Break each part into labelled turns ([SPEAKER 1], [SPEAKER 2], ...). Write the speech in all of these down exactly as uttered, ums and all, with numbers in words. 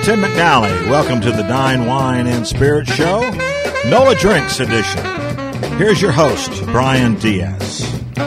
[SPEAKER 1] Tim McNally. Welcome to the Dine, Wine, and Spirit Show, NOLA Drinks edition. Here's your host, Brian Diaz.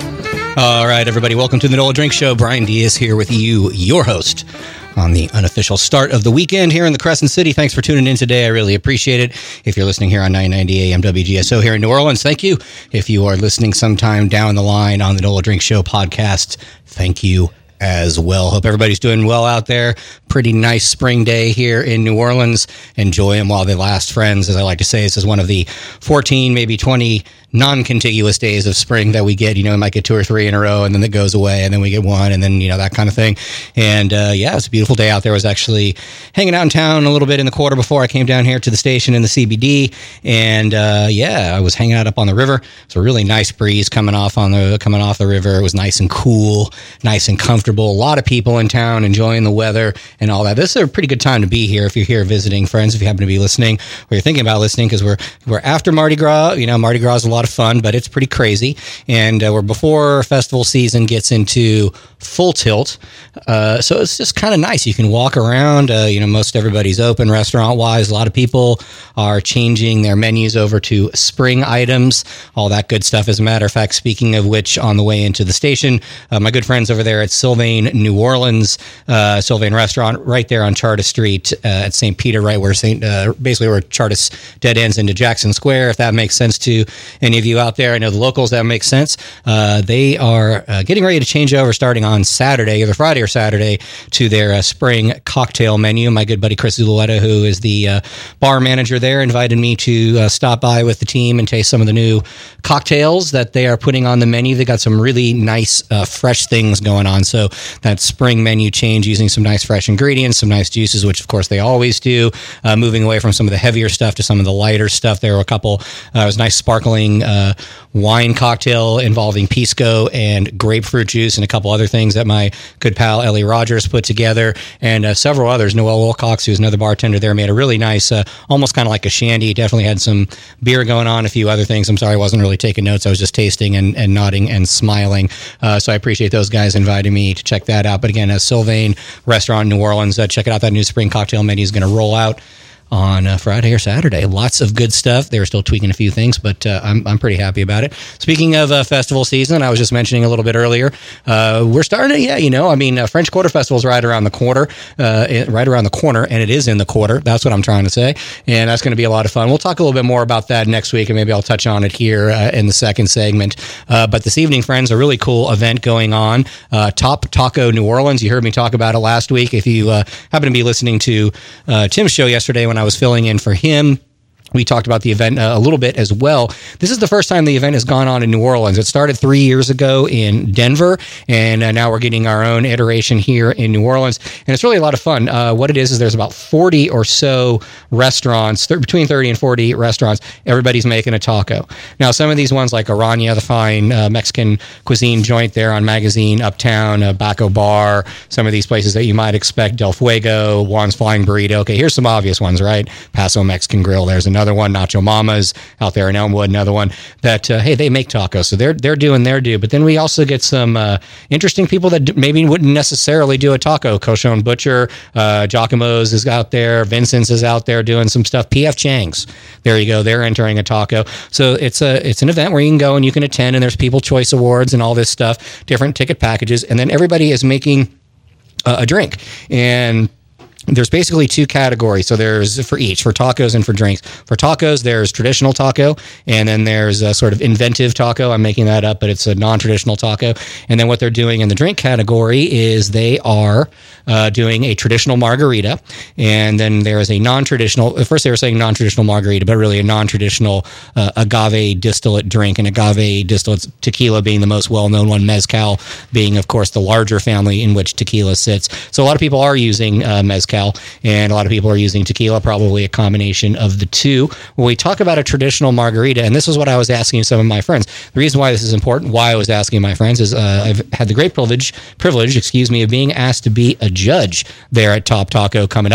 [SPEAKER 2] All right, everybody, welcome to the NOLA Drink Show. Brian Diaz here with you, your host, on the unofficial start of the weekend here in the Crescent City. Thanks for tuning in today. I really appreciate it. If you're listening here on nine ninety A M W G S O here in New Orleans, thank you. If you are listening sometime down the line on the NOLA Drink Show podcast, thank you as well. Hope everybody's doing well out there. Pretty nice spring day here in New Orleans. Enjoy them while they last, friends. As I like to say, this is one of the fourteen, maybe twenty non-contiguous days of spring that we get. You know, we might get two or three in a row, and then it goes away, and then we get one, and then, you know, that kind of thing. And uh, yeah, it's a beautiful day out there. I was actually hanging out in town a little bit in the quarter before I came down here to the station in the C B D, and uh, yeah, I was hanging out up on the river. It's a really nice breeze coming off on the coming off the river. It was nice and cool, nice and comfortable. A lot of people in town enjoying the weather and all that. This is a pretty good time to be here if you're here visiting, friends, if you happen to be listening or you're thinking about listening, because we're we're after Mardi Gras. You know, Mardi Gras is a lot of fun, but it's pretty crazy, and uh, we're before festival season gets into full tilt, uh, so it's just kind of nice. You can walk around. Uh, you know, most everybody's open restaurant wise. A lot of people are changing their menus over to spring items, all that good stuff. As a matter of fact, speaking of which, on the way into the station, uh, my good friends over there at Sylvain New Orleans, uh, Sylvain Restaurant, right there on Chartis Street uh, at Saint Peter, right where Saint uh, basically where Chartis dead ends into Jackson Square. If that makes sense to any of you out there, I know the locals, that makes sense. Uh, they are uh, getting ready to change over starting on Saturday, either Friday or Saturday, to their uh, spring cocktail menu. My good buddy Chris Zuleta, who is the uh, bar manager there, invited me to uh, stop by with the team and taste some of the new cocktails that they are putting on the menu. They got some really nice, uh, fresh things going on. So that spring menu change, using some nice fresh ingredients, some nice juices, which of course they always do, uh, moving away from some of the heavier stuff to some of the lighter stuff. There were a couple, uh, it was nice sparkling uh, wine cocktail involving pisco and grapefruit juice and a couple other things that my good pal Ellie Rogers put together, and uh, several others. Noel Wilcox, who's another bartender there, made a really nice, uh, almost kind of like a shandy. Definitely had some beer going on, a few other things. I'm sorry I wasn't really taking notes. I was just tasting and, and nodding and smiling. Uh, so I appreciate those guys inviting me to check that out. But again, a Sylvain Restaurant in New Orleans, uh, check it out. That new spring cocktail menu is going to roll out on uh, Friday or Saturday. Lots of good stuff. They were still tweaking a few things, but uh, I'm I'm pretty happy about it. Speaking of uh, festival season, I was just mentioning a little bit earlier, uh, we're starting to, yeah, you know, I mean, uh, French Quarter Festival is right around the corner, uh, right around the corner, and it is in the quarter. That's what I'm trying to say, and that's going to be a lot of fun. We'll talk a little bit more about that next week, and maybe I'll touch on it here uh, in the second segment. Uh, but this evening, friends, a really cool event going on, uh, Top Taco New Orleans. You heard me talk about it last week. If you uh, happen to be listening to uh, Tim's show yesterday when I was filling in for him, we talked about the event uh, a little bit as well. This is the first time the event has gone on in New Orleans. It started three years ago in Denver, and uh, now we're getting our own iteration here in New Orleans. And it's really a lot of fun. Uh, what it is is there's about forty or so restaurants, th- between thirty and forty restaurants. Everybody's making a taco. Now, some of these ones like Aranya, the fine uh, Mexican cuisine joint there on Magazine, Uptown, uh, Baco Bar, some of these places that you might expect, Del Fuego, Juan's Flying Burrito. Okay, here's some obvious ones, right? Paso Mexican Grill. There's another Another one, Nacho Mama's out there in Elmwood. Another one that, uh, hey, they make tacos, so they're they're doing their due. But then we also get some uh, interesting people that d- maybe wouldn't necessarily do a taco. Cochon Butcher, uh, Giacomo's is out there. Vincent's is out there doing some stuff. P F Chang's, there you go. They're entering a taco. So it's a it's an event where you can go and you can attend, and there's People Choice Awards and all this stuff, different ticket packages, and then everybody is making uh, a drink. And there's basically two categories. So there's for each, for tacos and for drinks. For tacos, there's traditional taco, and then there's a sort of inventive taco. I'm making that up, but it's a non-traditional taco. And then what they're doing in the drink category is they are uh, doing a traditional margarita, and then there is a non-traditional, at first they were saying non-traditional margarita, but really a non-traditional uh, agave distillate drink, and agave distillate, tequila being the most well-known one, mezcal being, of course, the larger family in which tequila sits. So a lot of people are using uh, mezcal, and a lot of people are using tequila, probably a combination of the two. When we talk about a traditional margarita, and this is what I was asking some of my friends, the reason why this is important, why I was asking my friends, is uh, I've had the great privilege, privilege, excuse me, of being asked to be a judge there at Top Taco coming up.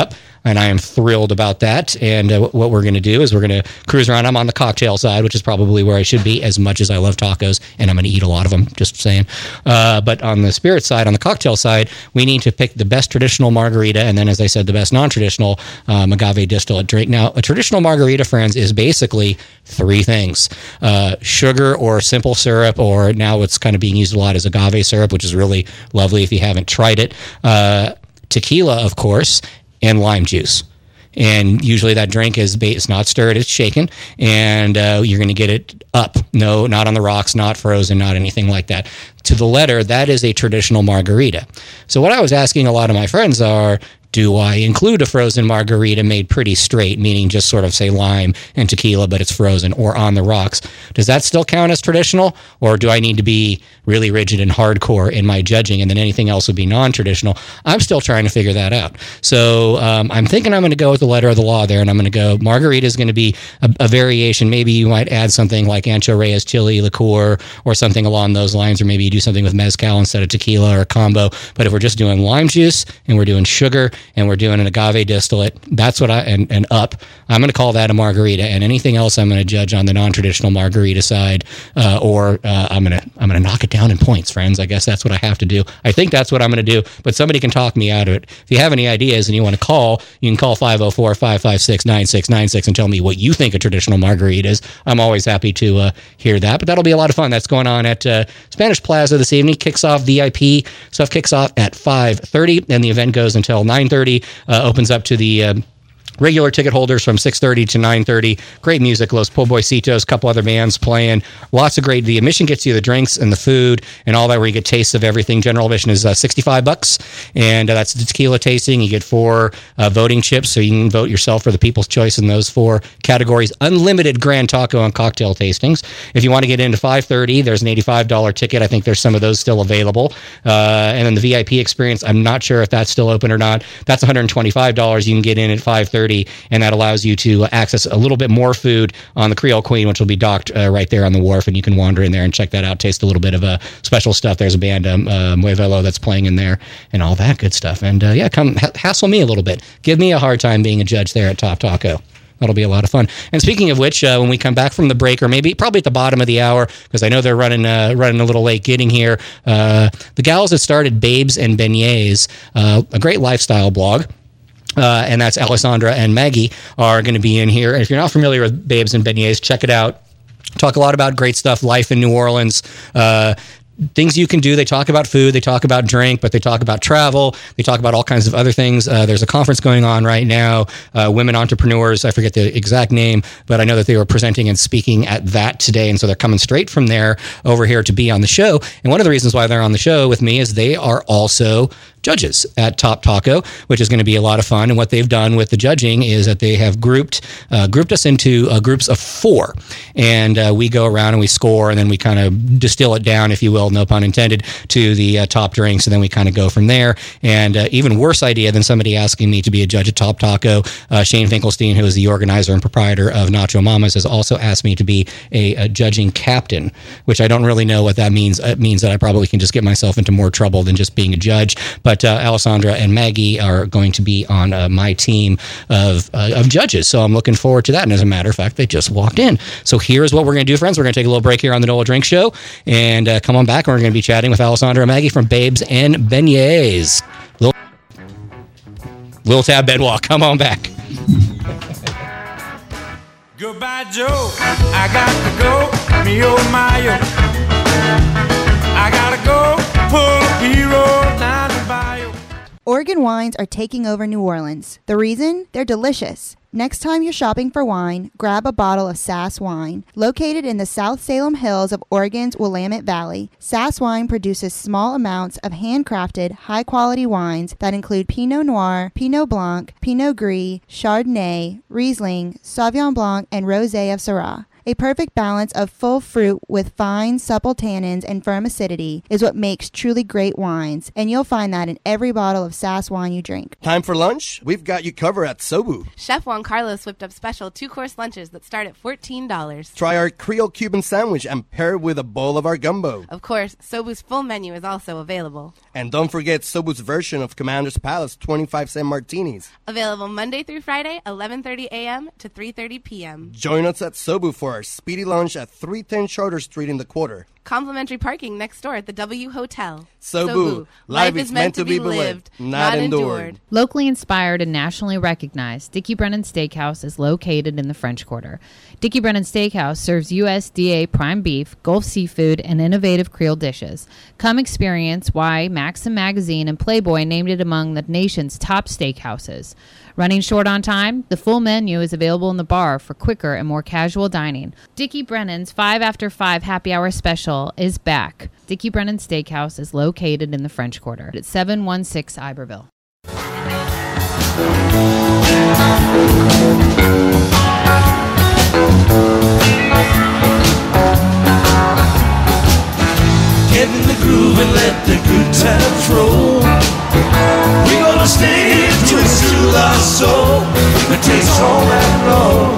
[SPEAKER 2] and I am thrilled about that. And uh, what we're going to do is we're going to cruise around. I'm on the cocktail side, which is probably where I should be, as much as I love tacos, and I'm going to eat a lot of them, just saying. Uh, but on the spirit side, on the cocktail side, we need to pick the best traditional margarita, and then, as I said, the best non-traditional um, agave distillate drink. Now, a traditional margarita, friends, is basically three things. Uh, sugar or simple syrup, or now it's kind of being used a lot as agave syrup, which is really lovely if you haven't tried it. Uh, tequila, of course, and lime juice. And usually that drink is ba- it's not stirred, it's shaken, and uh, you're going to get it up. No, not on the rocks, not frozen, not anything like that. To the letter, that is a traditional margarita. So what I was asking a lot of my friends are, do I include a frozen margarita made pretty straight, meaning just sort of say lime and tequila, but it's frozen, or on the rocks? Does that still count as traditional, or do I need to be really rigid and hardcore in my judging, and then anything else would be non-traditional? I'm still trying to figure that out. So um, I'm thinking I'm going to go with the letter of the law there, and I'm going to go margarita is going to be a, a variation. Maybe you might add something like Ancho Reyes chili liqueur or something along those lines, or maybe you do something with mezcal instead of tequila or a combo. But if we're just doing lime juice and we're doing sugar and we're doing an agave distillate, that's what I, and, and up, I'm going to call that a margarita, and anything else I'm going to judge on the non-traditional margarita side, uh, or uh, I'm going to I'm going to knock it down in points, friends. I guess that's what I have to do. I think that's what I'm going to do, but somebody can talk me out of it. If you have any ideas and you want to call, you can call five oh four, five five six, nine six nine six and tell me what you think a traditional margarita is. I'm always happy to uh, hear that, but that'll be a lot of fun. That's going on at uh, Spanish Plaza this evening. Kicks off V I P. Stuff kicks off at five thirty, and the event goes until nine thirty. Uh, opens up to the uh, regular ticket holders from six thirty to nine thirty. Great music, Los Pobrecitos, a couple other bands playing. Lots of great. The admission gets you the drinks and the food and all that, where you get tastes of everything. General admission is uh, sixty-five bucks, and uh, that's the tequila tasting. You get four uh, voting chips, so you can vote yourself for the People's Choice in those four categories. Unlimited grand taco and cocktail tastings. If you want to get into five thirty, there's an eighty-five dollars ticket. I think there's some of those still available. Uh, and then the V I P experience, I'm not sure if that's still open or not. That's one hundred twenty-five dollars. You can get in at five thirty, and that allows you to access a little bit more food on the Creole Queen, which will be docked uh, right there on the wharf, and you can wander in there and check that out, taste a little bit of uh, special stuff. There's a band, um, uh, Muevelo, that's playing in there, and all that good stuff. And uh, yeah, come ha- hassle me a little bit. Give me a hard time being a judge there at Top Taco. That'll be a lot of fun. And speaking of which, uh, when we come back from the break, or maybe probably at the bottom of the hour, because I know they're running uh, running a little late getting here, uh, the gals that started Babes and Beignets, uh, a great lifestyle blog, uh, and that's Alessandra and Maggie, are going to be in here. And if you're not familiar with Babes and Beignets, check it out. Talk a lot about great stuff, life in New Orleans, uh, things you can do. They talk about food, they talk about drink, but they talk about travel, they talk about all kinds of other things. Uh, there's a conference going on right now, uh, Women Entrepreneurs, I forget the exact name, but I know that they were presenting and speaking at that today, and so they're coming straight from there over here to be on the show. And one of the reasons why they're on the show with me is they are also judges at Top Taco, which is going to be a lot of fun. And what they've done with the judging is that they have grouped uh, grouped us into uh, groups of four, and uh, we go around and we score, and then we kind of distill it down, if you will, no pun intended, to the uh, top drinks, and then we kind of go from there. And uh, even worse idea than somebody asking me to be a judge at Top Taco, uh, Shane Finkelstein, who is the organizer and proprietor of Nacho Mamas, has also asked me to be a, a judging captain, which I don't really know what that means. It means that I probably can just get myself into more trouble than just being a judge. But uh, Alessandra and Maggie are going to be on uh, my team of uh, of judges, so I'm looking forward to that. And as a matter of fact, they just walked in. So here's what we're going to do, friends. We're going to take a little break here on the Nola Drink Show, and uh, come on back, and we're going to be chatting with Alessandra and Maggie from Babes and Beignets. Little, little tab bedwalk. Come on back.
[SPEAKER 3] Goodbye, Joe. I got to go. Me oh my oh. I gotta go. Pull a hero down the bayou.
[SPEAKER 4] Oregon wines are taking over New Orleans. The reason? They're delicious. Next time you're shopping for wine, grab a bottle of Sass Wine. Located in the South Salem Hills of Oregon's Willamette Valley, Sass Wine produces small amounts of handcrafted, high-quality wines that include Pinot Noir, Pinot Blanc, Pinot Gris, Chardonnay, Riesling, Sauvignon Blanc, and Rosé of Syrah. A perfect balance of full fruit with fine, supple tannins and firm acidity is what makes truly great wines, and you'll find that in every bottle of Sass wine you drink.
[SPEAKER 5] Time for lunch? We've got you covered at Sobu.
[SPEAKER 6] Chef Juan Carlos whipped up special two-course lunches that start at fourteen dollars.
[SPEAKER 5] Try our Creole Cuban sandwich and pair it with a bowl of our gumbo.
[SPEAKER 6] Of course, Sobu's full menu is also available.
[SPEAKER 5] And don't forget Sobu's version of Commander's Palace twenty-five cent martinis.
[SPEAKER 6] Available Monday through Friday, eleven thirty a.m. to three thirty p.m.
[SPEAKER 5] Join us at Sobu for our speedy lunch at three ten Charter Street in the Quarter.
[SPEAKER 6] Complimentary parking next door at the W Hotel.
[SPEAKER 5] Sobu, life is meant to be lived, not endured.
[SPEAKER 7] Locally inspired and nationally recognized, Dickie Brennan Steakhouse is located in the French Quarter. Dickie Brennan Steakhouse serves U S D A prime beef, Gulf seafood, and innovative Creole dishes. Come experience why Maxim Magazine and Playboy named it among the nation's top steakhouses. Running short on time, the full menu is available in the bar for quicker and more casual dining. Dickie Brennan's five after five happy hour special is back. Dickie Brennan Steakhouse is located in the French Quarter at seven one six Iberville.
[SPEAKER 3] Get in the groove and let the good times roll. We're gonna stay here till we soothe our soul. It takes all that long.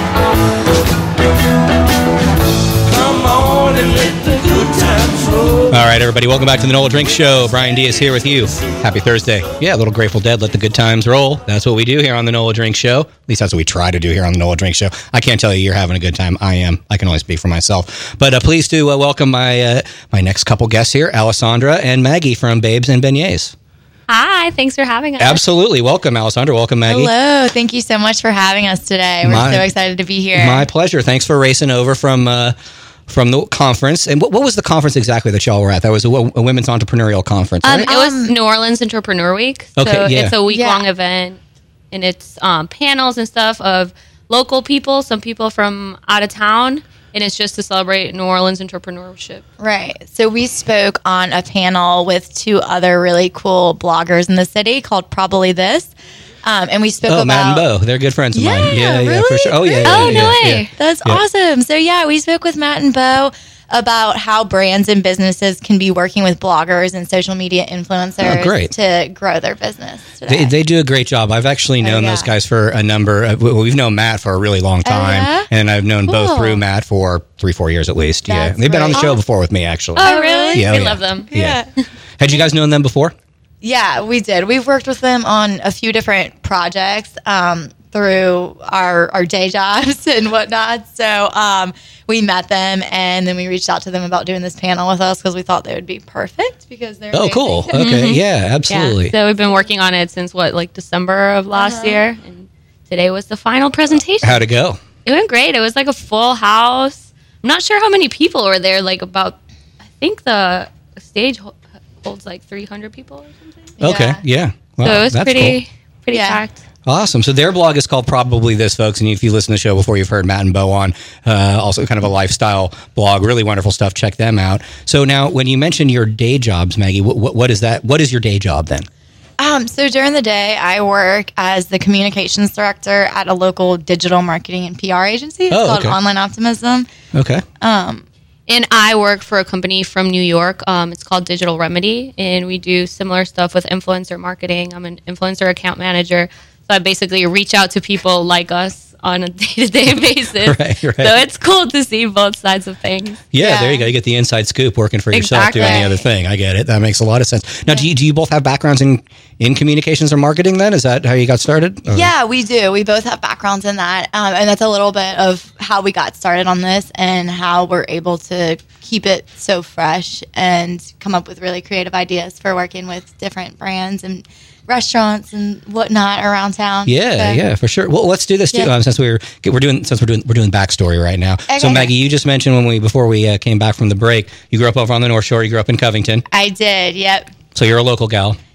[SPEAKER 3] Come on and let the good times roll.
[SPEAKER 2] All right, everybody, welcome back to the Nola Drink Show. Brian Diaz here with you. Happy Thursday. Yeah, a little Grateful Dead, let the good times roll. That's what we do here on the Nola Drink Show. At least that's what we try to do here on the Nola Drink Show. I can't tell you you're having a good time. I am. I can only speak for myself. But uh, please do uh, welcome my uh, my next couple guests here, Alessandra and Maggie from Babes and Beignets.
[SPEAKER 8] Hi, thanks for having us.
[SPEAKER 2] Absolutely. Welcome, Alessandra. Welcome, Maggie.
[SPEAKER 9] Hello. Thank you so much for having us today. We're
[SPEAKER 2] My-
[SPEAKER 9] so excited to be here.
[SPEAKER 2] My pleasure. Thanks for racing over from uh, from the conference. And what, what was the conference exactly that y'all were at? That was a, a women's entrepreneurial conference,
[SPEAKER 8] Um,
[SPEAKER 2] right?
[SPEAKER 8] it was New Orleans Entrepreneur Week.
[SPEAKER 2] Okay,
[SPEAKER 8] so
[SPEAKER 2] yeah.
[SPEAKER 8] it's a week-long
[SPEAKER 9] Yeah.
[SPEAKER 8] event, and it's um, panels and stuff of local people, some people from out of town, and it's just to celebrate New Orleans entrepreneurship.
[SPEAKER 9] Right. So we spoke on a panel with two other really cool bloggers in the city called Probably This. Um, and we spoke
[SPEAKER 2] Oh,
[SPEAKER 9] about...
[SPEAKER 2] Matt and Bo. They're good friends of
[SPEAKER 9] Yeah,
[SPEAKER 2] mine. Yeah, yeah, for
[SPEAKER 9] really?
[SPEAKER 2] sure. Oh, yeah, yeah.
[SPEAKER 9] Oh,
[SPEAKER 2] yeah,
[SPEAKER 9] no
[SPEAKER 2] yeah,
[SPEAKER 9] way.
[SPEAKER 2] yeah.
[SPEAKER 9] That's
[SPEAKER 2] Yeah.
[SPEAKER 9] awesome. So, yeah, we spoke with Matt and Bo about how brands and businesses can be working with bloggers and social media influencers
[SPEAKER 2] Oh, great.
[SPEAKER 9] to grow their business today.
[SPEAKER 2] They, they do a great job. I've actually known
[SPEAKER 9] yeah.
[SPEAKER 2] those guys for a number. Of, well, we've known Matt for a really long time,
[SPEAKER 9] yeah?
[SPEAKER 2] and I've known both
[SPEAKER 9] Cool.
[SPEAKER 2] through Matt for three, four years at least. yeah,
[SPEAKER 9] That's
[SPEAKER 2] they've been on the
[SPEAKER 9] great.
[SPEAKER 2] show before with me, actually.
[SPEAKER 8] Oh, really?
[SPEAKER 2] Yeah,
[SPEAKER 8] we
[SPEAKER 2] oh, yeah.
[SPEAKER 8] love them.
[SPEAKER 2] Yeah. Had you guys known them before?
[SPEAKER 9] Yeah, we did. We've worked with them on a few different projects um, through our, our day jobs and whatnot. So um, we met them, and then we reached out to them about doing this panel with us because we thought they would be perfect because they're
[SPEAKER 2] Oh,
[SPEAKER 9] amazing.
[SPEAKER 2] cool. Okay, yeah, absolutely.
[SPEAKER 8] Yeah. So we've been working on it since, what, like December of last
[SPEAKER 9] Uh-huh.
[SPEAKER 8] year, and today was the final presentation.
[SPEAKER 2] How'd it go?
[SPEAKER 8] It went great. It was like a full house. I'm not sure how many people were there, like about, I think the stage ho- holds like three hundred people or something.
[SPEAKER 2] Okay, yeah. Wow,
[SPEAKER 8] So it was
[SPEAKER 2] that's
[SPEAKER 8] pretty,
[SPEAKER 2] cool.
[SPEAKER 8] pretty
[SPEAKER 9] Yeah.
[SPEAKER 8] packed.
[SPEAKER 2] Awesome. So their blog is called Probably This, folks. And if you listen to the show before, you've heard Matt and Bo on. Uh, also kind of a lifestyle blog. Really wonderful stuff. Check them out. So now, when you mention your day jobs, Maggie, what, what, what is that? What is your day job then?
[SPEAKER 9] Um, so during the day, I work as the communications director at a local digital marketing and P R agency. It's
[SPEAKER 2] Oh,
[SPEAKER 9] called
[SPEAKER 2] okay.
[SPEAKER 9] Online Optimism.
[SPEAKER 2] Okay.
[SPEAKER 9] Um,
[SPEAKER 8] And I work for a company from New York. Um, it's called Digital Remedy, and we do similar stuff with influencer marketing. I'm an influencer account manager, so I basically reach out to people like us on a day-to-day basis.
[SPEAKER 2] Right, right.
[SPEAKER 8] So it's cool to see both sides of things.
[SPEAKER 2] Yeah,
[SPEAKER 9] Yeah.
[SPEAKER 2] there you go. You get the inside scoop working for yourself doing the
[SPEAKER 8] Exactly.
[SPEAKER 2] other thing. I get it. That makes a lot of sense. Now, do you, do you both have backgrounds in, in communications or marketing then? Is that how you got started? Or-
[SPEAKER 9] Yeah, we do. We both have backgrounds in that. Um, and that's a little bit of how we got started on this and how we're able to keep it so fresh and come up with really creative ideas for working with different brands and restaurants and whatnot around town.
[SPEAKER 2] Yeah,
[SPEAKER 9] So-
[SPEAKER 2] yeah, for sure. Well, let's do this too.
[SPEAKER 9] Yeah.
[SPEAKER 2] Um, since we're we're doing since we're doing we're doing backstory right now. So,
[SPEAKER 9] Okay.
[SPEAKER 2] Maggie, you just mentioned when we before we uh, came back from the break, you grew up over on the North Shore. You grew up in Covington,
[SPEAKER 9] I did. Yep.
[SPEAKER 2] so you're a local gal.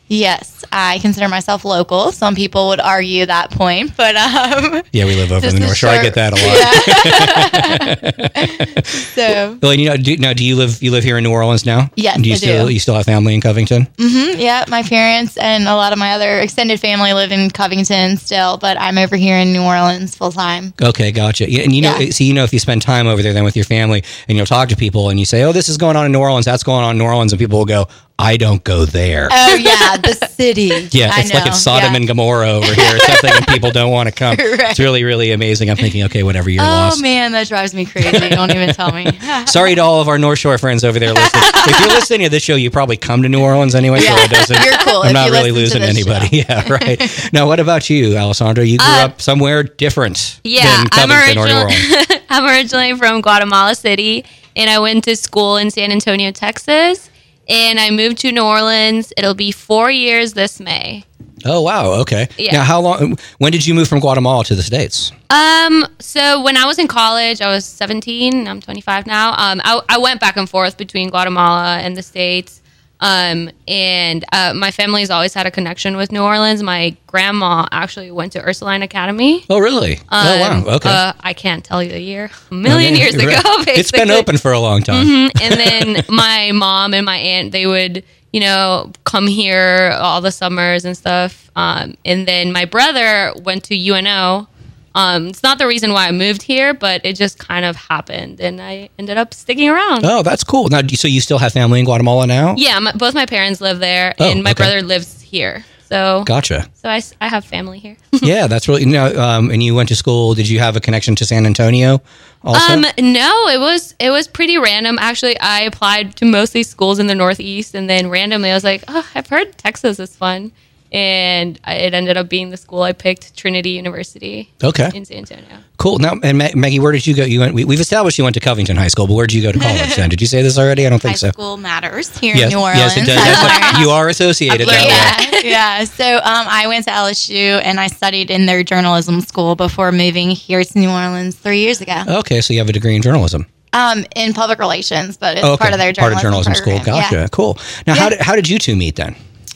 [SPEAKER 9] Yes, I consider myself local. Some people would argue that point, but um,
[SPEAKER 2] yeah, we live over in the North Shore. I get that a lot.
[SPEAKER 9] So,
[SPEAKER 2] well, you know, do, now do you live you live here in New Orleans now?
[SPEAKER 9] Yes,
[SPEAKER 2] do you
[SPEAKER 9] I
[SPEAKER 2] still
[SPEAKER 9] do.
[SPEAKER 2] you still have family in Covington?
[SPEAKER 9] Mm-hmm, yeah, my parents and a lot of my other extended family live in Covington still, but I'm over here in New Orleans full time.
[SPEAKER 2] Okay, gotcha. Yeah, and you know,
[SPEAKER 9] Yeah.
[SPEAKER 2] so you know, if you spend time over there then with your family, and you'll talk to people, and you say, "Oh, this is going on in New Orleans. That's going on in New Orleans," and people will go, "I don't go there."
[SPEAKER 9] Oh yeah, the city.
[SPEAKER 2] Yeah,
[SPEAKER 9] I
[SPEAKER 2] it's like
[SPEAKER 9] know,
[SPEAKER 2] it's Sodom
[SPEAKER 9] yeah.
[SPEAKER 2] and Gomorrah over here. It's something and people don't want to come.
[SPEAKER 9] Right.
[SPEAKER 2] It's really, really amazing. I'm thinking, okay, whatever, you're
[SPEAKER 9] Oh
[SPEAKER 2] lost.
[SPEAKER 9] man, that drives me crazy. Don't even tell me.
[SPEAKER 2] Sorry to all of our North Shore friends over there listening. If you're listening to this show, you probably come to New Orleans anyway, so
[SPEAKER 9] Yeah,
[SPEAKER 2] it doesn't.
[SPEAKER 9] you're cool
[SPEAKER 2] I'm
[SPEAKER 9] if
[SPEAKER 2] not
[SPEAKER 9] you
[SPEAKER 2] really
[SPEAKER 9] listen
[SPEAKER 2] losing
[SPEAKER 9] to this
[SPEAKER 2] anybody. Yeah, right. Now, what about you, Alessandra? You grew
[SPEAKER 8] Uh,
[SPEAKER 2] up somewhere different
[SPEAKER 8] Yeah,
[SPEAKER 2] than
[SPEAKER 8] I'm,
[SPEAKER 2] Covington or New
[SPEAKER 8] original-
[SPEAKER 2] Orleans.
[SPEAKER 8] I'm originally from Guatemala City, and I went to school in San Antonio, Texas, and I moved to New Orleans. It'll be four years this May.
[SPEAKER 2] Oh, wow. Okay.
[SPEAKER 8] Yeah.
[SPEAKER 2] Now, how long? When did you move from Guatemala to the States?
[SPEAKER 8] Um, so when I was in college, I was seventeen. I'm twenty-five now. Um, I, I went back and forth between Guatemala and the States. Um, and uh, my family's always had a connection with New Orleans. My grandma actually went to Ursuline Academy.
[SPEAKER 2] Oh, really? oh,
[SPEAKER 8] Um,
[SPEAKER 2] wow. Okay.
[SPEAKER 8] Uh, I can't tell you the year. A million
[SPEAKER 2] Okay,
[SPEAKER 8] years
[SPEAKER 2] you're
[SPEAKER 8] ago,
[SPEAKER 2] right.
[SPEAKER 8] basically.
[SPEAKER 2] It's been open for a long time.
[SPEAKER 8] Mhm. And then my mom and my aunt, they would, you know, come here all the summers and stuff. Um, and then my brother went to U N O. Um, it's not the reason why I moved here, but it just kind of happened, and I ended up sticking around.
[SPEAKER 2] Oh, that's cool. Now, do you- so you still have family in Guatemala now?
[SPEAKER 8] Yeah, my, both my parents live there,
[SPEAKER 2] Oh,
[SPEAKER 8] and my
[SPEAKER 2] okay.
[SPEAKER 8] brother lives here. So,
[SPEAKER 2] Gotcha.
[SPEAKER 8] so I, s- I have family here.
[SPEAKER 2] Yeah, that's really. You know, um, and you went to school. Did you have a connection to San Antonio? Also.
[SPEAKER 8] Um, no, it was it was pretty random. Actually, I applied to mostly schools in the Northeast, and then randomly I was like, oh, I've heard Texas is fun, and I, it ended up being the school I picked, Trinity University.
[SPEAKER 2] Okay.
[SPEAKER 8] In San Antonio.
[SPEAKER 2] Cool. Now, and Ma- Maggie, where did you go? You went. We, we've established you went to Covington High School, but where did you go to college then? Did you say this already? I don't think
[SPEAKER 9] High
[SPEAKER 2] so.
[SPEAKER 9] school matters here
[SPEAKER 2] Yes,
[SPEAKER 9] in New Orleans.
[SPEAKER 2] yes, it does.
[SPEAKER 9] I
[SPEAKER 2] That's
[SPEAKER 9] learned.
[SPEAKER 2] what- you are associated that way.
[SPEAKER 9] Yeah, yeah. So um, I went to L S U and I studied in their journalism school before moving here to New Orleans three years ago.
[SPEAKER 2] Okay, so you have a degree in journalism.
[SPEAKER 9] Um, in public relations, but it's
[SPEAKER 2] Oh, okay.
[SPEAKER 9] part of their
[SPEAKER 2] part
[SPEAKER 9] journalism,
[SPEAKER 2] of journalism school.
[SPEAKER 9] program.
[SPEAKER 2] Gotcha.
[SPEAKER 9] Yeah.
[SPEAKER 2] Cool. Now, how did how did you two meet then?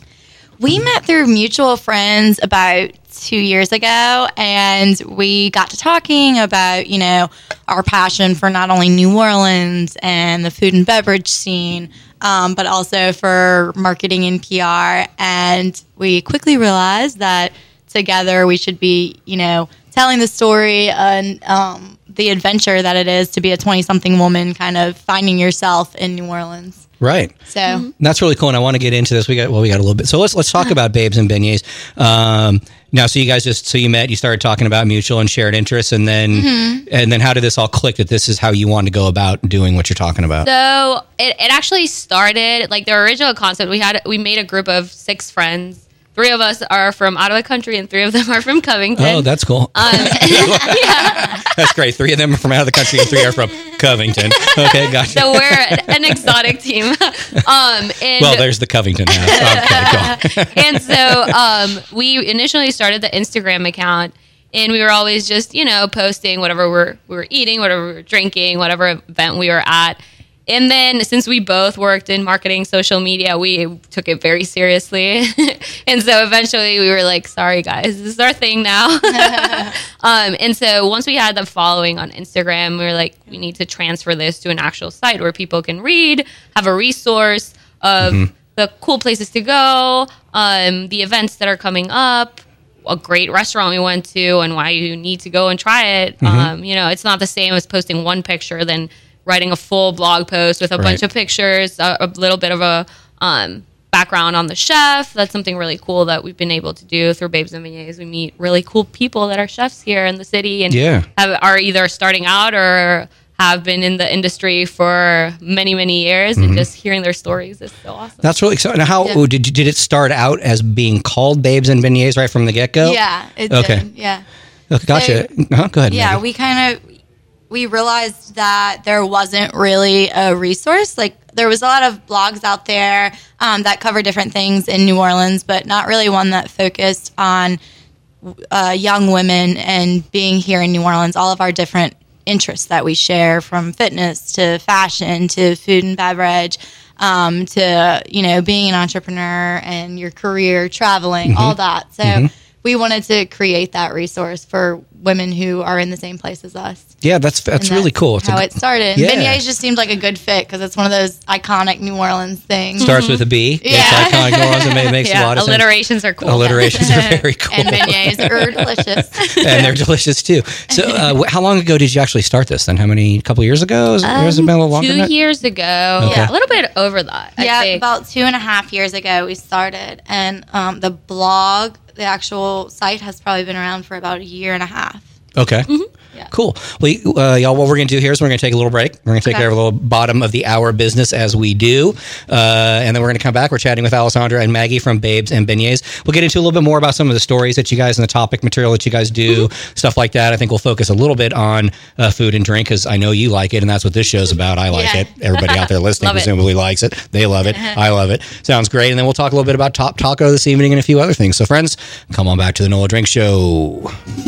[SPEAKER 9] We met through mutual friends about two years ago, and we got to talking about, you know, our passion for not only New Orleans and the food and beverage scene, um, but also for marketing and P R. And we quickly realized that together we should be, you know, telling the story and um, the adventure that it is to be a twenty-something woman kind of finding yourself in New Orleans.
[SPEAKER 2] Right.
[SPEAKER 9] So
[SPEAKER 2] That's really cool, and I want to get into this. We got well, we got a little bit. So let's let's talk about Babes and Beignets. Um, now, so you guys just so you met, you started talking about mutual and shared interests, and then
[SPEAKER 8] Mhm.
[SPEAKER 2] and then how did this all click that this is how you want to go about doing what you're talking about?
[SPEAKER 8] So it, it actually started like the original concept. We had we made a group of six friends. Three of us are from out of the country, and three of them are from Covington.
[SPEAKER 2] Oh, that's cool.
[SPEAKER 8] Um, yeah.
[SPEAKER 2] That's great. Three of them are from out of the country, and three are from Covington. Okay, gotcha.
[SPEAKER 8] So we're an exotic team. Um, and
[SPEAKER 2] Well, there's the Covington house. Okay, go on.
[SPEAKER 8] and so um, we initially started the Instagram account, and we were always just, you know, posting whatever we're, we were eating, whatever we were drinking, whatever event we were at. And then since we both worked in marketing, social media, we took it very seriously. And so eventually we were like, sorry, guys, this is our thing now. um, and so once we had the following on Instagram, we were like, we need to transfer this to an actual site where people can read, have a resource of
[SPEAKER 2] Mhm.
[SPEAKER 8] the cool places to go, um, the events that are coming up, a great restaurant we went to, and why you need to go and try it.
[SPEAKER 2] Mhm.
[SPEAKER 8] Um, you know, it's not the same as posting one picture than writing a full blog post with a
[SPEAKER 2] Right.
[SPEAKER 8] bunch of pictures, a, a little bit of a um, background on the chef. That's something really cool that we've been able to do through Babes and Beignets. We meet really cool people that are chefs here in the city and
[SPEAKER 2] Yeah.
[SPEAKER 8] have, are either starting out or have been in the industry for many, many years,
[SPEAKER 2] Mhm.
[SPEAKER 8] and just hearing their stories is so awesome.
[SPEAKER 2] That's really exciting. Now, how
[SPEAKER 8] Yeah.
[SPEAKER 2] did did it start out as being called Babes and Beignets right from the get go?
[SPEAKER 9] yeah, it
[SPEAKER 2] Okay.
[SPEAKER 9] did. Yeah.
[SPEAKER 2] Okay, gotcha. Uh-huh, go ahead.
[SPEAKER 9] Yeah,
[SPEAKER 2] Maggie.
[SPEAKER 9] we kind of we realized that there wasn't really a resource. Like there was a lot of blogs out there um, that cover different things in New Orleans, but not really one that focused on uh, young women and being here in New Orleans. All of our different interests that we share, from fitness to fashion to food and beverage. um, to, you know, being an entrepreneur and your career, traveling,
[SPEAKER 2] Mm-hmm.
[SPEAKER 9] all that. So
[SPEAKER 2] Mhm.
[SPEAKER 9] we wanted to create that resource for women who are in the same place as us.
[SPEAKER 2] Yeah, that's that's
[SPEAKER 9] And
[SPEAKER 2] really cool. It's
[SPEAKER 9] how
[SPEAKER 2] a,
[SPEAKER 9] it started.
[SPEAKER 2] Yeah.
[SPEAKER 9] Beignets just seemed like a good fit because it's one of those iconic New Orleans things.
[SPEAKER 2] starts with a B.
[SPEAKER 9] Yeah.
[SPEAKER 2] It's iconic New Orleans. It ma- makes
[SPEAKER 8] yeah,
[SPEAKER 2] a lot of
[SPEAKER 8] alliterations
[SPEAKER 2] sense.
[SPEAKER 8] are cool.
[SPEAKER 2] Alliterations are very cool.
[SPEAKER 9] And beignets are delicious.
[SPEAKER 2] And they're delicious too. So, uh, wh- how long ago did you actually start this? Then, how many? couple years ago? Has, has it been a little longer?
[SPEAKER 8] Two
[SPEAKER 2] than that?
[SPEAKER 8] years ago.
[SPEAKER 2] Okay.
[SPEAKER 8] Yeah, a little bit over that. I'd
[SPEAKER 9] Yeah,
[SPEAKER 8] say.
[SPEAKER 9] about two and a half years ago we started, and um, the blog, the actual site, has probably been around for about a year and a half.
[SPEAKER 2] Okay.
[SPEAKER 9] Yeah.
[SPEAKER 2] Cool. Well, uh, y'all, what we're going to do here is we're going to take a little break. We're going to take
[SPEAKER 9] Okay.
[SPEAKER 2] care of a little bottom of the hour business as we do. Uh, and then we're going to come back. We're chatting with Alessandra and Maggie from Babes and Beignets. We'll get into a little bit more about some of the stories that you guys and the topic material that you guys do, stuff like that. I think we'll focus a little bit on uh, food and drink because I know you like it, and that's what this show's about. I like
[SPEAKER 9] Yeah.
[SPEAKER 2] it. Everybody out there listening
[SPEAKER 8] Love it.
[SPEAKER 2] presumably likes it. They love it. I love it. Sounds great. And then we'll talk a little bit about Top Taco this evening and a few other things. So, friends, come on back to the Nola Drink Show.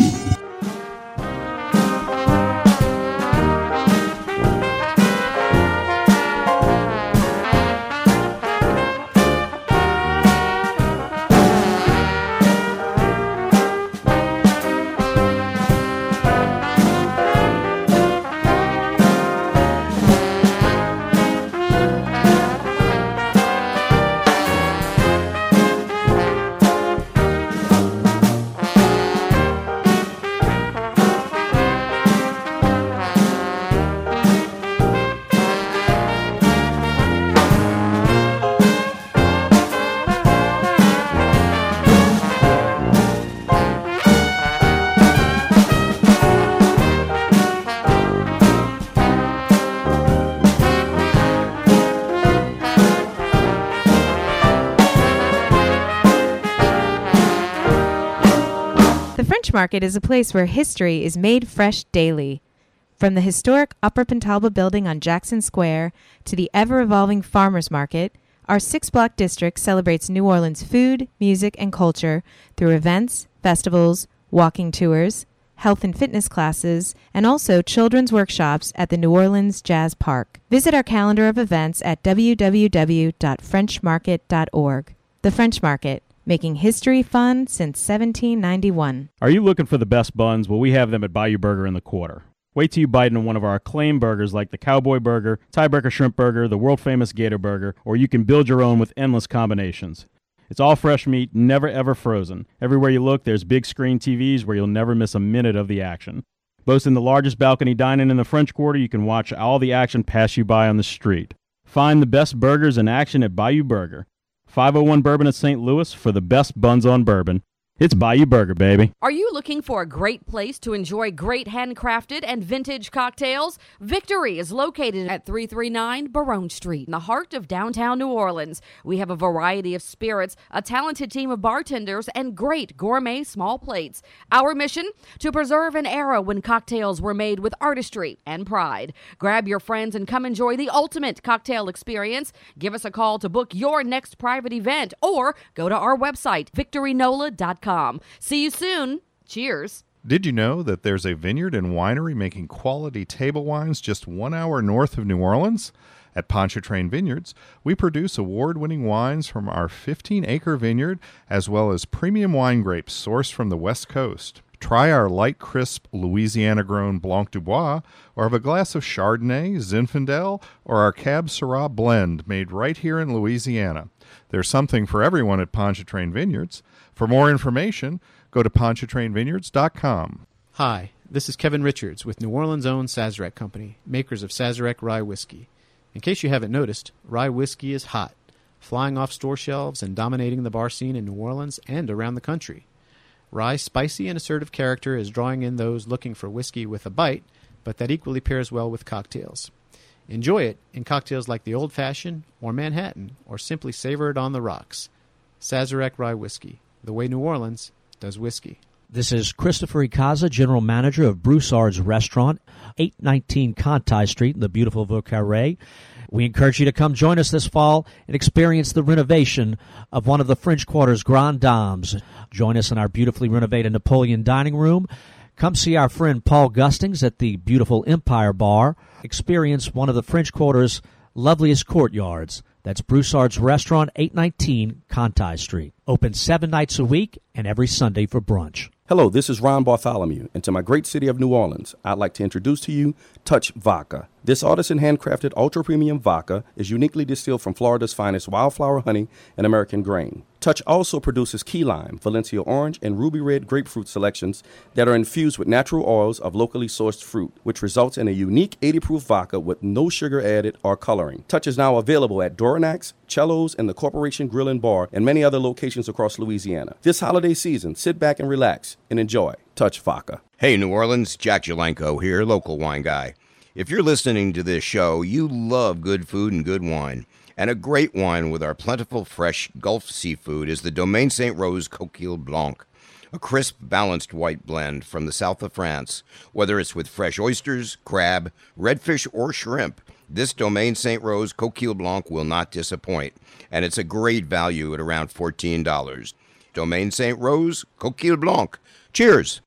[SPEAKER 10] The French Market is a place where history is made fresh daily. From the historic Upper Pentalba building on Jackson Square to the ever-evolving Farmers Market, our six-block district celebrates New Orleans food, music, and culture through events, festivals, walking tours, health and fitness classes, and also children's workshops at the New Orleans Jazz Park. Visit our calendar of events at w w w dot french market dot org. The French Market, making history fun since seventeen ninety-one.
[SPEAKER 11] Are you looking for the best buns? Well, we have them at Bayou Burger in the Quarter. Wait till you bite into one of our acclaimed burgers like the Cowboy Burger, Tiebreaker Shrimp Burger, the world-famous Gator Burger, or you can build your own with endless combinations. It's all fresh meat, never ever frozen. Everywhere you look, there's big screen T Vs where you'll never miss a minute of the action. Boasting the largest balcony dining in the French Quarter, you can watch all the action pass you by on the street. Find the best burgers in action at Bayou Burger. five oh one Bourbon at Saint Louis for the best buns on bourbon. It's Bayou Burger, baby.
[SPEAKER 12] Are you looking for a great place to enjoy great handcrafted and vintage cocktails? Victory is located at three thirty-nine Barone Street in the heart of downtown New Orleans. We have a variety of spirits, a talented team of bartenders, and great gourmet small plates. Our mission? To preserve an era when cocktails were made with artistry and pride. Grab your friends and come enjoy the ultimate cocktail experience. Give us a call to book your next private event or go to our website, victory nola dot com. See you soon. Cheers.
[SPEAKER 13] Did you know that there's a vineyard and winery making quality table wines just one hour north of New Orleans? At Pontchartrain Vineyards, we produce award-winning wines from our fifteen-acre vineyard, as well as premium wine grapes sourced from the West Coast. Try our light, crisp, Louisiana-grown Blanc du Bois, or have a glass of Chardonnay, Zinfandel, or our Cab Syrah blend made right here in Louisiana. There's something for everyone at Pontchartrain Vineyards. For more information, go to pontchartrain vineyards dot com.
[SPEAKER 14] Hi, this is Kevin Richards with New Orleans' own Sazerac Company, makers of Sazerac Rye Whiskey. In case you haven't noticed, rye whiskey is hot, flying off store shelves and dominating the bar scene in New Orleans and around the country. Rye's spicy and assertive character is drawing in those looking for whiskey with a bite, but that equally pairs well with cocktails. Enjoy it in cocktails like the Old Fashioned or Manhattan, or simply savor it on the rocks. Sazerac Rye Whiskey, the way New Orleans does whiskey.
[SPEAKER 15] This is Christopher Icaza, General Manager of Broussard's Restaurant, eight nineteen Conti Street in the beautiful Vieux Carré. We encourage you to come join us this fall and experience the renovation of one of the French Quarter's Grand Dames. Join us in our beautifully renovated Napoleon dining room. Come see our friend Paul Gustings at the beautiful Empire Bar. Experience one of the French Quarter's loveliest courtyards. That's Broussard's Restaurant, eight nineteen Conti Street. Open seven nights a week and every Sunday for brunch.
[SPEAKER 16] Hello, this is Ron Bartholomew, and to my great city of New Orleans, I'd like to introduce to you Touch Vodka. This artisan handcrafted ultra-premium vodka is uniquely distilled from Florida's finest wildflower honey and American grain. Touch also produces key lime, Valencia orange, and ruby red grapefruit selections that are infused with natural oils of locally sourced fruit, which results in a unique eighty proof vodka with no sugar added or coloring. Touch is now available at Doronac's, Cello's, and the Corporation Grill and Bar, and many other locations across Louisiana. This holiday season, sit back and relax and enjoy Touch Vodka.
[SPEAKER 17] Hey, New Orleans, Jack Jalenko here, local wine guy. If you're listening to this show, you love good food and good wine. And a great wine with our plentiful, fresh Gulf seafood is the Domaine Saint Rose Coquille Blanc, a crisp, balanced white blend from the south of France. Whether it's with fresh oysters, crab, redfish, or shrimp, this Domaine Saint Rose Coquille Blanc will not disappoint. And it's a great value at around fourteen dollars. Domaine Saint Rose Coquille Blanc. Cheers!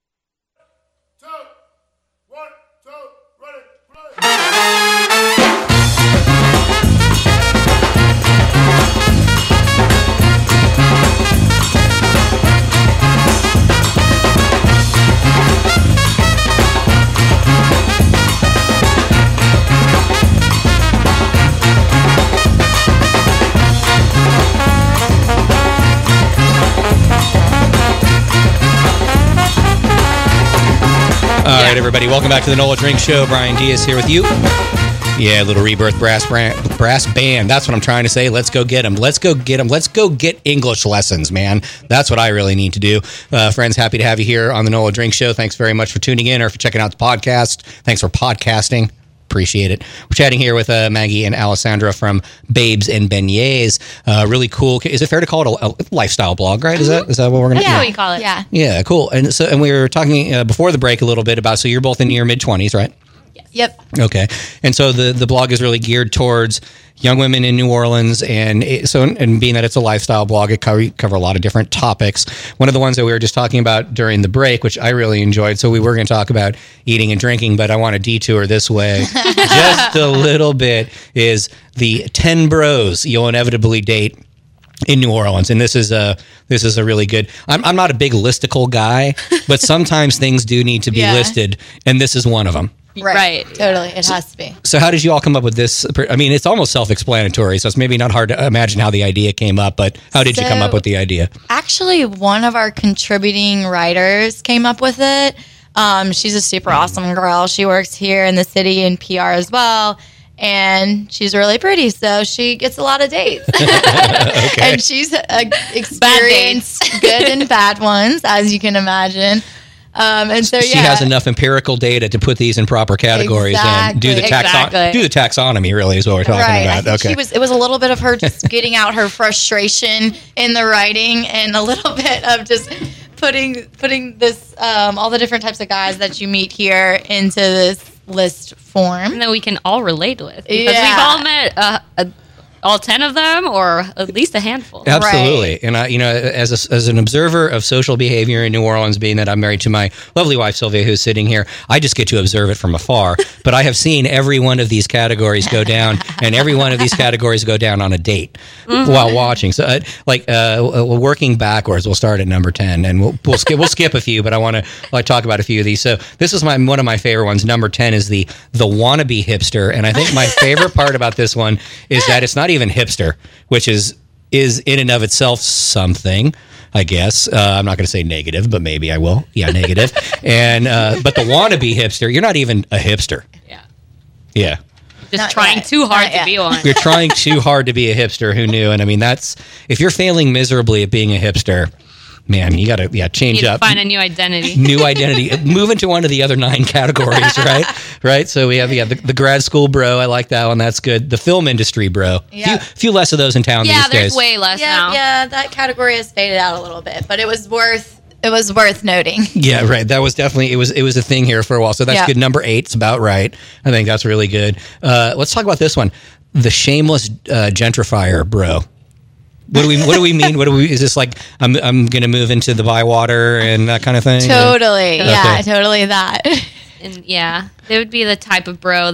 [SPEAKER 2] All right, everybody, welcome back to the Nola Drink Show. Brian Diaz here with you. Yeah, little Rebirth brass brand, brass band. That's what I'm trying to say. Let's go get them. Let's go get them. Let's go get English lessons, man. That's what I really need to do. Uh, friends, happy to have you here on the Nola Drink Show. Thanks very much for tuning in or for checking out the podcast. Thanks for podcasting. Appreciate it. We're chatting here with uh, Maggie and Alessandra from Babes and Beignets. Uh, really cool. Is it fair to call it a, a lifestyle blog, right? Is that is that what we're going to
[SPEAKER 8] Yeah,
[SPEAKER 2] do?
[SPEAKER 8] we call it. Yeah.
[SPEAKER 2] Yeah, cool. And so, and we were talking uh, before the break a little bit about, so you're both in your mid-twenties, right?
[SPEAKER 9] Yep.
[SPEAKER 2] Okay. And so the, the blog is really geared towards young women in New Orleans. And it, so, and being that it's a lifestyle blog, it cover, cover a lot of different topics. One of the ones that we were just talking about during the break, which I really enjoyed. So we were going to talk about eating and drinking, but I want to detour this way just a little bit, is the ten bros you'll inevitably date in New Orleans. And this is a this is a really good, I'm, I'm not a big listicle guy, but sometimes things do need to be
[SPEAKER 9] Yeah.
[SPEAKER 2] listed. And this is one of them.
[SPEAKER 9] Right. right. Totally. It has to be.
[SPEAKER 2] So how did you all come up with this? I mean, it's almost self-explanatory, so it's maybe not hard to imagine how the idea came up, but how did you come
[SPEAKER 9] So-
[SPEAKER 2] up with the idea?
[SPEAKER 9] Actually, one of our contributing writers came up with it. Um, she's a super awesome girl. She works here in the city in P R as well. And she's really pretty, so she gets a lot of dates. And she's uh, experienced good and bad ones, as you can imagine. Um, and so, yeah.
[SPEAKER 2] She has enough empirical data to put these in proper categories and do the taxon-
[SPEAKER 9] Exactly.
[SPEAKER 2] do the taxonomy, really, is what we're talking
[SPEAKER 9] right.
[SPEAKER 2] about.
[SPEAKER 9] I think
[SPEAKER 2] Okay.
[SPEAKER 9] she was. It was a little bit of her just getting out her frustration in the writing, and a little bit of just putting putting this um, all the different types of guys that you meet here into this list form,
[SPEAKER 8] and that we can all relate with, because
[SPEAKER 9] Yeah.
[SPEAKER 8] we've all met uh, uh, all ten of them, or at least a handful.
[SPEAKER 2] Absolutely. And I, you know, as a, as an observer of social behavior in New Orleans, being that I'm married to my lovely wife, Sylvia, who's sitting here, I just get to observe it from afar. But I have seen every one of these categories go down, and every one of these categories go down on a date
[SPEAKER 8] Mhm.
[SPEAKER 2] while watching. So, uh, like, uh, working backwards, we'll start at number ten, and we'll we'll skip we'll skip a few, but I want to like, talk about a few of these. So, this is my one of my favorite ones. Number ten is the the wannabe hipster, and I think my favorite part about this one is that it's not even hipster, which is is in and of itself something, I guess. Uh, I'm not going to say negative, but maybe I will. Yeah, negative. And uh, but the wannabe hipster, you're not even a hipster.
[SPEAKER 8] Yeah.
[SPEAKER 2] Yeah.
[SPEAKER 8] Just
[SPEAKER 9] Not
[SPEAKER 8] trying
[SPEAKER 9] yet.
[SPEAKER 8] too hard
[SPEAKER 9] Not
[SPEAKER 8] to
[SPEAKER 9] yet.
[SPEAKER 8] be one.
[SPEAKER 2] You're trying too hard to be a hipster. Who knew? And I mean, that's if you're failing miserably at being a hipster, man, you got to yeah change
[SPEAKER 8] You need to
[SPEAKER 2] up.
[SPEAKER 8] find a new identity.
[SPEAKER 2] New identity. Move into one of the other nine categories, right? Right. So we have yeah the, the grad school bro. I like that one. That's good. The film industry bro.
[SPEAKER 9] Yeah.
[SPEAKER 2] Few, few less of those in town
[SPEAKER 8] Yeah,
[SPEAKER 2] these
[SPEAKER 8] there's
[SPEAKER 2] days.
[SPEAKER 8] way less
[SPEAKER 9] yeah,
[SPEAKER 8] now.
[SPEAKER 9] yeah, that category has faded out a little bit, but it was worth it was worth noting.
[SPEAKER 2] Yeah, right. That was definitely it was it was a thing here for a while. So that's
[SPEAKER 9] Yeah.
[SPEAKER 2] good. Number eight, it's about right. I think that's really good. Uh, let's talk about this one. The shameless uh, gentrifier, bro. What do we what do we mean? What do we is this like I'm I'm gonna move into the Bywater and that kind of thing?
[SPEAKER 9] Totally,
[SPEAKER 2] Okay.
[SPEAKER 9] yeah, totally that.
[SPEAKER 8] And yeah, they would be the type of bro that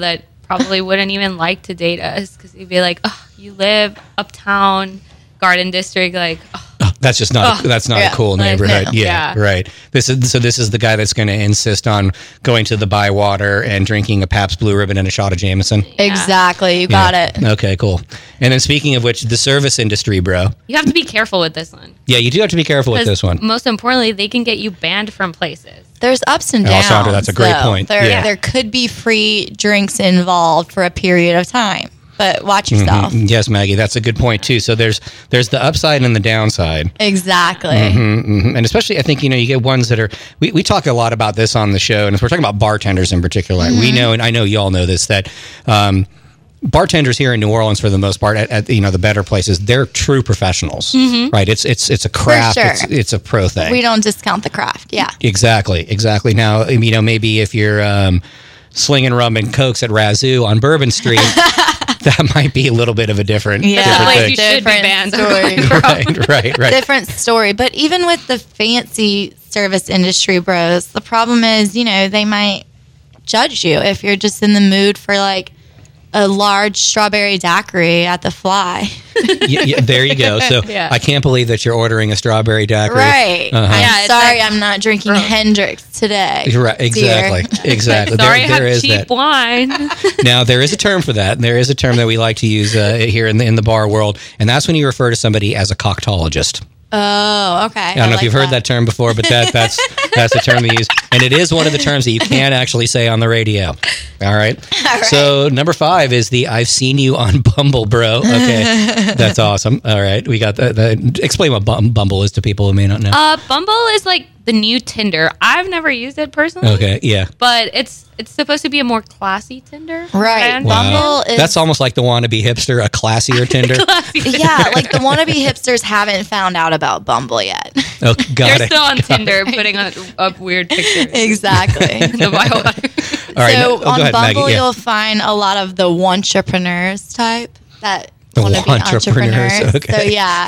[SPEAKER 8] probably wouldn't even like to date us because he'd be like, "Oh, you live uptown, Garden District, like." Oh,
[SPEAKER 2] That's just not.
[SPEAKER 8] Oh,
[SPEAKER 2] that's not
[SPEAKER 8] yeah,
[SPEAKER 2] a cool
[SPEAKER 8] like,
[SPEAKER 2] neighborhood.
[SPEAKER 8] no.
[SPEAKER 2] Yeah,
[SPEAKER 8] Yeah.
[SPEAKER 2] right. This is so. This is the guy that's going to insist on going to the Bywater and drinking a Pabst Blue Ribbon and a shot of Jameson.
[SPEAKER 9] Exactly. You got
[SPEAKER 2] Yeah.
[SPEAKER 9] it.
[SPEAKER 2] Okay, cool. And then speaking of which, the service industry, bro.
[SPEAKER 8] You have to be careful with this one.
[SPEAKER 2] Yeah, you do have to be careful with
[SPEAKER 8] 'Cause
[SPEAKER 2] this one.
[SPEAKER 8] Most importantly, they can get you banned from places.
[SPEAKER 9] There's ups and
[SPEAKER 2] Oh,
[SPEAKER 9] downs.
[SPEAKER 2] Sandra, that's a great
[SPEAKER 9] though.
[SPEAKER 2] point.
[SPEAKER 9] There,
[SPEAKER 2] Yeah.
[SPEAKER 9] there could be free drinks involved for a period of time, but watch yourself.
[SPEAKER 2] Mhm. Yes, Maggie, that's a good point too. So there's there's the upside and the downside.
[SPEAKER 9] Exactly.
[SPEAKER 2] hmm hmm And especially, I think, you know, you get ones that are, we, we talk a lot about this on the show, and if we're talking about bartenders in particular, we
[SPEAKER 9] Mhm.
[SPEAKER 2] know, and I know y'all know this, that um, bartenders here in New Orleans, for the most part, at, at you know the better places, they're true professionals,
[SPEAKER 9] Mhm.
[SPEAKER 2] right? It's it's it's a craft,
[SPEAKER 9] sure.
[SPEAKER 2] it's, it's a pro thing.
[SPEAKER 9] We don't discount the craft. Yeah.
[SPEAKER 2] Exactly, exactly. Now, you know, maybe if you're um, slinging rum and cokes at Razoo on Bourbon Street, that might be a little bit of a different,
[SPEAKER 9] Yeah.
[SPEAKER 2] different
[SPEAKER 9] Like
[SPEAKER 2] thing.
[SPEAKER 9] you should be banned. Story.
[SPEAKER 2] right, right, right.
[SPEAKER 9] Different story. But even with the fancy service industry bros, the problem is, you know, they might judge you if you're just in the mood for like a large strawberry daiquiri at the Fly.
[SPEAKER 2] yeah, yeah, there you go. So
[SPEAKER 9] Yeah.
[SPEAKER 2] I can't believe that you're ordering a strawberry daiquiri.
[SPEAKER 9] Right.
[SPEAKER 2] Uh-huh.
[SPEAKER 9] I'm sorry I'm not drinking Hendrix today.
[SPEAKER 2] Right, exactly,
[SPEAKER 9] dear.
[SPEAKER 2] exactly.
[SPEAKER 8] Sorry,
[SPEAKER 2] there,
[SPEAKER 8] I have
[SPEAKER 2] there is
[SPEAKER 8] cheap
[SPEAKER 2] that.
[SPEAKER 8] wine.
[SPEAKER 2] Now there is a term for that. There is a term that we like to use uh, here in the in the bar world, and that's when you refer to somebody as a coctologist.
[SPEAKER 9] Oh, okay.
[SPEAKER 2] I don't know if you've heard that term before, but that that's that's the term they use, and it is one of the terms that you can't actually say on the radio. All right.
[SPEAKER 9] All right.
[SPEAKER 2] So number five is the "I've seen you on Bumble, bro." Okay, that's awesome. All right, we got that. that explain what Bum- Bumble is to people who may not know.
[SPEAKER 8] Uh, Bumble is like the new Tinder. I've never used it personally.
[SPEAKER 2] Okay, yeah.
[SPEAKER 8] But it's it's supposed to be a more classy Tinder.
[SPEAKER 9] Right.
[SPEAKER 8] And
[SPEAKER 2] Wow.
[SPEAKER 9] Bumble is-
[SPEAKER 2] That's almost like the wannabe hipster, a classier Tinder.
[SPEAKER 9] Yeah, like the wannabe hipsters haven't found out about Bumble yet.
[SPEAKER 2] Oh, got
[SPEAKER 8] They're
[SPEAKER 2] it.
[SPEAKER 8] still on
[SPEAKER 2] Got
[SPEAKER 8] Tinder
[SPEAKER 2] it.
[SPEAKER 8] putting on, up weird pictures.
[SPEAKER 9] Exactly.
[SPEAKER 8] The bio-
[SPEAKER 2] All right,
[SPEAKER 9] so
[SPEAKER 2] no- oh, go
[SPEAKER 9] on
[SPEAKER 2] ahead,
[SPEAKER 9] Bumble,
[SPEAKER 2] Maggie, yeah.
[SPEAKER 9] you'll find a lot of the entrepreneurs type that
[SPEAKER 2] The
[SPEAKER 9] want to be
[SPEAKER 2] wantrepreneurs,
[SPEAKER 9] entrepreneurs.
[SPEAKER 2] okay.
[SPEAKER 9] So yeah,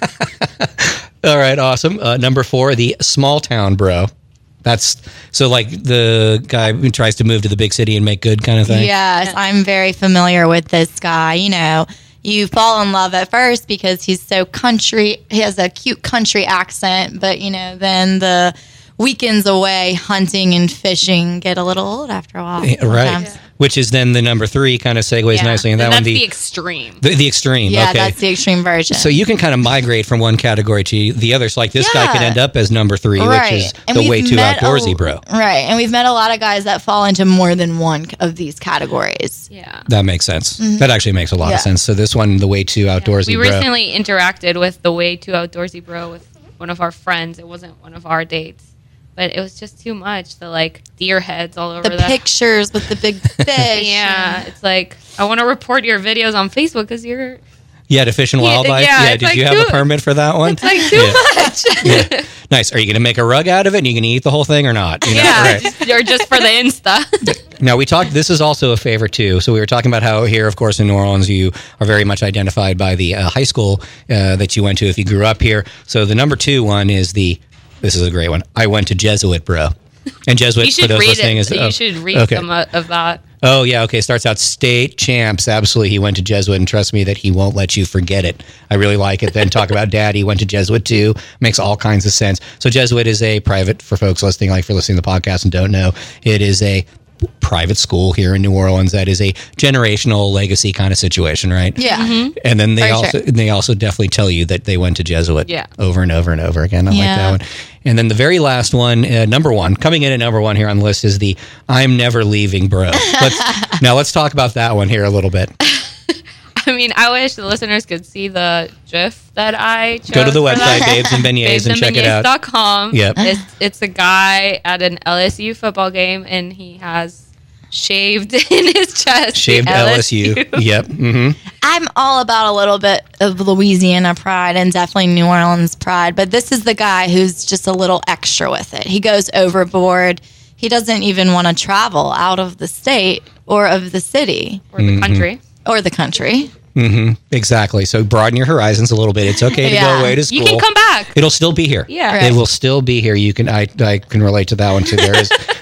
[SPEAKER 2] All right, awesome. Uh, number four, the small town bro. That's so like the guy who tries to move to the big city and make good kind of thing.
[SPEAKER 9] yes, I'm very familiar with this guy. You know, you fall in love at first because he's so country. He has a cute country accent, but you know, then the weekends away hunting and fishing get a little old after a while.
[SPEAKER 2] Eh, Right.
[SPEAKER 9] sometimes.
[SPEAKER 2] Which is then the number three kind of segues
[SPEAKER 8] Yeah.
[SPEAKER 2] nicely in that
[SPEAKER 8] And
[SPEAKER 2] one.
[SPEAKER 8] that's the,
[SPEAKER 2] The,
[SPEAKER 8] extreme.
[SPEAKER 2] the, the extreme.
[SPEAKER 9] Yeah,
[SPEAKER 2] okay.
[SPEAKER 9] that's the extreme version.
[SPEAKER 2] So you can kind of migrate from one category to the other. So like this guy can
[SPEAKER 9] Yeah.
[SPEAKER 2] end up as number three,
[SPEAKER 9] Right.
[SPEAKER 2] which is
[SPEAKER 9] And
[SPEAKER 2] the
[SPEAKER 9] we've
[SPEAKER 2] way too
[SPEAKER 9] met a-
[SPEAKER 2] outdoorsy bro.
[SPEAKER 9] Right. And we've met a lot of guys that fall into more than one of these categories.
[SPEAKER 8] Yeah.
[SPEAKER 2] That makes sense.
[SPEAKER 9] Mhm.
[SPEAKER 2] That actually makes a lot
[SPEAKER 9] Yeah.
[SPEAKER 2] of sense. So this one, the way too outdoorsy
[SPEAKER 8] We
[SPEAKER 2] bro.
[SPEAKER 8] recently interacted with the Way Too Outdoorsy Bro with one of our friends. It wasn't one of our dates, but it was just too much. The like deer heads all over
[SPEAKER 9] The
[SPEAKER 8] the
[SPEAKER 9] pictures with the big fish.
[SPEAKER 8] Yeah, it's like I want to report your videos on Facebook because you're.
[SPEAKER 2] Yeah, to Fish and
[SPEAKER 8] Yeah,
[SPEAKER 2] Wildlife.
[SPEAKER 8] yeah,
[SPEAKER 2] Yeah,
[SPEAKER 8] it's
[SPEAKER 2] did
[SPEAKER 8] like
[SPEAKER 2] you have
[SPEAKER 8] too-
[SPEAKER 2] a permit for that one?
[SPEAKER 8] It's like too
[SPEAKER 2] Yeah.
[SPEAKER 8] much.
[SPEAKER 2] Yeah. Nice. Are you going to make a rug out of it and you going to eat the whole thing or not? You know?
[SPEAKER 8] Yeah,
[SPEAKER 2] Right.
[SPEAKER 8] just, or just for the Insta.
[SPEAKER 2] Now, we talked, this is also a favorite too. So, we were talking about how here, of course, in New Orleans, you are very much identified by the uh, high school uh, that you went to if you grew up here. So, the number two one is the, this is a great one. I went to Jesuit, bro. And Jesuit,
[SPEAKER 8] You
[SPEAKER 2] for
[SPEAKER 8] should
[SPEAKER 2] those
[SPEAKER 8] read
[SPEAKER 2] listening,
[SPEAKER 8] it.
[SPEAKER 2] is.
[SPEAKER 8] you
[SPEAKER 2] oh,
[SPEAKER 8] should read
[SPEAKER 2] okay.
[SPEAKER 8] some of, of that.
[SPEAKER 2] Oh, yeah. Okay. Starts out state champs. Absolutely. He went to Jesuit, and trust me that he won't let you forget it. I really like it. Then talk about dad. He went to Jesuit too. Makes all kinds of sense. So, Jesuit is a private, for folks listening, like for listening to the podcast and don't know, it is a private school here in New Orleans that is a generational legacy kind of situation, right?
[SPEAKER 9] Yeah. Mhm.
[SPEAKER 2] And then they
[SPEAKER 9] For
[SPEAKER 2] also
[SPEAKER 9] sure.
[SPEAKER 2] they also definitely tell you that they went to Jesuit
[SPEAKER 8] Yeah.
[SPEAKER 2] over and over and over again. I like
[SPEAKER 9] Yeah.
[SPEAKER 2] that one. And then the very last one, uh, number one, coming in at number one here on the list is the I'm never leaving, bro. Let's, now let's talk about that one here a little bit.
[SPEAKER 8] I mean, I wish the listeners could see the GIF that I chose
[SPEAKER 2] Go to the
[SPEAKER 8] for
[SPEAKER 2] website,
[SPEAKER 8] that.
[SPEAKER 2] Babes and Beignets, and check it out.
[SPEAKER 8] Dot com.
[SPEAKER 2] Yep.
[SPEAKER 8] It's, it's a guy at an L S U football game, and he has shaved in his chest. the
[SPEAKER 2] Shaved L S U. Yep. hmm
[SPEAKER 9] I'm all about a little bit of Louisiana pride and definitely New Orleans pride, but this is the guy who's just a little extra with it. He goes overboard. He doesn't even want to travel out of the state or of the city
[SPEAKER 8] Or the
[SPEAKER 2] Mhm.
[SPEAKER 8] country.
[SPEAKER 9] or the country.
[SPEAKER 2] hmm Exactly. So broaden your horizons a little bit. It's okay to
[SPEAKER 9] Yeah.
[SPEAKER 2] go away to school.
[SPEAKER 8] You can come back.
[SPEAKER 2] It'll still be here.
[SPEAKER 8] Yeah.
[SPEAKER 9] Right.
[SPEAKER 2] It will still be here. You can I I can relate to that one too. There is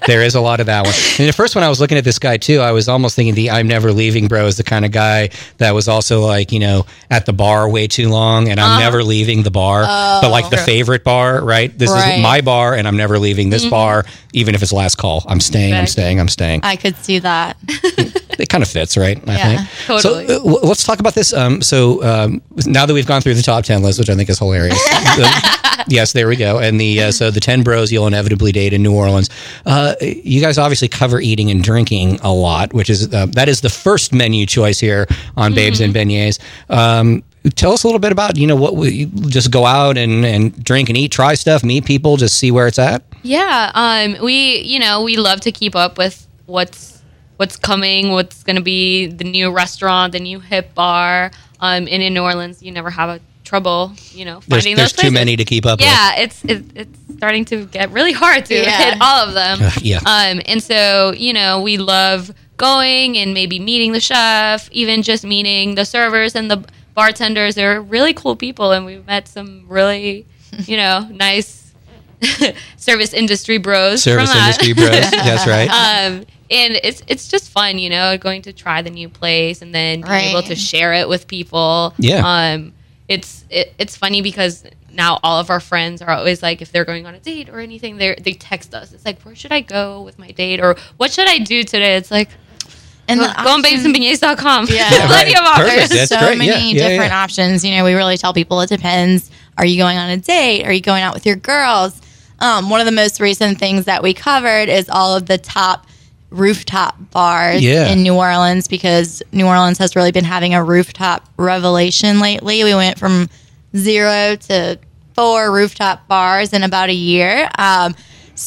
[SPEAKER 2] There is a lot of that one. And the first one I was looking at this guy too, I was almost thinking the I'm never leaving bro is the kind of guy that was also like, you know, at the bar way too long and I'm
[SPEAKER 9] Uh,
[SPEAKER 2] never leaving the bar.
[SPEAKER 9] Oh.
[SPEAKER 2] But like the favorite bar, right? This
[SPEAKER 9] Right.
[SPEAKER 2] is my bar and I'm never leaving this
[SPEAKER 9] Mhm.
[SPEAKER 2] bar, even if it's last call. I'm staying, I'm staying, I'm staying.
[SPEAKER 9] I could see that.
[SPEAKER 2] It kind of fits, right? I
[SPEAKER 9] Yeah,
[SPEAKER 2] think.
[SPEAKER 9] totally.
[SPEAKER 2] So uh, w- let's talk about this. Um, so um, now that we've gone through the top ten list, which I think is hilarious. the, yes, there we go. And the uh, so the ten bros you'll inevitably date in New Orleans. Uh, you guys obviously cover eating and drinking a lot, which is uh, that is the first menu choice here on Babes and Beignets. Um, tell us a little bit about you know what we just go out and, and drink and eat, try stuff, meet people, just see where it's at.
[SPEAKER 8] Yeah, um, we you know we love to keep up with what's what's coming, what's going to be the new restaurant, the new hip bar. Um, and in New Orleans, you never have a trouble, you know,
[SPEAKER 2] There's,
[SPEAKER 8] finding
[SPEAKER 2] there's
[SPEAKER 8] those
[SPEAKER 2] too
[SPEAKER 8] places.
[SPEAKER 2] many to keep up
[SPEAKER 8] Yeah, it's it, it's starting to get really hard to
[SPEAKER 9] Yeah.
[SPEAKER 8] hit all of them.
[SPEAKER 2] Uh, yeah.
[SPEAKER 8] Um, and so you know we love going and maybe meeting the chef, even just meeting the servers and the bartenders. They're really cool people, and we've met some really, you know, nice service industry bros.
[SPEAKER 2] Service
[SPEAKER 8] from that.
[SPEAKER 2] industry bros, that's right.
[SPEAKER 8] Um, and it's it's just fun, you know, going to try the new place and then being
[SPEAKER 9] Right.
[SPEAKER 8] able to share it with people.
[SPEAKER 2] Yeah.
[SPEAKER 8] Um, it's it, it's funny because now all of our friends are always like, if they're going on a date or anything, they they text us. It's like, where should I go with my date, or what should I do today? It's like,
[SPEAKER 9] And
[SPEAKER 8] go,
[SPEAKER 9] the
[SPEAKER 8] go on babes and beignets dot com.
[SPEAKER 9] Yeah.
[SPEAKER 8] There's plenty
[SPEAKER 2] right.
[SPEAKER 8] of offers.
[SPEAKER 2] Perfect. That's
[SPEAKER 9] so
[SPEAKER 2] great.
[SPEAKER 9] many
[SPEAKER 2] Yeah, yeah,
[SPEAKER 9] different
[SPEAKER 2] yeah.
[SPEAKER 9] options. You know, we really tell people it depends. Are you going on a date? Are you going out with your girls? Um, one of the most recent things that we covered is all of the top rooftop bars
[SPEAKER 2] Yeah.
[SPEAKER 9] in New Orleans, because New Orleans has really been having a rooftop revelation lately. We went from zero to four rooftop bars in about a year. Um,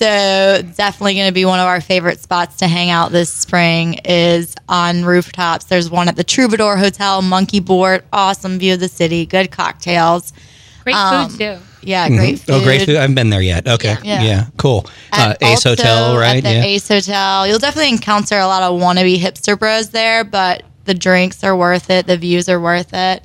[SPEAKER 9] so definitely going to be one of our favorite spots to hang out this spring is on rooftops. There's one at the Troubadour Hotel, Monkey Board, awesome view of the city, good cocktails.
[SPEAKER 8] Great
[SPEAKER 9] Um,
[SPEAKER 8] food too.
[SPEAKER 9] Yeah, great
[SPEAKER 2] Mhm.
[SPEAKER 9] food.
[SPEAKER 2] Oh, great food. I haven't been there yet. Okay.
[SPEAKER 9] Yeah.
[SPEAKER 2] Yeah. Cool. Uh,
[SPEAKER 9] At
[SPEAKER 2] Ace
[SPEAKER 9] Alto,
[SPEAKER 2] Hotel, right?
[SPEAKER 9] At the
[SPEAKER 2] Yeah.
[SPEAKER 9] Ace Hotel. You'll definitely encounter a lot of wannabe hipster bros there, but the drinks are worth it. The views are worth it.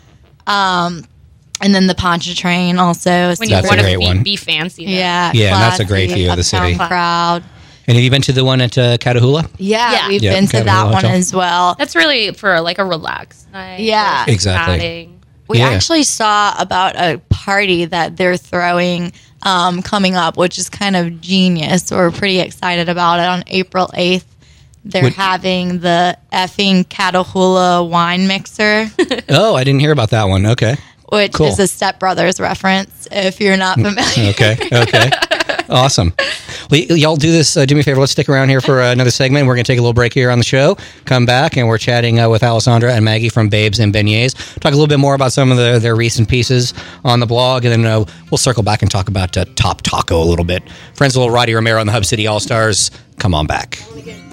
[SPEAKER 9] Um, and then the Pontchartrain also.
[SPEAKER 8] When you
[SPEAKER 2] That's a
[SPEAKER 8] want to
[SPEAKER 2] great
[SPEAKER 8] be,
[SPEAKER 2] one.
[SPEAKER 8] be fancy. though.
[SPEAKER 9] Yeah.
[SPEAKER 2] Yeah, and that's a great
[SPEAKER 9] classy,
[SPEAKER 2] view of the city.
[SPEAKER 9] uptown crowd.
[SPEAKER 2] And have you been to the one at uh, Catahoula?
[SPEAKER 9] Yeah,
[SPEAKER 8] Yeah.
[SPEAKER 9] we've
[SPEAKER 2] Yeah,
[SPEAKER 9] been to
[SPEAKER 2] Capital
[SPEAKER 9] that one
[SPEAKER 2] Hotel.
[SPEAKER 9] as well.
[SPEAKER 8] That's really for like a relaxed night.
[SPEAKER 9] Yeah.
[SPEAKER 8] or just
[SPEAKER 2] Exactly.
[SPEAKER 8] chatting.
[SPEAKER 9] We
[SPEAKER 2] Yeah.
[SPEAKER 9] actually saw about a party that they're throwing um, coming up, which is kind of genius. So we're pretty excited about it. On April eighth, they're
[SPEAKER 2] What-
[SPEAKER 9] having the effing Catahoula wine mixer,
[SPEAKER 2] Oh, I didn't hear about that one. Okay.
[SPEAKER 9] which
[SPEAKER 2] Cool.
[SPEAKER 9] is a Step Brothers reference, if you're not familiar.
[SPEAKER 2] Okay. Okay. Awesome. Well, y- y'all do this. Uh, do me a favor. Let's stick around here for uh, another segment. We're going to take a little break here on the show. Come back, and we're chatting uh, with Alessandra and Maggie from Babes and Beignets. Talk a little bit more about some of the, their recent pieces on the blog, and then uh, we'll circle back and talk about uh, Top Taco a little bit. Friends, a little Roddy Romero and the Hub City All Stars. Come on back.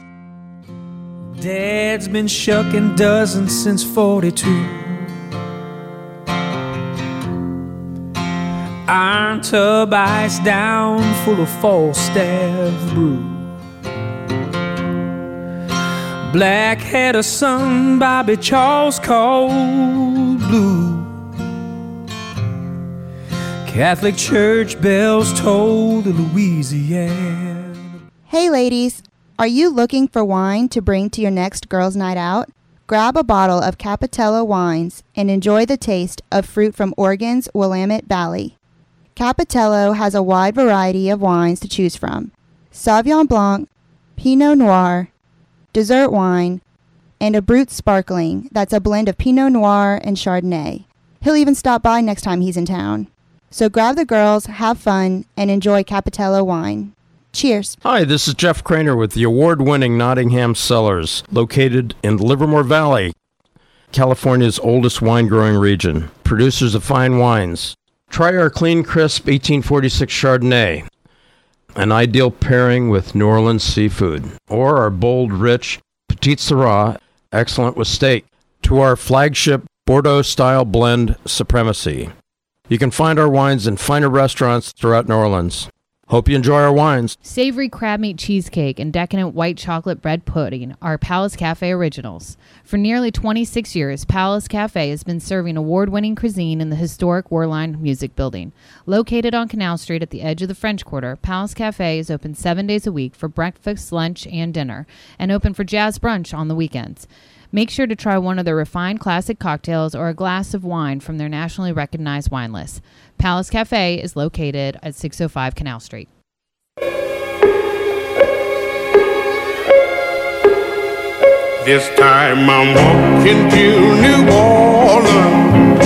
[SPEAKER 3] Dad's been shucking dozens since forty-two. Iron tub ice down full of Falstaff brew. Black hat of sun, Bobby Charles cold blue. Catholic church bells toll the Louisiana.
[SPEAKER 4] Hey ladies, are you looking for wine to bring to your next girls' night out? Grab a bottle of Capitello wines and enjoy the taste of fruit from Oregon's Willamette Valley. Capitello has a wide variety of wines to choose from: Sauvignon Blanc, Pinot Noir, dessert wine, and a Brut Sparkling that's a blend of Pinot Noir and Chardonnay. He'll even stop by next time he's in town. So grab the girls, have fun, and enjoy Capitello wine. Cheers.
[SPEAKER 18] Hi, this is Jeff Craner with the award-winning Nottingham Cellars, located in the Livermore Valley, California's oldest wine-growing region. Producers of fine wines. Try our clean, crisp eighteen forty-six Chardonnay, an ideal pairing with New Orleans seafood, or our bold, rich Petite Syrah, excellent with steak, to our flagship Bordeaux-style blend Supremacy. You can find our wines in finer restaurants throughout New Orleans. Hope you enjoy our wines.
[SPEAKER 7] Savory crab meat cheesecake and decadent white chocolate bread pudding are Palace Cafe originals. For nearly twenty-six years, Palace Cafe has been serving award-winning cuisine in the historic Warline Music Building. Located on Canal Street at the edge of the French Quarter, Palace Cafe is open seven days a week for breakfast, lunch, and dinner, and open for jazz brunch on the weekends. Make sure to try one of their refined classic cocktails or a glass of wine from their nationally recognized wine list. Palace Cafe is located at six oh five Canal Street.
[SPEAKER 3] This time I'm walking to New Orleans.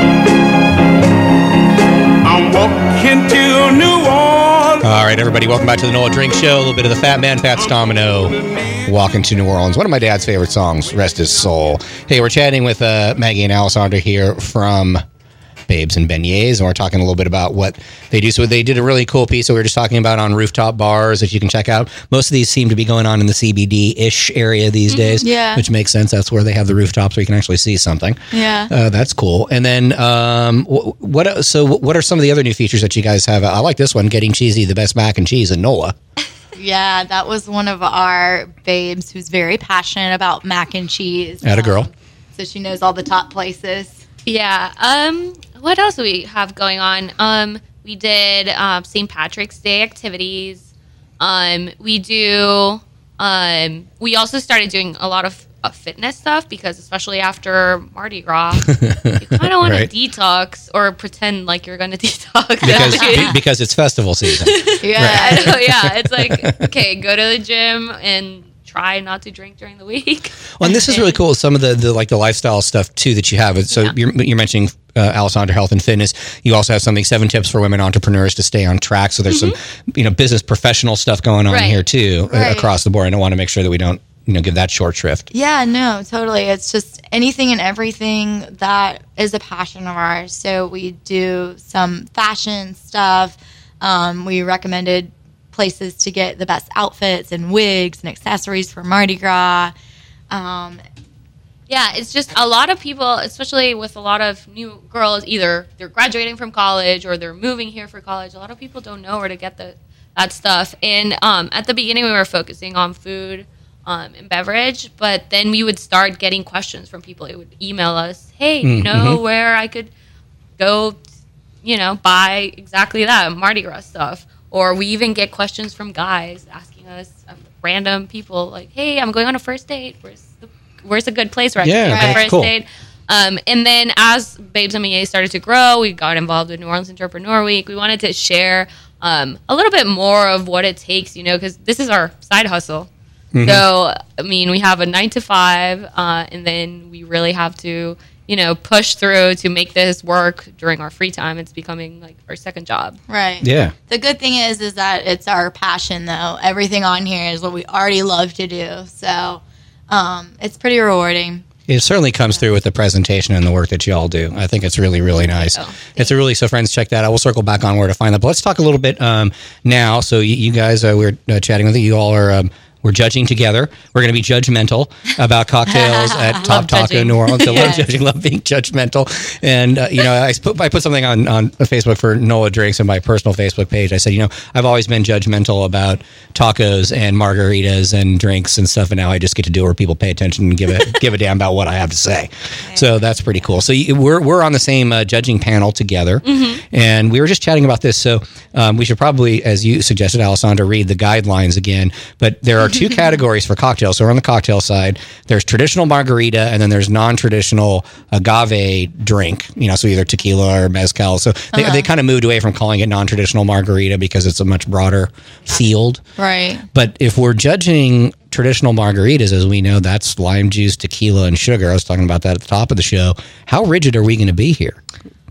[SPEAKER 3] I'm walking to New Orleans.
[SPEAKER 2] All right, everybody, welcome back to the Nola Drink Show. A little bit of the Fat Man, Fats Domino, Walking to New Orleans. One of my dad's favorite songs, Rest His Soul. Hey, we're chatting with uh, Maggie and Alessandra here from Babes and Beignets, and we're talking a little bit about what they do. So they did a really cool piece that we were just talking about on rooftop bars that you can check out. Most of these seem to be going on in the C B D-ish area these days,
[SPEAKER 9] yeah.
[SPEAKER 2] which makes sense. That's where they have the rooftops where you can actually see something.
[SPEAKER 9] Yeah.
[SPEAKER 2] Uh, that's cool. And then um, what? So what are some of the other new features that you guys have? I like this one, Getting Cheesy, the best mac and cheese in NOLA.
[SPEAKER 9] Yeah, that was one of our babes who's very passionate about mac and cheese.
[SPEAKER 2] Atta girl.
[SPEAKER 9] Um, so she knows all the top places.
[SPEAKER 8] Yeah. Um. What else do we have going on? Um. We did um, Saint Patrick's Day activities. Um. We do. Um. We also started doing a lot of uh, fitness stuff because, especially after Mardi Gras, you kind of want
[SPEAKER 2] Right.
[SPEAKER 8] to detox or pretend like you're going to detox.
[SPEAKER 2] Because, because it's festival season.
[SPEAKER 8] Yeah, I know, yeah. It's like, okay, go to the gym and try not to drink during the week.
[SPEAKER 2] Well, and this is really cool. Some of the, the like the lifestyle stuff too that you have. So
[SPEAKER 8] Yeah.
[SPEAKER 2] you're, you're mentioning uh, Alessandra Health and Fitness. You also have something, seven tips for women entrepreneurs to stay on track. So there's some, you know, business professional stuff going on
[SPEAKER 9] Right.
[SPEAKER 2] here too uh,
[SPEAKER 9] Right.
[SPEAKER 2] across the board. I don't want to make sure that we don't, you know, give that short shrift.
[SPEAKER 9] Yeah, no, totally. It's just anything and everything that is a passion of ours. So we do some fashion stuff. Um, we recommended places to get the best outfits and wigs and accessories for Mardi Gras. Um,
[SPEAKER 8] Yeah, it's just a lot of people, especially with a lot of new girls, either they're graduating from college or they're moving here for college. A lot of people don't know where to get the, that stuff. And um, at the beginning, we were focusing on food um, and beverage, but then we would start getting questions from people. They would email us, hey, you know
[SPEAKER 19] Mm-hmm.
[SPEAKER 8] where I could go, you know, buy exactly that, Mardi Gras stuff. Or we even get questions from guys asking us, um, random people, like, hey, I'm going on a first date. Where's the Where's a good place where I
[SPEAKER 2] Yeah,
[SPEAKER 8] can do my
[SPEAKER 2] that's
[SPEAKER 8] first
[SPEAKER 2] cool.
[SPEAKER 8] date? Um, and then as Babes and Beignets started to grow, we got involved with New Orleans Entrepreneur Week. We wanted to share um, a little bit more of what it takes, you know, because this is our side hustle.
[SPEAKER 2] Mhm.
[SPEAKER 8] So, I mean, we have a nine to five, uh, and then we really have to, you know, push through to make this work during our free time. It's becoming like our second job.
[SPEAKER 9] right.
[SPEAKER 2] Yeah.
[SPEAKER 9] The good thing is, is that it's our passion, though. Everything on here is what we already love to do. So um, it's pretty rewarding.
[SPEAKER 2] It certainly comes through with the presentation and the work that you all do. I think it's really, really nice. It's a really, so friends, check that out. We'll circle back on where to find that. But let's talk a little bit um, now. So you, you guys, uh, we were uh, chatting with you. You all are, um, we're judging together. We're going to be judgmental about cocktails at Top
[SPEAKER 19] Love
[SPEAKER 2] Taco
[SPEAKER 19] judging.
[SPEAKER 2] New Orleans. So love
[SPEAKER 19] Yes.
[SPEAKER 2] judging, love being judgmental. And, uh, you know, I put, I put something on, on Facebook for Nola Drinks on my personal Facebook page. I said, you know, I've always been judgmental about tacos and margaritas and drinks and stuff. And now I just get to do it where people pay attention and give a, give a damn about what I have to say. So that's pretty cool. So you, we're, we're on the same uh, judging panel together.
[SPEAKER 8] Mhm.
[SPEAKER 2] And we were just chatting about this. So um, we should probably, as you suggested, Alessandra, read the guidelines again. But there are two categories for cocktails. So we're on the cocktail side. There's traditional margarita, and then there's non-traditional agave drink. You know, so either tequila or mezcal. So they,
[SPEAKER 9] Uh-huh.
[SPEAKER 2] they kind of moved away from calling it non-traditional margarita because it's a much broader field.
[SPEAKER 9] Right.
[SPEAKER 2] But if we're judging traditional margaritas, as we know, that's lime juice, tequila, and sugar. I was talking about that at the top of the show. How rigid are we going to be here?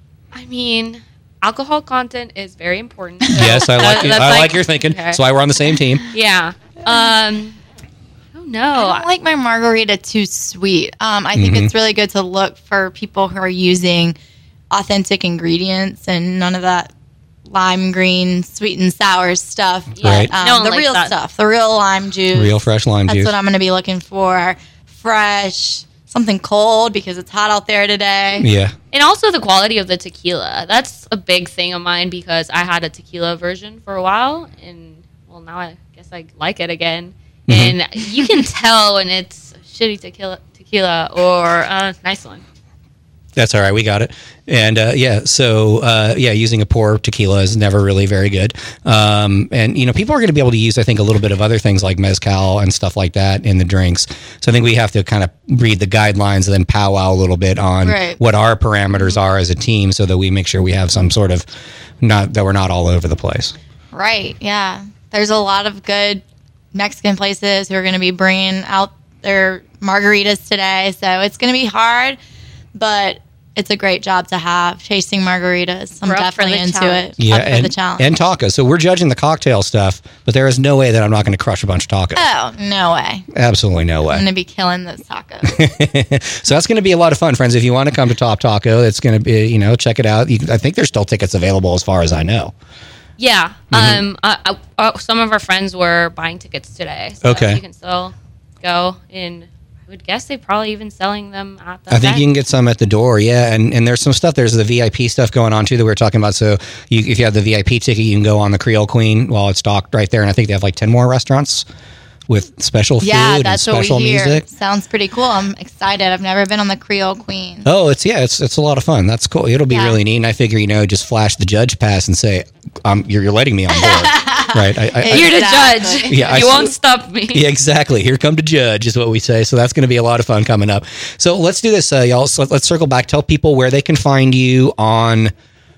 [SPEAKER 8] I mean, alcohol content is very important. So
[SPEAKER 2] Yes, I like
[SPEAKER 8] that-
[SPEAKER 2] you.
[SPEAKER 8] that's
[SPEAKER 2] I like your thinking.
[SPEAKER 8] okay.
[SPEAKER 2] That's why we're on the same team.
[SPEAKER 8] Yeah. Um, oh no.
[SPEAKER 9] I don't like my margarita too sweet. Um, I think
[SPEAKER 2] Mhm.
[SPEAKER 9] it's really good to look for people who are using authentic ingredients and none of that lime green sweet and sour stuff.
[SPEAKER 2] Right.
[SPEAKER 9] Um,
[SPEAKER 8] No one
[SPEAKER 9] the
[SPEAKER 8] likes
[SPEAKER 9] real
[SPEAKER 8] that.
[SPEAKER 9] stuff, the real lime juice.
[SPEAKER 2] Real fresh lime
[SPEAKER 9] That's
[SPEAKER 2] juice.
[SPEAKER 9] what I'm going to be looking for. Fresh, something cold because it's hot out there today.
[SPEAKER 2] Yeah.
[SPEAKER 8] And also the quality of the tequila. That's a big thing of mine because I had a tequila version for a while, and well, now I guess I like it again. Mm-hmm. And you can tell when it's shitty tequila, tequila or a nice one.
[SPEAKER 2] That's all right. We got it. And uh, yeah, so uh, yeah, using a poor tequila is never really very good. Um, and, you know, people are going to be able to use, I think, a little bit of other things like mezcal and stuff like that in the drinks. So I think we have to kind of read the guidelines and then powwow a little bit on
[SPEAKER 9] Right.
[SPEAKER 2] what our parameters are as a team so that we make sure we have some sort of, not that we're not all over the place.
[SPEAKER 9] Right, yeah. There's a lot of good Mexican places who are going to be bringing out their margaritas today. So it's going to be hard, but it's a great job to have, chasing margaritas. I'm
[SPEAKER 8] We're up for
[SPEAKER 9] definitely
[SPEAKER 8] the
[SPEAKER 9] into
[SPEAKER 8] challenge.
[SPEAKER 9] it.
[SPEAKER 2] Yeah,
[SPEAKER 9] up for
[SPEAKER 2] and,
[SPEAKER 9] the challenge.
[SPEAKER 2] and tacos. So we're judging the cocktail stuff, but there is no way that I'm not going to crush a bunch of tacos.
[SPEAKER 9] Oh, no way.
[SPEAKER 2] Absolutely no
[SPEAKER 9] I'm
[SPEAKER 2] way.
[SPEAKER 9] going to be killing those tacos.
[SPEAKER 2] So that's going to be a lot of fun, friends. If you want to come to Top Taco, it's going to be, you know, check it out. You, I think there's still tickets available as far as I know.
[SPEAKER 8] Yeah.
[SPEAKER 2] Mm-hmm.
[SPEAKER 8] Um. Uh, uh, uh, some of our friends were buying tickets today. So
[SPEAKER 2] Okay.
[SPEAKER 8] You can still go, and I would guess they're probably even selling them at the
[SPEAKER 2] I think
[SPEAKER 8] event.
[SPEAKER 2] you can get some at the door, yeah. And and there's some stuff. There's the V I P stuff going on too that we were talking about. So you, if you have the V I P ticket, you can go on the Creole Queen while it's docked right there. And I think they have like ten more restaurants with special food
[SPEAKER 9] yeah,
[SPEAKER 2] and
[SPEAKER 9] that's what we
[SPEAKER 2] special
[SPEAKER 9] hear.
[SPEAKER 2] music.
[SPEAKER 9] Sounds pretty cool. I'm excited. I've never been on the Creole Queen.
[SPEAKER 2] Oh, it's yeah, it's it's a lot of fun. That's cool. It'll be
[SPEAKER 9] Yeah.
[SPEAKER 2] really neat. And I figure, you know, just flash the judge pass and say, um, you're, you're letting me on board, right? I, I,
[SPEAKER 8] You're the
[SPEAKER 9] Exactly.
[SPEAKER 8] judge.
[SPEAKER 2] Yeah, I
[SPEAKER 8] you
[SPEAKER 2] s-
[SPEAKER 8] won't stop me.
[SPEAKER 2] Yeah, exactly. Here come to judge is what we say. So that's going to be a lot of fun coming up. So let's do this, uh, y'all. So let's circle back. Tell people where they can find you on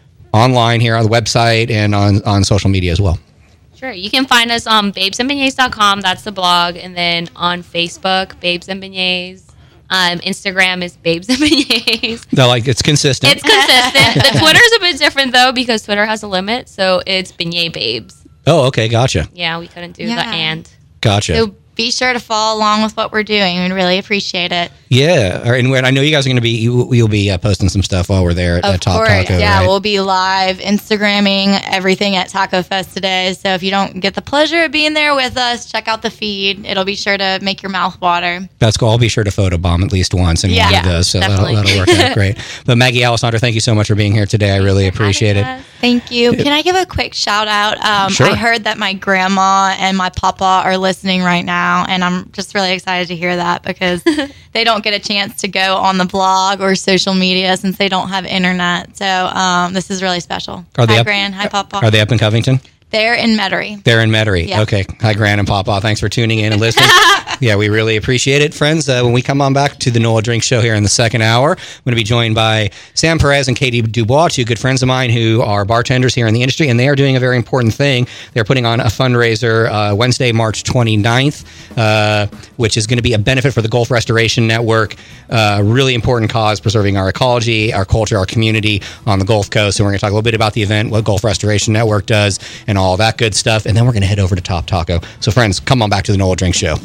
[SPEAKER 2] online here on the website and on, on social media as well.
[SPEAKER 8] Sure. You can find us on babes and beignets dot com. That's the blog. And then on Facebook, Babes and Beignets. Um, Instagram is Babes and Beignets.
[SPEAKER 2] They're like, it's consistent.
[SPEAKER 8] It's consistent. The Twitter's a bit different, though, because Twitter has a limit. So it's Beignet Babes.
[SPEAKER 2] Oh, okay. Gotcha.
[SPEAKER 8] Yeah, we couldn't do
[SPEAKER 9] Yeah.
[SPEAKER 8] the and.
[SPEAKER 2] Gotcha.
[SPEAKER 9] So be sure to follow along with what we're doing. We'd really appreciate it.
[SPEAKER 2] Yeah. All right, and when- I know you guys are going to be, you, you'll be uh, posting some stuff while we're there at,
[SPEAKER 9] Of
[SPEAKER 2] at Top
[SPEAKER 9] course,
[SPEAKER 2] Taco,
[SPEAKER 9] yeah,
[SPEAKER 2] right?
[SPEAKER 9] we'll be live Instagramming everything at Taco Fest today. So if you don't get the pleasure of being there with us, check out the feed. It'll be sure to make your mouth water.
[SPEAKER 2] That's cool. I'll be sure to photobomb at least once in
[SPEAKER 9] Yeah,
[SPEAKER 2] one of those. So that'll,
[SPEAKER 9] definitely.
[SPEAKER 2] that'll work out great. But Maggie Alessandra, thank you so much for being here today. I really appreciate it.
[SPEAKER 9] Thank you. Can I give a quick shout out? Um,
[SPEAKER 2] Sure.
[SPEAKER 9] I heard that my grandma and my papa are listening right now, and I'm just really excited to hear that because they don't get a chance to go on the blog or social media since they don't have internet. So um, this is really special.
[SPEAKER 2] Are they
[SPEAKER 9] Hi,
[SPEAKER 2] up-
[SPEAKER 9] Gran. Hi, Papa.
[SPEAKER 2] Are they up in Covington?
[SPEAKER 9] They're in Metairie.
[SPEAKER 2] They're in Metairie.
[SPEAKER 9] Yeah.
[SPEAKER 2] Okay. Hi, Gran and Papa. Thanks for tuning in and listening. Yeah, we really appreciate it. Friends, uh, when we come on back to the Nola Drink Show here in the second hour, I'm going to be joined by Sam Perez and Katie Dubois, two good friends of mine who are bartenders here in the industry, and they are doing a very important thing. They're putting on a fundraiser uh, Wednesday, March twenty-ninth, uh, which is going to be a benefit for the Gulf Restoration Network. Uh, really important cause, preserving our ecology, our culture, our community on the Gulf Coast. And we're going to talk a little bit about the event, what Gulf Restoration Network does, and all that good stuff. And then we're going to head over to Top Taco. So, friends, come on back to the Nola Drink Show.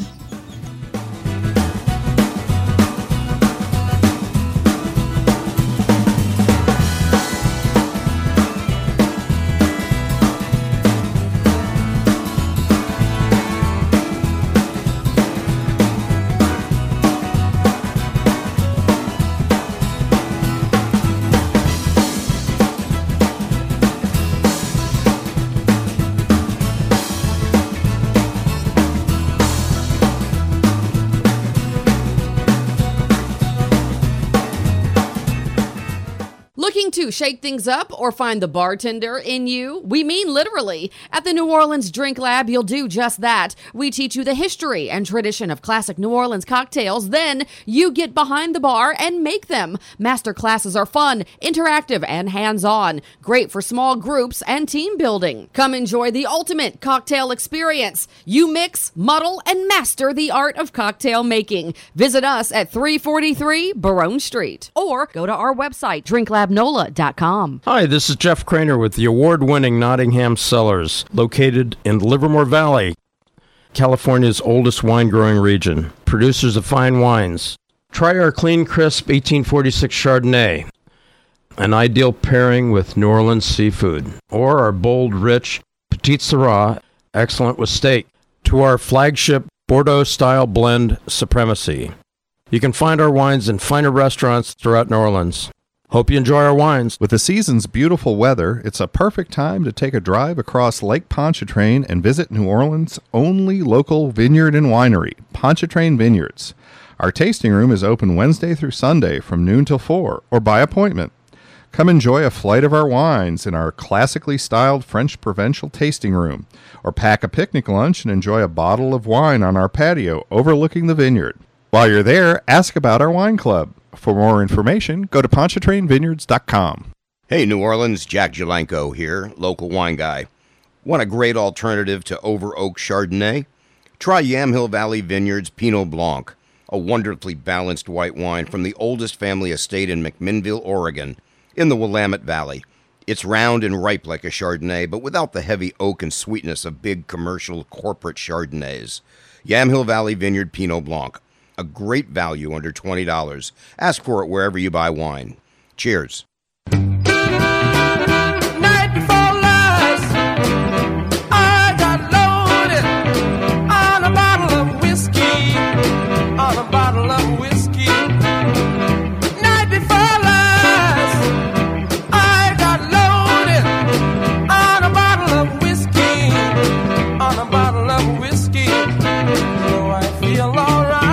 [SPEAKER 12] Looking to shake things up or find the bartender in you? We mean literally. At the New Orleans Drink Lab, you'll do just that. We teach you the history and tradition of classic New Orleans cocktails. Then you get behind the bar and make them. Master classes are fun, interactive, and hands-on. Great for small groups and team building. Come enjoy the ultimate cocktail experience. You mix, muddle, and master the art of cocktail making. Visit us at three forty-three Barone Street or go to our website, drink lab nola dot com.
[SPEAKER 18] Hi, this is Jeff Craner with the award-winning Nottingham Cellars, located in Livermore Valley, California's oldest wine-growing region. Producers of fine wines. Try our clean, crisp eighteen forty-six Chardonnay, an ideal pairing with New Orleans seafood, or our bold, rich Petite Syrah, excellent with steak. To our flagship Bordeaux-style blend Supremacy. You can find our wines in finer restaurants throughout New Orleans. Hope you enjoy our wines.
[SPEAKER 13] With the season's beautiful weather, it's a perfect time to take a drive across Lake Pontchartrain and visit New Orleans' only local vineyard and winery, Pontchartrain Vineyards. Our tasting room is open Wednesday through Sunday from noon till four, or by appointment. Come enjoy a flight of our wines in our classically styled French provincial tasting room, or pack a picnic lunch and enjoy a bottle of wine on our patio overlooking the vineyard. While you're there, ask about our wine club. For more information, go to pontchartrain vineyards dot com.
[SPEAKER 17] Hey, New Orleans, Jack Jalenko here, local wine guy. Want a great alternative to Over Oak Chardonnay? Try Yamhill Valley Vineyards Pinot Blanc, a wonderfully balanced white wine from the oldest family estate in McMinnville, Oregon, in the Willamette Valley. It's round and ripe like a Chardonnay, but without the heavy oak and sweetness of big commercial corporate Chardonnays. Yamhill Valley Vineyard Pinot Blanc, a great value under twenty dollars. Ask for it wherever you buy wine. Cheers.
[SPEAKER 3] Night before last, I got loaded on a bottle of whiskey, on a bottle of whiskey. Night before last, I got loaded on a bottle of whiskey, on a bottle of whiskey. So I feel alright.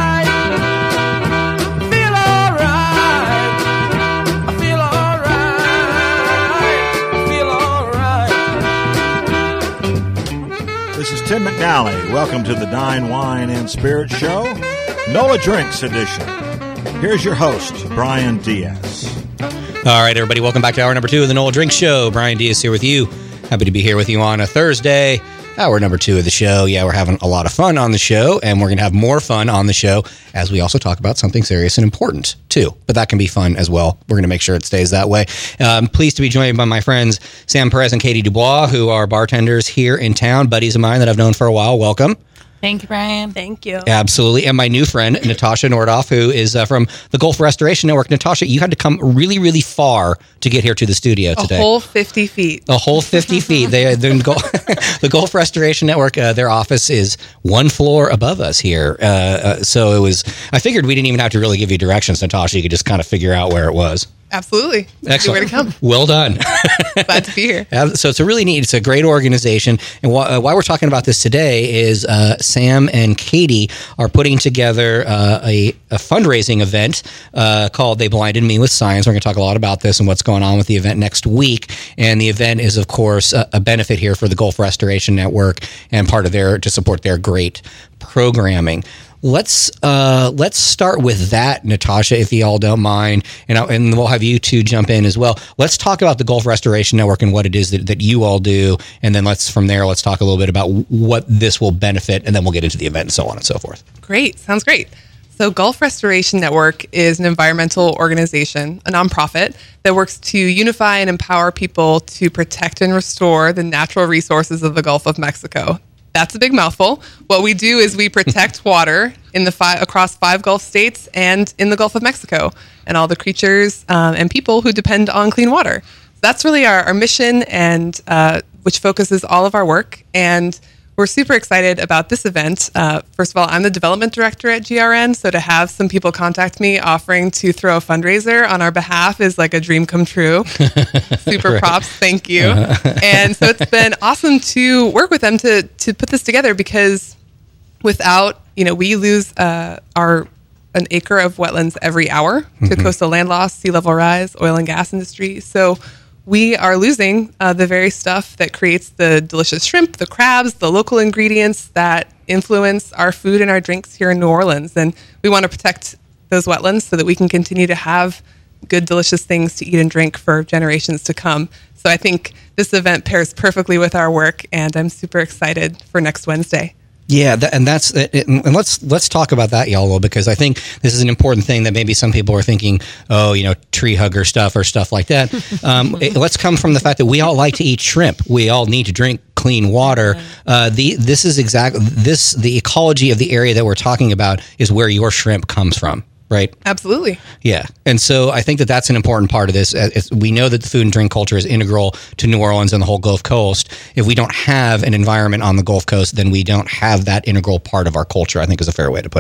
[SPEAKER 1] This is Tim McNally. Welcome to the Dine, Wine, and Spirit Show, NOLA Drinks edition. Here's your host, Brian Diaz.
[SPEAKER 2] All right, everybody, welcome back to hour number two of the NOLA Drinks Show. Brian Diaz here with you. Happy to be here with you on a Thursday. Hour number two of the show. Yeah, we're having a lot of fun on the show, and we're going to have more fun on the show as we also talk about something serious and important, too. But that can be fun as well. We're going to make sure it stays that way. I'm pleased to be joined by my friends Sam Perez and Katie Dubois, who are bartenders here in town, buddies of mine that I've known for a while. Welcome.
[SPEAKER 6] Thank you, Brian. Thank you.
[SPEAKER 2] Absolutely. And my new friend, Natasha Nordoff, who is uh, from the Gulf Restoration Network. Natasha, you had to come really, really far to get here to the studio today.
[SPEAKER 19] A whole fifty feet.
[SPEAKER 2] A whole fifty feet. They, they're in Gulf, the Gulf Restoration Network, uh, their office is one floor above us here. Uh, uh, so it was, I figured we didn't even have to really give you directions, Natasha. You could just kind of figure out where it was.
[SPEAKER 19] Absolutely.
[SPEAKER 2] Excellent.
[SPEAKER 19] Where to come.
[SPEAKER 2] Well done.
[SPEAKER 19] Glad to be here.
[SPEAKER 2] So it's a really neat, it's a great organization. And wh- uh, why we're talking about this today is uh, Sam and Katie are putting together uh, a, a fundraising event uh, called They Blinded Me with Science. We're going to talk a lot about this and what's going on with the event next week. And the event is, of course, a, a benefit here for the Gulf Restoration Network and part of their, to support their great programming. Let's uh, let's start with that, Natasha, if you all don't mind, and, I, and we'll have you two jump in as well. Let's talk about the Gulf Restoration Network and what it is that, that you all do, and then let's from there let's talk a little bit about what this will benefit, and then we'll get into the event and so on and so forth.
[SPEAKER 19] Great, sounds great. So Gulf Restoration Network is an environmental organization, a nonprofit, that works to unify and empower people to protect and restore the natural resources of the Gulf of Mexico. That's a big mouthful. What we do is we protect water in the fi- across five Gulf states and in the Gulf of Mexico and all the creatures um, and people who depend on clean water. That's really our, our mission, and uh, which focuses all of our work. And we're super excited about this event. Uh, first of all, I'm the development director at G R N, so to have some people contact me offering to throw a fundraiser on our behalf is like a dream come true. Super right. Props, thank you. Uh-huh. And so it's been awesome to work with them to to put this together, because without, you know, we lose uh, our an acre of wetlands every hour mm-hmm. to coastal land loss, sea level rise, oil and gas industry. So we are losing uh, the very stuff that creates the delicious shrimp, the crabs, the local ingredients that influence our food and our drinks here in New Orleans. And we want to protect those wetlands so that we can continue to have good, delicious things to eat and drink for generations to come. So I think this event pairs perfectly with our work, and I'm super excited for next Wednesday.
[SPEAKER 2] Yeah, that, and that's and let's let's talk about that, y'all, because I think this is an important thing that maybe some people are thinking, oh, you know, tree hugger stuff or stuff like that. Um, it, let's come from the fact that we all like to eat shrimp. We all need to drink clean water. Uh, the this is exactly this the ecology of the area that we're talking about is where your shrimp comes from. Right?
[SPEAKER 19] Absolutely.
[SPEAKER 2] Yeah. And so I think that that's an important part of this. It's, we know that the food and drink culture is integral to New Orleans and the whole Gulf Coast. If we don't have an environment on the Gulf Coast, then we don't have that integral part of our culture, I think is a fair way to put it.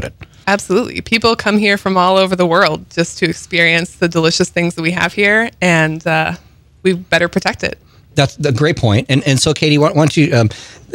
[SPEAKER 19] Absolutely. People come here from all over the world just to experience the delicious things that we have here, and uh, we better protect it.
[SPEAKER 2] That's a great point. And and so, Katie, why, why don't you, um,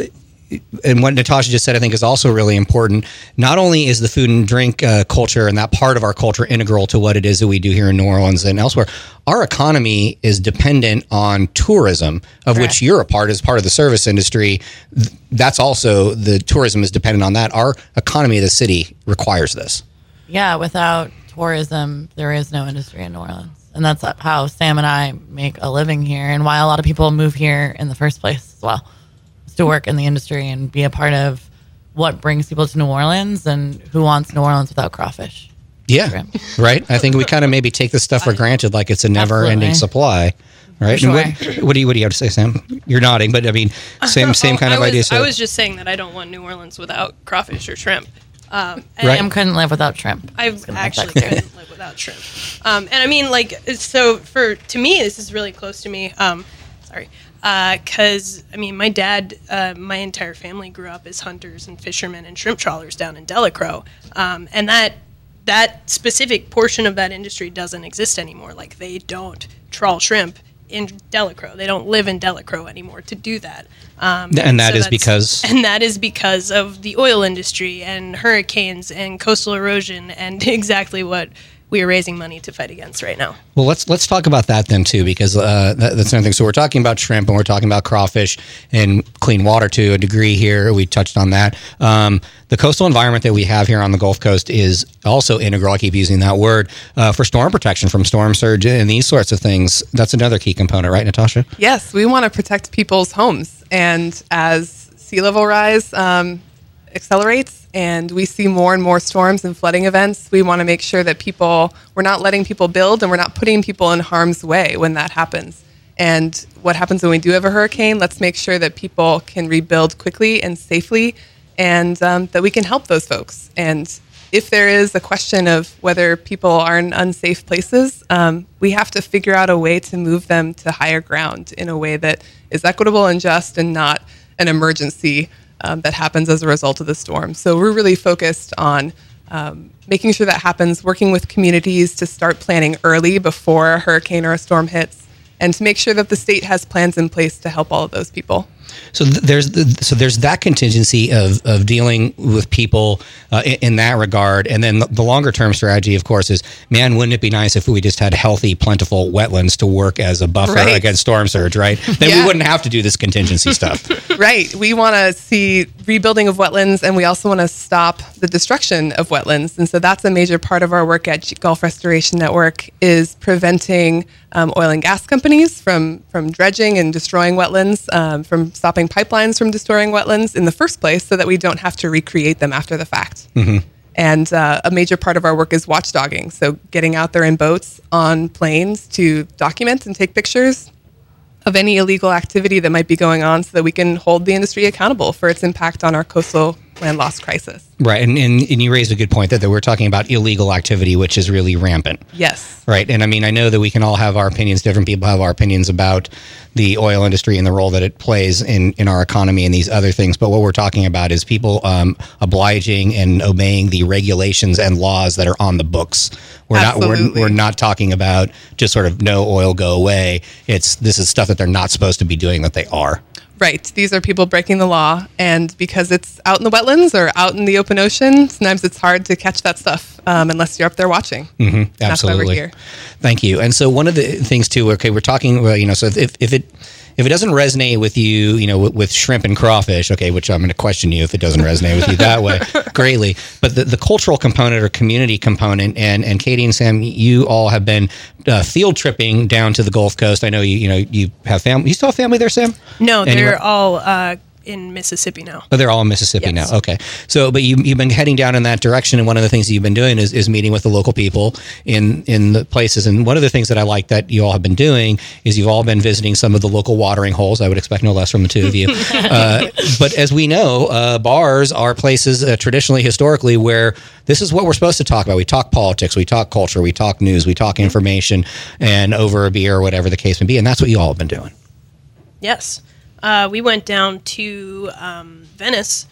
[SPEAKER 2] and what Natasha just said, I think is also really important. Not only is the food and drink uh, culture and that part of our culture integral to what it is that we do here in New Orleans and elsewhere, our economy is dependent on tourism, of
[SPEAKER 20] Correct.
[SPEAKER 2] which you're a part as part of the service industry. That's also, the tourism is dependent on that. Our economy of the city requires this.
[SPEAKER 20] Yeah, without tourism, there is no industry in New Orleans. And that's how Sam and I make a living here, and why a lot of people move here in the first place as well, is to work in the industry and be a part of what brings people to New Orleans, and who wants New Orleans without crawfish.
[SPEAKER 2] Yeah, right? I think we kind of maybe take this stuff for granted, like it's a never-ending
[SPEAKER 20] Absolutely.
[SPEAKER 2] supply, right?
[SPEAKER 20] For
[SPEAKER 2] And
[SPEAKER 20] sure.
[SPEAKER 2] what, what do you what do you have to say, Sam? You're nodding, but I mean, same same kind
[SPEAKER 21] Oh,
[SPEAKER 2] of
[SPEAKER 21] I was,
[SPEAKER 2] idea. So
[SPEAKER 21] I was just saying that I don't want New Orleans without crawfish or shrimp. Um, and
[SPEAKER 2] Right.
[SPEAKER 20] Sam couldn't live without shrimp.
[SPEAKER 21] I
[SPEAKER 20] Just gonna make
[SPEAKER 21] actually
[SPEAKER 20] that clear.
[SPEAKER 21] couldn't live without shrimp. Um, and I mean, like, it's- so for to me, this is really close to me. Um, sorry, because I mean, my dad, uh, my entire family grew up as hunters and fishermen and shrimp trawlers down in Delacroix, um, and that that specific portion of that industry doesn't exist anymore. Like, they don't trawl shrimp in Delacroix. They don't live in Delacroix anymore to do that. Um,
[SPEAKER 2] And that
[SPEAKER 21] so
[SPEAKER 2] is
[SPEAKER 21] that's-
[SPEAKER 2] because?
[SPEAKER 21] and that is because of the oil industry and hurricanes and coastal erosion and exactly what we are raising money to fight against right now.
[SPEAKER 2] Well, let's let's talk about that then too, because uh, that, that's another thing. So we're talking about shrimp and we're talking about crawfish and clean water to a degree here. We touched on that. Um, the coastal environment that we have here on the Gulf Coast is also integral. I keep using that word uh, for storm protection from storm surge and these sorts of things. That's another key component, right, Natasha?
[SPEAKER 19] Yes, we want to protect people's homes. And as sea level rise um, accelerates and we see more and more storms and flooding events, we want to make sure that people, we're not letting people build and we're not putting people in harm's way when that happens. And what happens when we do have a hurricane? Let's make sure that people can rebuild quickly and safely, and um, that we can help those folks. And if there is a question of whether people are in unsafe places, um, we have to figure out a way to move them to higher ground in a way that is equitable and just, and not an emergency um, that happens as a result of the storm. So we're really focused on um, making sure that happens, working with communities to start planning early before a hurricane or a storm hits, and to make sure that the state has plans in place to help all of those people.
[SPEAKER 2] So th- there's the, so there's that contingency of, of dealing with people uh, in, in that regard, and then the, the longer term strategy, of course, is man, wouldn't it be nice if we just had healthy, plentiful wetlands to work as a buffer
[SPEAKER 19] Right.
[SPEAKER 2] against storm surge, right? Then
[SPEAKER 19] Yeah.
[SPEAKER 2] we wouldn't have to do this contingency stuff.
[SPEAKER 19] Right. We want to see rebuilding of wetlands, and we also want to stop the destruction of wetlands. And so that's a major part of our work at G- Gulf Restoration Network, is preventing um, oil and gas companies from, from dredging and destroying wetlands, um, from stopping pipelines from destroying wetlands in the first place, so that we don't have to recreate them after the fact.
[SPEAKER 2] Mm-hmm.
[SPEAKER 19] And uh, a major part of our work is watchdogging. So getting out there in boats, on planes, to document and take pictures of any illegal activity that might be going on, so that we can hold the industry accountable for its impact on our coastal land loss crisis.
[SPEAKER 2] Right, and, and and you raised a good point that, that we're talking about illegal activity, which is really rampant.
[SPEAKER 19] Yes.
[SPEAKER 2] Right, and I mean, I know that we can all have our opinions. Different people have our opinions about the oil industry and the role that it plays in, in our economy and these other things. But what we're talking about is people um, obliging and obeying the regulations and laws that are on the books. We're not we're,
[SPEAKER 19] Absolutely.
[SPEAKER 2] we're not talking about just sort of no oil, go away. It's this is stuff that they're not supposed to be doing that they are.
[SPEAKER 19] Right. These are people breaking the law, and because it's out in the wetlands or out in the open ocean, sometimes it's hard to catch that stuff um, unless you're up there watching.
[SPEAKER 2] Mm-hmm.
[SPEAKER 19] And that's why we're
[SPEAKER 2] Absolutely.
[SPEAKER 19] here.
[SPEAKER 2] Thank you. And so one of the things too, okay, we're talking, well, you know, so if, if it if it doesn't resonate with you, you know, with, with shrimp and crawfish, okay, which I'm going to question you if it doesn't resonate with you that way greatly. But the, the cultural component or community component, and, and Katie and Sam, you all have been uh, field tripping down to the Gulf Coast. I know you, you know, you have family. You still have family there, Sam?
[SPEAKER 21] No,
[SPEAKER 2] Anywhere?
[SPEAKER 21] they're all uh, in Mississippi now.
[SPEAKER 2] Oh, they're all in Mississippi
[SPEAKER 21] Yes.
[SPEAKER 2] now. Okay. So, but you, you've been heading down in that direction, and one of the things that you've been doing is, is meeting with the local people in, in the places. And one of the things that I like that you all have been doing is you've all been visiting some of the local watering holes. I would expect no less from the two of you. uh, but as we know, uh, bars are places uh, traditionally, historically, where this is what we're supposed to talk about. We talk politics, we talk culture, we talk news, we talk information, and over a beer or whatever the case may be. And that's what you all have been doing.
[SPEAKER 21] Yes. Uh, we went down to um, Venice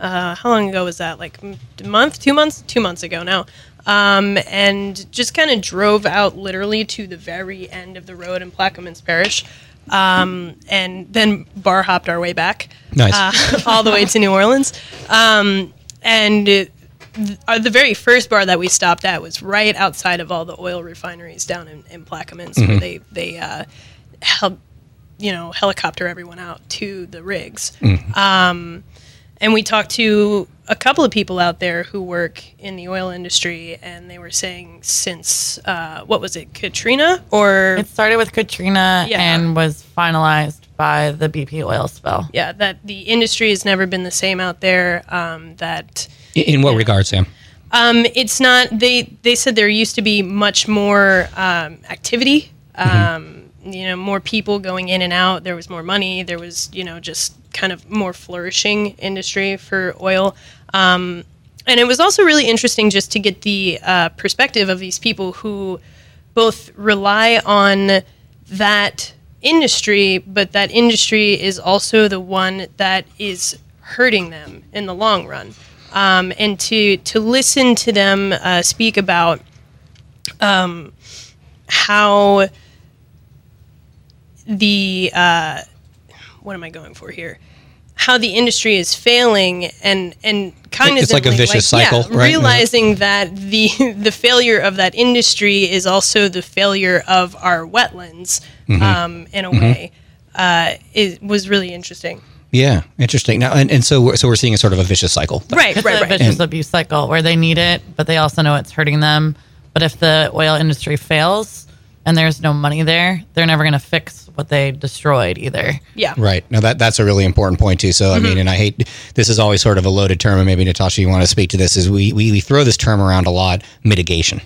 [SPEAKER 21] uh, how long ago was that? Like a month, two months, two months ago now. Um, and just kind of drove out literally to the very end of the road in Plaquemines Parish, um, and then bar hopped our way back,
[SPEAKER 2] nice.
[SPEAKER 21] uh, all the way to New Orleans. Um, and it, th- uh, the very first bar that we stopped at was right outside of all the oil refineries down in, in Plaquemines,
[SPEAKER 2] Mhm.
[SPEAKER 21] where they they uh, help, you know, helicopter everyone out to the rigs.
[SPEAKER 2] Mhm.
[SPEAKER 21] Um, and we talked to a couple of people out there who work in the oil industry, and they were saying since, uh, what was it, Katrina? Or
[SPEAKER 20] It started with Katrina
[SPEAKER 21] Yeah.
[SPEAKER 20] and was finalized by the B P oil spill.
[SPEAKER 21] Yeah, that the industry has never been the same out there. Um, that
[SPEAKER 2] In, in what regard, Sam?
[SPEAKER 21] um, it's not. They they said there used to be much more um, activity. Um, You know, more people going in and out. There was more money. There was, you know, just kind of more flourishing industry for oil. Um, and it was also really interesting just to get the uh, perspective of these people who both rely on that industry, but that industry is also the one that is hurting them in the long run. Um, and to to listen to them uh, speak about um, how the uh, what am I going for here? How the industry is failing, and and cognitively,
[SPEAKER 2] It's like a vicious cycle,
[SPEAKER 21] yeah,
[SPEAKER 2] right?
[SPEAKER 21] realizing that the the failure of that industry is also the failure of our wetlands,
[SPEAKER 2] Mhm.
[SPEAKER 21] um, in a
[SPEAKER 2] Mhm.
[SPEAKER 21] way, uh, it was really interesting.
[SPEAKER 2] Yeah, interesting. Now, and, and so we're, so we're seeing a sort of a vicious cycle.
[SPEAKER 21] Right,
[SPEAKER 20] It's
[SPEAKER 21] right,
[SPEAKER 20] a
[SPEAKER 21] right.
[SPEAKER 20] vicious
[SPEAKER 2] And-
[SPEAKER 20] abuse cycle where they need it, but they also know it's hurting them. But if the oil industry fails and there's no money there, they're never going to fix what they destroyed either.
[SPEAKER 21] Yeah.
[SPEAKER 2] Right. Now that that's a really important point too. So I
[SPEAKER 20] Mhm.
[SPEAKER 2] mean, and I hate this is always sort of a loaded term, and maybe Natasha, you want to speak to this. Is we we, we throw this term around a lot, mitigation.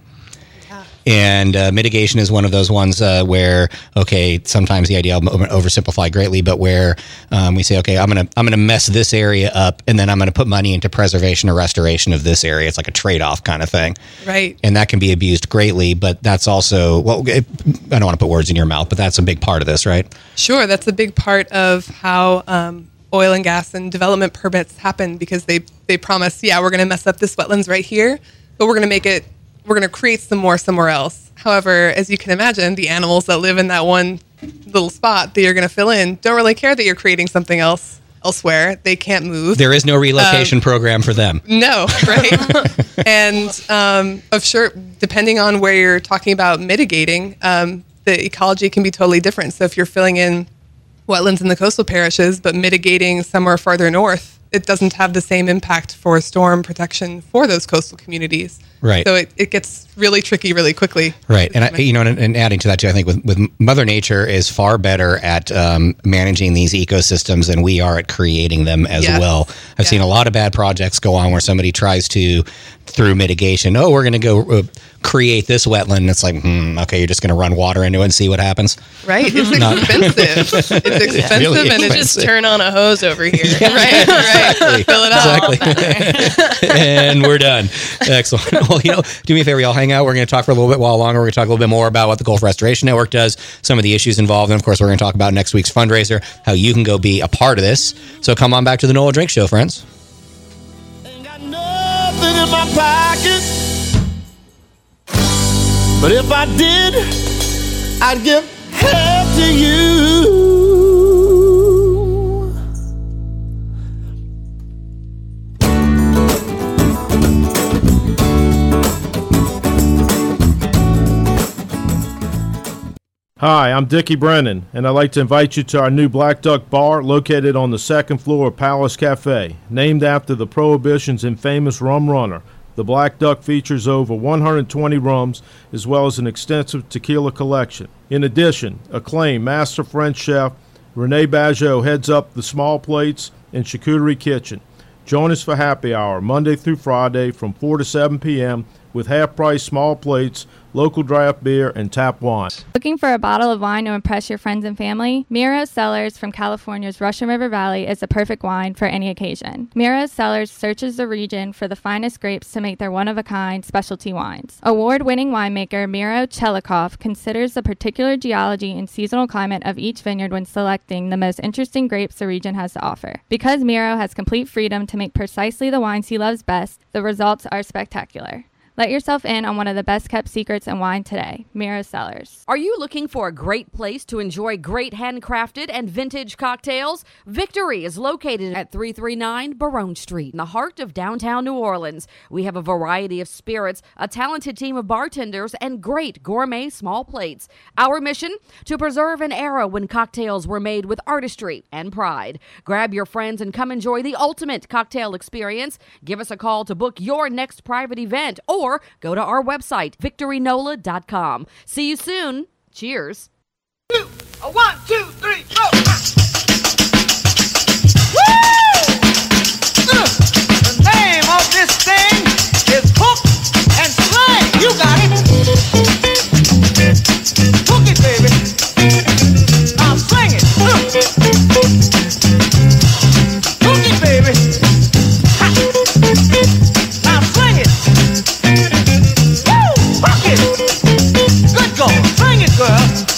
[SPEAKER 2] And uh, mitigation is one of those ones uh, where, okay, sometimes the idea I'm going to oversimplify greatly, but where um, we say, okay, I'm gonna I'm gonna mess this area up, and then I'm gonna put money into preservation or restoration of this area. It's like a trade off kind of thing.
[SPEAKER 19] Right.
[SPEAKER 2] And that can be abused greatly, but that's also well, it, I don't want to put words in your mouth, but that's a big part of this, right?
[SPEAKER 19] Sure, that's a big part of how um, oil and gas and development permits happen, because they they promise, yeah, we're going to mess up this wetlands right here, but we're going to make it, we're going to create some more somewhere else. However, as you can imagine, the animals that live in that one little spot that you're going to fill in don't really care that you're creating something else elsewhere. They can't move.
[SPEAKER 2] There is no relocation
[SPEAKER 19] Um,
[SPEAKER 2] program for them.
[SPEAKER 19] No, right? And um, of sure, depending on where you're talking about mitigating, um, the ecology can be totally different. So if you're filling in wetlands in the coastal parishes, but mitigating somewhere farther north, it doesn't have the same impact for storm protection for those coastal communities.
[SPEAKER 2] Right.
[SPEAKER 19] So it, it gets really tricky really quickly.
[SPEAKER 2] Right, and I, you know, and, and adding to that too, I think with, with Mother Nature is far better at um, managing these ecosystems than we are at creating them as
[SPEAKER 19] Yes.
[SPEAKER 2] well. I've seen a lot of bad projects go on where somebody tries to, through mitigation, oh, we're going to go uh, create this wetland. And it's like, hmm, okay, you're just going to run water into it and see what happens.
[SPEAKER 19] Right? It's
[SPEAKER 2] Not-
[SPEAKER 19] expensive. It's expensive,
[SPEAKER 2] really
[SPEAKER 19] and it's
[SPEAKER 21] Just
[SPEAKER 2] expensive.
[SPEAKER 21] turn on a hose over here.
[SPEAKER 19] right, right. Fill it up.
[SPEAKER 2] Exactly. And we're done. Excellent. Well, you know, do me a favor, y'all hang out. We're going to talk for a little bit while longer. We're going to talk a little bit more about what the Gulf Restoration Network does, some of the issues involved, and of course, we're going to talk about next week's fundraiser, how you can go be a part of this. So come on back to the Nola Drink Show, friends.
[SPEAKER 3] Nothing in my pocket. But if I did, I'd give half to you.
[SPEAKER 5] Hi, I'm Dickie Brennan, and I'd like to invite you to our new Black Duck Bar located on the second floor of Palace Cafe. Named after the Prohibition's infamous rum runner, the Black Duck features over one hundred twenty rums as well as an extensive tequila collection. In addition, acclaimed master French chef Rene Bageot heads up the small plates and charcuterie kitchen. Join us for happy hour Monday through Friday from four to seven p.m. with half-price small plates, local draft beer, and tap wine.
[SPEAKER 10] Looking for a bottle of wine to impress your friends and family? Miro Cellars from California's Russian River Valley is the perfect wine for any occasion. Miro Cellars searches the region for the finest grapes to make their one-of-a-kind specialty wines. Award-winning winemaker Miro Chelikov considers the particular geology and seasonal climate of each vineyard when selecting the most interesting grapes the region has to offer. Because Miro has complete freedom to make precisely the wines he loves best, the results are spectacular. Let yourself in on one of the best-kept secrets in wine today, Miro Cellars.
[SPEAKER 12] Are you looking for a great place to enjoy great handcrafted and vintage cocktails? Victory is located at three thirty-nine Barone Street in the heart of downtown New Orleans. We have a variety of spirits, a talented team of bartenders, and great gourmet small plates. Our mission? To preserve an era when cocktails were made with artistry and pride. Grab your friends and come enjoy the ultimate cocktail experience. Give us a call to book your next private event or Or go to our website, victory nola dot com. See you soon. Cheers.
[SPEAKER 3] Two, a one, two, three, go! Woo! Uh, the name of this thing is hook and slang. You got it. Hook it, baby. Now sing it. Uh. Hook it, baby. Ha. Now sing it. Good girl, sing it, girl.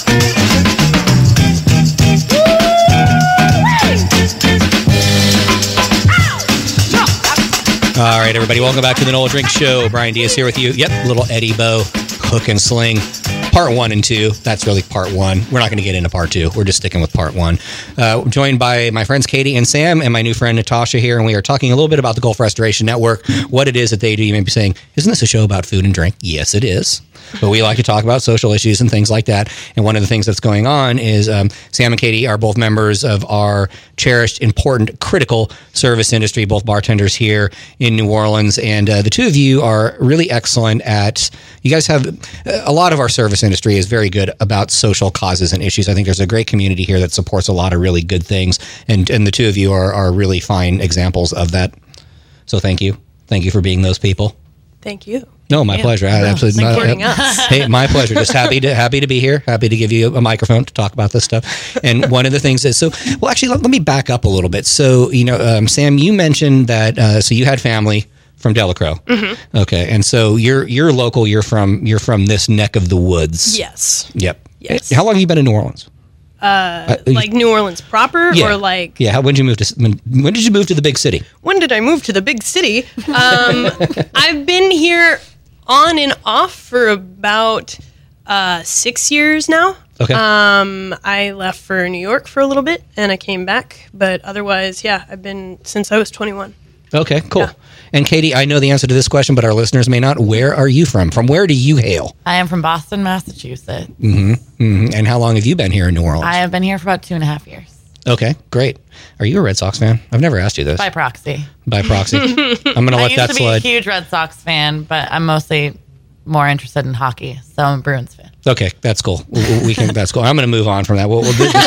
[SPEAKER 2] All right, everybody, welcome back to the Nola Drink Show. Brian Diaz here with you. Yep, little Eddie Bo, hook and sling. Part one and two. That's really part one. We're not going to get into part two. We're just sticking with part one. Uh, joined by my friends Katie and Sam and my new friend Natasha here, and we are talking a little bit about the Gulf Restoration Network, what it is that they do. You may be saying, isn't this a show about food and drink? Yes, it is. But we like to talk about social issues and things like that. And one of the things that's going on is um, Sam and Katie are both members of our cherished, important, critical service industry, both bartenders here in New Orleans. And uh, the two of you are really excellent at, you guys have, a lot of our service industry is very good about social causes and issues. I think there's a great community here that supports a lot of really good things. And, and the two of you are, are really fine examples of that. So thank you. Thank you for being those people.
[SPEAKER 21] Thank you.
[SPEAKER 2] No, my
[SPEAKER 21] Yeah.
[SPEAKER 2] pleasure. I
[SPEAKER 21] No,
[SPEAKER 2] absolutely
[SPEAKER 21] thanks for
[SPEAKER 2] not.
[SPEAKER 21] supporting us.
[SPEAKER 2] Hey, my pleasure. Just happy to happy to be here. Happy to give you a microphone to talk about this stuff. And one of the things is so. Well, actually, let, let me back up a little bit. So, you know, um, Sam, you mentioned that. Uh, so you had family from Delacroix.
[SPEAKER 21] Mm-hmm.
[SPEAKER 2] Okay, and so you're you're local. You're from you're from this neck of the woods.
[SPEAKER 21] Yes.
[SPEAKER 2] Yep.
[SPEAKER 21] Yes.
[SPEAKER 2] How long have you been in New Orleans?
[SPEAKER 21] Uh,
[SPEAKER 2] you-
[SPEAKER 21] like New Orleans proper,
[SPEAKER 2] Yeah.
[SPEAKER 21] or like
[SPEAKER 2] Yeah. How, when did you move to? When, when did you move to the big city?
[SPEAKER 21] when did I move to the big city? Um, I've been here on and off for about uh, six years now.
[SPEAKER 2] Okay.
[SPEAKER 21] Um, I left for New York for a little bit, and I came back. But otherwise, yeah, I've been since I was twenty-one.
[SPEAKER 2] Okay, cool. And Katie, I know the answer to this question, but our listeners may not. Where are you from? From where do you hail?
[SPEAKER 20] I am from Boston, Massachusetts.
[SPEAKER 2] Mm-hmm. mm-hmm. And how long have you been here in New Orleans?
[SPEAKER 20] I have been here for about two and a half years.
[SPEAKER 2] Okay, great. Are you a Red Sox fan? I've never asked you this.
[SPEAKER 20] By proxy.
[SPEAKER 2] By proxy. I'm going to
[SPEAKER 20] I
[SPEAKER 2] let
[SPEAKER 20] used
[SPEAKER 2] that
[SPEAKER 20] to be
[SPEAKER 2] slide.
[SPEAKER 20] a huge Red Sox fan, but I'm mostly more interested in hockey, so I'm a Bruins fan.
[SPEAKER 2] Okay, that's cool. We, we can. That's cool. I'm going to move on from that. We'll, we'll, do,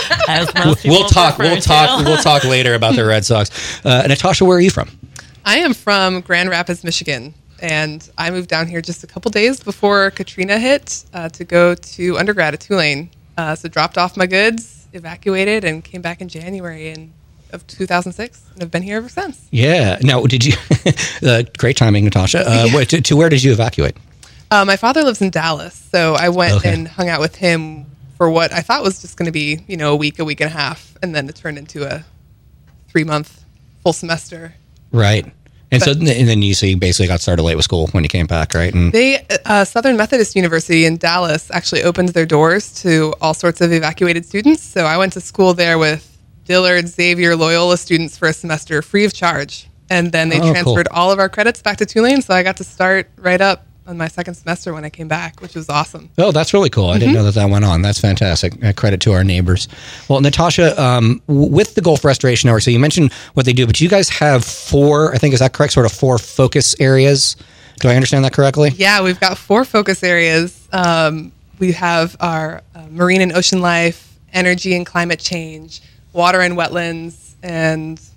[SPEAKER 20] As most
[SPEAKER 2] we'll,
[SPEAKER 20] people
[SPEAKER 2] we'll talk.
[SPEAKER 20] prefer
[SPEAKER 2] We'll talk.
[SPEAKER 20] to.
[SPEAKER 2] We'll talk later about the Red Sox. Uh, Natasha, where are you from?
[SPEAKER 19] I am from Grand Rapids, Michigan, and I moved down here just a couple days before Katrina hit uh, to go to undergrad at Tulane. Uh, so dropped off my goods, evacuated, and came back in January in, of two thousand six, and have been here ever since.
[SPEAKER 2] Yeah. Now, did you? uh, great timing, Natasha. Uh,
[SPEAKER 19] Yeah.
[SPEAKER 2] what, to, to where did you evacuate?
[SPEAKER 19] Uh, my father lives in Dallas, so I went
[SPEAKER 2] Okay.
[SPEAKER 19] and hung out with him for what I thought was just going to be, you know, a week, a week and a half, and then it turned into a three-month full semester.
[SPEAKER 2] Right. And so,
[SPEAKER 19] But-
[SPEAKER 2] and then you so you basically got started late with school when you came back, right? And
[SPEAKER 19] They uh, Southern Methodist University in Dallas actually opened their doors to all sorts of evacuated students. So I went to school there with Dillard, Xavier, Loyola students for a semester free of charge. And then they
[SPEAKER 2] Oh, cool.
[SPEAKER 19] transferred all of our credits back to Tulane. So I got to start right up on my second semester when I came back, which was awesome.
[SPEAKER 2] Oh, that's really cool. I didn't know that that went on. That's fantastic. Uh, credit to our neighbors. Well, Natasha, um, w- with the Gulf Restoration Network, so you mentioned what they do, but you guys have four, I think, is that correct? Sort of four focus areas. Do I understand that correctly?
[SPEAKER 19] Yeah, we've got four focus areas. Um, we have our uh, marine and ocean life, energy and climate change, water and wetlands, and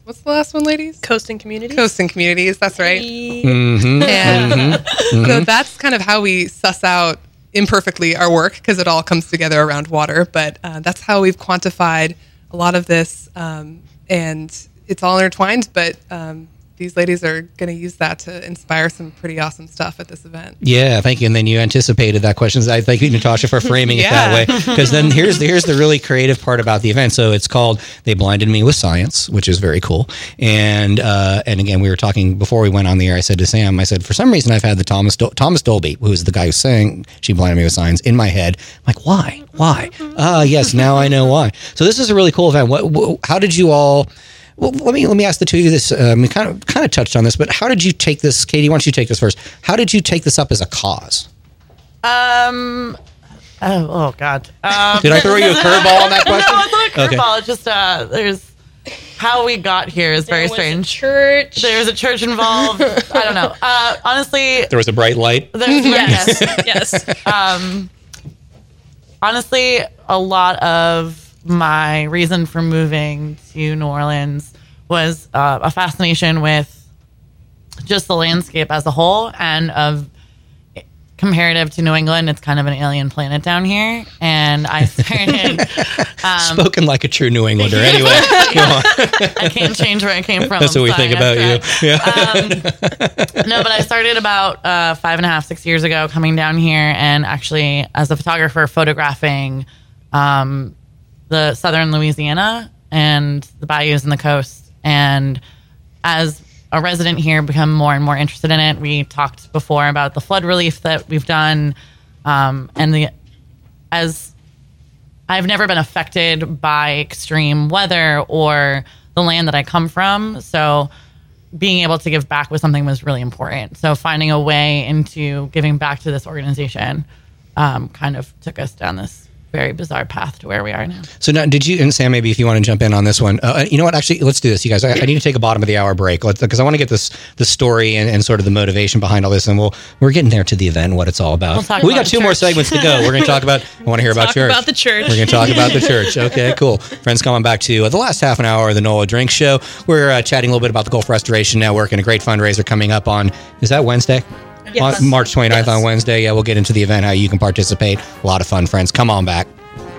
[SPEAKER 19] what's the last one, ladies?
[SPEAKER 21] Coast and Communities.
[SPEAKER 19] Coast and Communities, that's right.
[SPEAKER 2] Mm-hmm.
[SPEAKER 19] And
[SPEAKER 2] Mm-hmm.
[SPEAKER 19] so that's kind of how we suss out imperfectly our work, because it all comes together around water. But uh, that's how we've quantified a lot of this, um, and it's all intertwined. But um, these ladies are going to use that to inspire some pretty awesome stuff at this event.
[SPEAKER 2] Yeah, thank you. And then you anticipated that question. I thank you, Natasha, for framing it that way. Because then here's the, here's the really creative part about the event. So it's called "They Blinded Me with Science," which is very cool. And uh, and again, we were talking before we went on the air. I said to Sam, I said, for some reason, I've had the Thomas Dol- Thomas Dolby, who is the guy who's saying "She Blinded Me with Science" in my head. I'm like, why? Why? Ah, uh, yes, now I know why. So this is a really cool event. What, what, how did you all? Well, let me let me ask the two of you this. Um, we kind of kind of touched on this, but how did you take this, Katie? Why don't you take this first? How did you take this up as a cause?
[SPEAKER 20] Um. Oh, oh God. Um,
[SPEAKER 2] Did I throw you a curveball on that question?
[SPEAKER 20] No, it's not a curveball.
[SPEAKER 2] Okay.
[SPEAKER 20] It's just uh, there's how we got here is very
[SPEAKER 21] There was a
[SPEAKER 20] strange.
[SPEAKER 21] church.
[SPEAKER 20] There's a church involved. I don't know. Uh, honestly,
[SPEAKER 2] There was a bright light.
[SPEAKER 20] there's
[SPEAKER 21] Yes, yes.
[SPEAKER 20] um, honestly, a lot of my reason for moving to New Orleans was uh, a fascination with just the landscape as a whole, and of comparative to New England, it's kind of an alien planet down here. And I started um,
[SPEAKER 2] Spoken like a true New Englander. Anyway, go on.
[SPEAKER 20] I can't change where I came from.
[SPEAKER 2] That's what we
[SPEAKER 20] so
[SPEAKER 2] think
[SPEAKER 20] I
[SPEAKER 2] about
[SPEAKER 20] guess
[SPEAKER 2] you. Yeah.
[SPEAKER 20] Um, no, but I started about uh, five and a half, six years ago coming down here, and actually as a photographer photographing um, the southern Louisiana and the bayous and the coast. And as a resident here, become more and more interested in it. We talked before about the flood relief that we've done, um, and the as I've never been affected by extreme weather or the land that I come from, so being able to give back with something was really important. So finding a way into giving back to this organization um, kind of took us down this very bizarre path to where we are now.
[SPEAKER 2] So now, did you, and Sam, maybe if you want to jump in on this one, uh, you know what, actually, let's do this, you guys. I, I need to take a bottom of the hour break, because I want to get this, the story and, and sort of the motivation behind all this, and we'll, we're getting there to the event, what it's all about.
[SPEAKER 21] We'll talk
[SPEAKER 2] we
[SPEAKER 21] about
[SPEAKER 2] got two
[SPEAKER 21] church.
[SPEAKER 2] more segments to go. We're going to talk about, I want to hear about
[SPEAKER 21] Talk
[SPEAKER 2] church.
[SPEAKER 21] about the church.
[SPEAKER 2] We're going to talk about the church. Okay, cool. Friends, coming back to uh, the last half an hour of the Nola Drink Show. We're uh, chatting a little bit about the Gulf Restoration Network and a great fundraiser coming up on, is that Wednesday?
[SPEAKER 21] Yes.
[SPEAKER 2] On March twenty-ninth
[SPEAKER 21] Yes.
[SPEAKER 2] on Wednesday. Yeah, we'll get into the event, how you can participate. A lot of fun, friends. Come on back.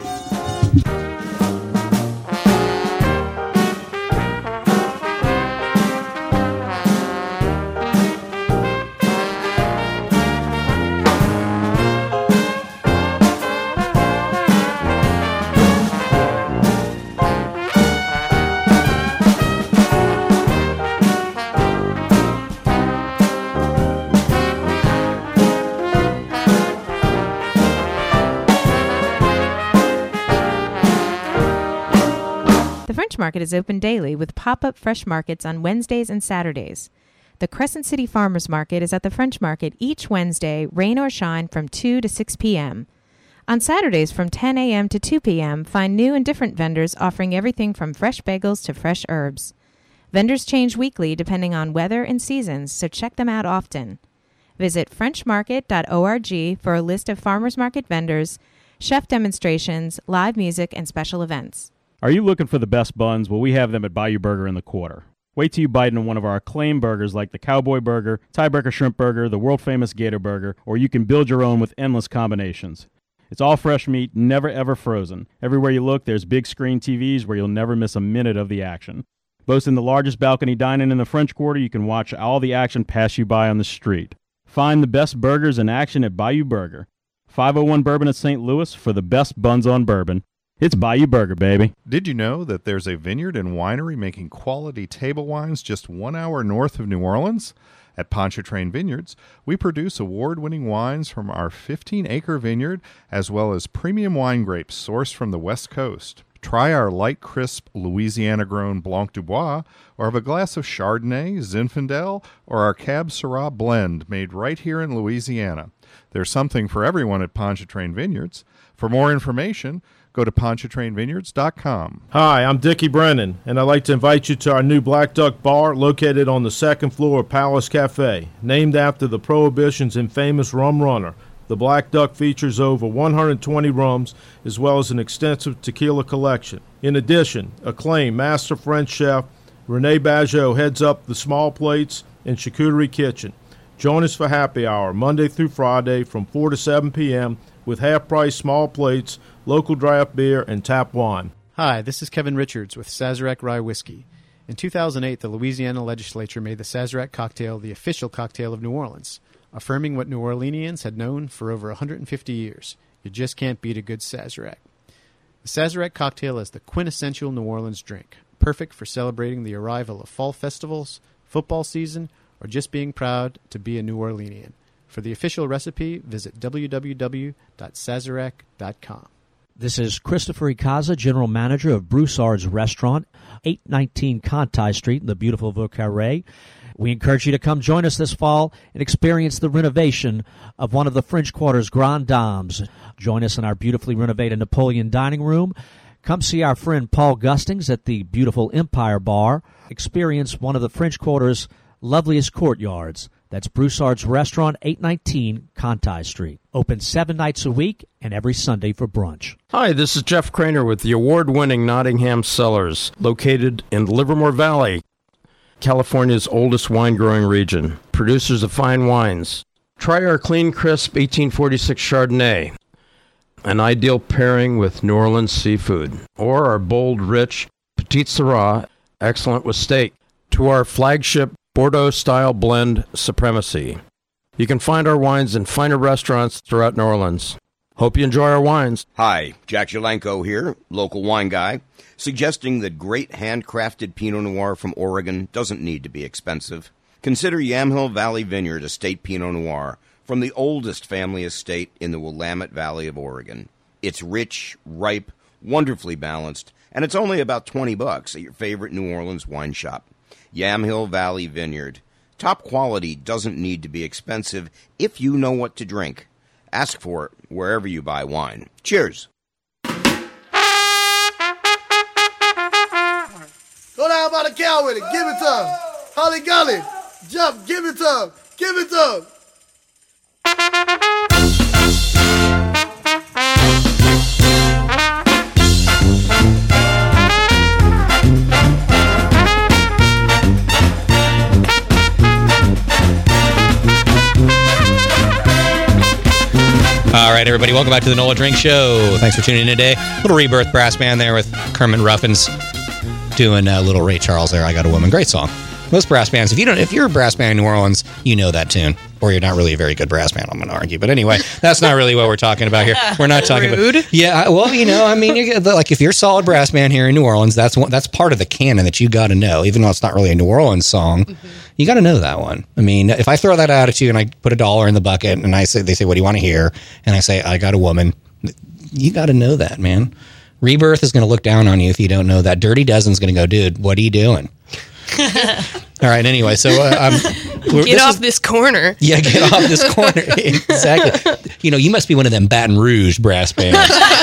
[SPEAKER 11] The French Market is open daily with pop-up fresh markets on Wednesdays and Saturdays. The Crescent City Farmers Market is at the French Market each Wednesday, rain or shine, from two to six p.m. On Saturdays from ten a.m. to two p.m., find new and different vendors offering everything from fresh bagels to fresh herbs. Vendors change weekly depending on weather and seasons, so check them out often. Visit french market dot org for a list of farmers market vendors, chef demonstrations, live music, and special events.
[SPEAKER 22] Are you looking for the best buns? Well, we have them at Bayou Burger in the Quarter. Wait till you bite into one of our acclaimed burgers like the Cowboy Burger, Tiebreaker Shrimp Burger, the world-famous Gator Burger, or you can build your own with endless combinations. It's all fresh meat, never ever frozen. Everywhere you look, there's big screen T Vs where you'll never miss a minute of the action. Boasting the largest balcony dining in the French Quarter, you can watch all the action pass you by on the street. Find the best burgers in action at Bayou Burger. five oh one Bourbon at Saint Louis for the best buns on bourbon. It's Bayou Burger, baby.
[SPEAKER 13] Did you know that there's a vineyard and winery making quality table wines just one hour north of New Orleans? At Pontchartrain Vineyards, we produce award-winning wines from our fifteen-acre vineyard, as well as premium wine grapes sourced from the West Coast. Try our light, crisp, Louisiana-grown Blanc du Bois, or have a glass of Chardonnay, Zinfandel, or our Cab Syrah blend made right here in Louisiana. There's something for everyone at Pontchartrain Vineyards. For more information, go to pontchartrain vineyards dot com.
[SPEAKER 5] Hi, I'm Dickie Brennan, and I'd like to invite you to our new Black Duck Bar located on the second floor of Palace Cafe. Named after the Prohibition's infamous rum runner, the Black Duck features over one hundred twenty rums as well as an extensive tequila collection. In addition, acclaimed master French chef Renee Baggio heads up the small plates and charcuterie kitchen. Join us for happy hour Monday through Friday from four to seven p.m. with half-price small plates, local draft beer, and tap wine.
[SPEAKER 14] Hi, this is Kevin Richards with Sazerac Rye Whiskey. In two thousand eight, the Louisiana legislature made the Sazerac cocktail the official cocktail of New Orleans, affirming what New Orleanians had known for over one hundred fifty years. You just can't beat a good Sazerac. The Sazerac cocktail is the quintessential New Orleans drink, perfect for celebrating the arrival of fall festivals, football season, or just being proud to be a New Orleanian. For the official recipe, visit w w w dot sazerac dot com.
[SPEAKER 15] This is Christopher Ikaza, General Manager of Broussard's Restaurant, eight nineteen Conti Street in the beautiful Vieux Carré. We encourage you to come join us this fall and experience the renovation of one of the French Quarter's Grand Dames. Join us in our beautifully renovated Napoleon dining room. Come see our friend Paul Gustings at the beautiful Empire Bar. Experience one of the French Quarter's loveliest courtyards. That's Broussard's Restaurant, eight nineteen Conti Street. Open seven nights a week and every Sunday for brunch.
[SPEAKER 18] Hi, this is Jeff Craner with the award-winning Nottingham Cellars, located in Livermore Valley, California's oldest wine-growing region. Producers of fine wines. Try our clean, crisp eighteen forty-six Chardonnay, an ideal pairing with New Orleans seafood, or our bold, rich Petite Sirah, excellent with steak, to our flagship Bordeaux-style blend Supremacy. You can find our wines in finer restaurants throughout New Orleans. Hope you enjoy our wines.
[SPEAKER 17] Hi, Jack Jalenko here, local wine guy, suggesting that great handcrafted Pinot Noir from Oregon doesn't need to be expensive. Consider Yamhill Valley Vineyard Estate Pinot Noir from the oldest family estate in the Willamette Valley of Oregon. It's rich, ripe, wonderfully balanced, and it's only about twenty bucks at your favorite New Orleans wine shop. Yamhill Valley Vineyard. Top quality doesn't need to be expensive if you know what to drink. Ask for it wherever you buy wine. Cheers.
[SPEAKER 23] Go down by the cow with it. Give it to him. Holly Golly. Jump. Give it to him. Give it to him.
[SPEAKER 2] All right, everybody, welcome back to the Nola Drink Show. Thanks for tuning in today. Little Rebirth brass band there with Kermit Ruffins doing a uh, little Ray Charles there. I Got a Woman. Great song. Most brass bands, if you don't, if you're a brass band in New Orleans, you know that tune, or you're not really a very good brass band. I'm going to argue, but anyway, that's not really what we're talking about here. We're not talking
[SPEAKER 21] Rude.
[SPEAKER 2] about. Yeah, well, you know, I mean, you get, like if you're a solid brass band here in New Orleans, that's one, that's part of the canon that you got to know, even though it's not really a New Orleans song. Mm-hmm. You got to know that one. I mean, if I throw that out at you and I put a dollar in the bucket and I say, they say, what do you want to hear? And I say, I Got a Woman. You got to know that, man. Rebirth is going to look down on you if you don't know that. Dirty Dozen's going to go, dude, what are you doing? All right, anyway, so uh, um,
[SPEAKER 21] get
[SPEAKER 2] this
[SPEAKER 21] off
[SPEAKER 2] is,
[SPEAKER 21] this corner.
[SPEAKER 2] Yeah, get off this corner. Exactly. You know, you must be one of them Baton Rouge brass bands.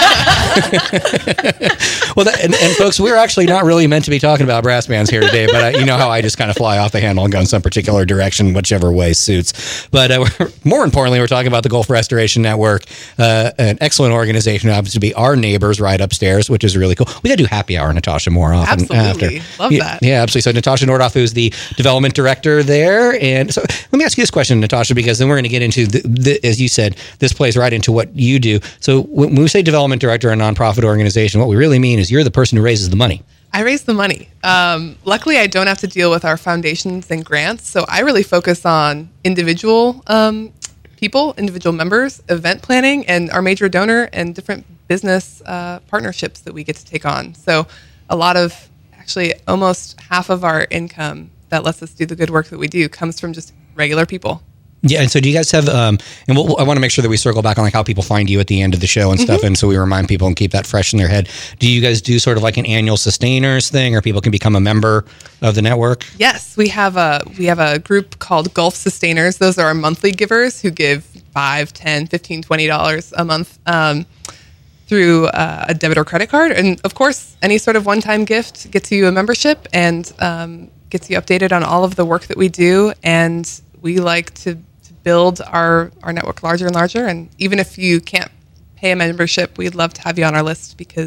[SPEAKER 2] Well, that, and, and folks, we're actually not really meant to be talking about brass bands here today, but uh, you know how I just kind of fly off the handle and go in some particular direction, whichever way suits. But uh, we're, more importantly, we're talking about the Gulf Restoration Network, uh, an excellent organization, happens to be our neighbors right upstairs, which is really cool. We got to do happy hour, Natasha, more often.
[SPEAKER 21] Absolutely.
[SPEAKER 2] After.
[SPEAKER 21] Love
[SPEAKER 2] yeah,
[SPEAKER 21] that.
[SPEAKER 2] Yeah, absolutely. So Natasha Nordoff, who's the development director there. And so let me ask you this question, Natasha, because then we're going to get into, the, the, as you said, this plays right into what you do. So when we say development director in a nonprofit organization, what we really mean is you're the person who raises the money.
[SPEAKER 19] I raise the money. Um, luckily, I don't have to deal with our foundations and grants, so I really focus on individual um, people, individual members, event planning, and our major donor and different business uh, partnerships that we get to take on. So a lot of, actually almost half of our income that lets us do the good work that we do comes from just regular people.
[SPEAKER 2] Yeah, and so do you guys have, um, and we'll, I want to make sure that we circle back on like how people find you at the end of the show and stuff, mm-hmm. and so we remind people and keep that fresh in their head. Do you guys do sort of like an annual sustainers thing, or people can become a member of the network?
[SPEAKER 19] Yes, we have a we have a group called Gulf Sustainers. Those are our monthly givers who give five, ten, fifteen, twenty dollars a month um, through uh, a debit or credit card. And of course, any sort of one-time gift gets you a membership and um, gets you updated on all of the work that we do. And we like to build our, our network larger and larger. And even if you can't pay a membership, we'd love to have you on our list because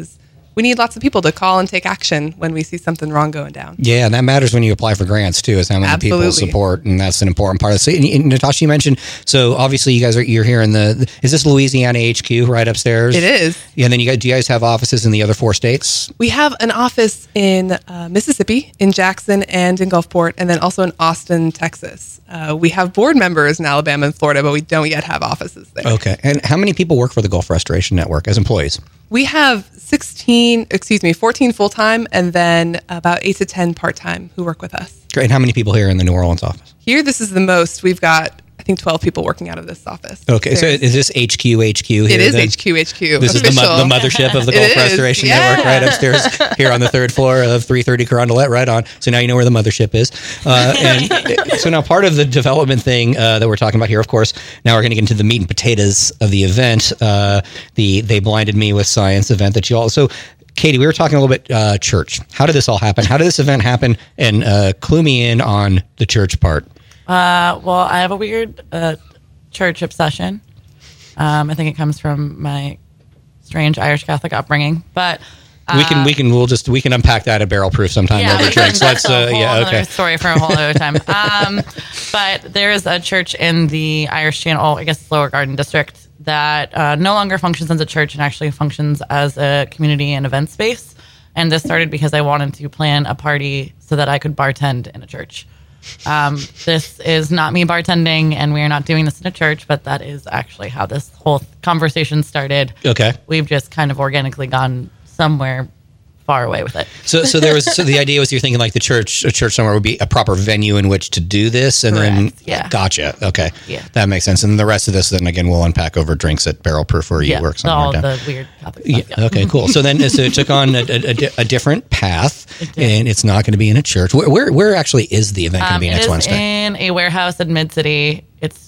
[SPEAKER 19] we need lots of people to call and take action when we see something wrong going down.
[SPEAKER 2] Yeah, and that matters when you apply for grants too, is how many
[SPEAKER 19] Absolutely.
[SPEAKER 2] people support, and that's an important part of it. So, and, and Natasha, you mentioned, so obviously you guys are, you're here in the, is this Louisiana H Q right upstairs?
[SPEAKER 19] It is.
[SPEAKER 2] Yeah, and then you guys, do you guys have offices in the other four states?
[SPEAKER 19] We have an office in uh, Mississippi, in Jackson, and in Gulfport, and then also in Austin, Texas. Uh, we have board members in Alabama and Florida, but we don't yet have offices there.
[SPEAKER 2] Okay, and how many people work for the Gulf Restoration Network as employees?
[SPEAKER 19] We have sixteen, excuse me, fourteen full-time, and then about eight to ten part-time who work with us.
[SPEAKER 2] Great, and how many people here in the New Orleans office?
[SPEAKER 19] Here, this is the most. We've got, I think, twelve people working out of this office.
[SPEAKER 2] Okay, so is this H Q H Q here?
[SPEAKER 19] It is
[SPEAKER 2] then?
[SPEAKER 19] H Q H Q.
[SPEAKER 2] This
[SPEAKER 19] official.
[SPEAKER 2] is the, mo- the mothership of the
[SPEAKER 19] It
[SPEAKER 2] Gulf
[SPEAKER 19] is,
[SPEAKER 2] Restoration
[SPEAKER 19] yeah.
[SPEAKER 2] Network, right upstairs here on the third floor of three thirty Carondelet, right on. So now you know where the mothership is. Uh, and so now part of the development thing uh, that we're talking about here, of course, now we're going to get into the meat and potatoes of the event, uh, the They Blinded Me with Science event that you all... So Katie, we were talking a little bit uh, church. How did this all happen? How did this event happen? And uh, clue me in on the church part.
[SPEAKER 20] Uh, well, I have a weird uh, church obsession. Um, I think it comes from my strange Irish Catholic upbringing, but uh,
[SPEAKER 2] we can we can we'll just we can unpack that at Barrel Proof sometime
[SPEAKER 20] yeah,
[SPEAKER 2] over
[SPEAKER 20] we
[SPEAKER 2] drinks.
[SPEAKER 20] can-
[SPEAKER 2] Let's
[SPEAKER 20] that's a
[SPEAKER 2] uh,
[SPEAKER 20] whole
[SPEAKER 2] yeah
[SPEAKER 20] other
[SPEAKER 2] okay.
[SPEAKER 20] story for a whole other time. Um, but there is a church in the Irish Channel, I guess Lower Garden District, that uh, no longer functions as a church and actually functions as a community and event space. And this started because I wanted to plan a party so that I could bartend in a church. Um, this is not me bartending, and we are not doing this in a church, but that is actually how this whole conversation started.
[SPEAKER 2] Okay.
[SPEAKER 20] We've just kind of organically gone somewhere far away with it.
[SPEAKER 2] So so there was so the idea was you're thinking like the church a church somewhere would be a proper venue in which to do this, and then
[SPEAKER 20] yeah.
[SPEAKER 2] gotcha. Okay.
[SPEAKER 20] Yeah.
[SPEAKER 2] That makes sense. And the rest of this then again we'll unpack over drinks at Barrel Proof where you
[SPEAKER 20] yeah,
[SPEAKER 2] work somewhere
[SPEAKER 20] all
[SPEAKER 2] down.
[SPEAKER 20] the weird Catholic stuff.
[SPEAKER 2] Yeah, okay, cool. So then so it took on a, a, a- a different path, and it's not going to be in a church. Where where, where actually is the event going to
[SPEAKER 20] Um,
[SPEAKER 2] be
[SPEAKER 20] it
[SPEAKER 2] next
[SPEAKER 20] is
[SPEAKER 2] Wednesday?
[SPEAKER 20] in a warehouse in Mid City. It's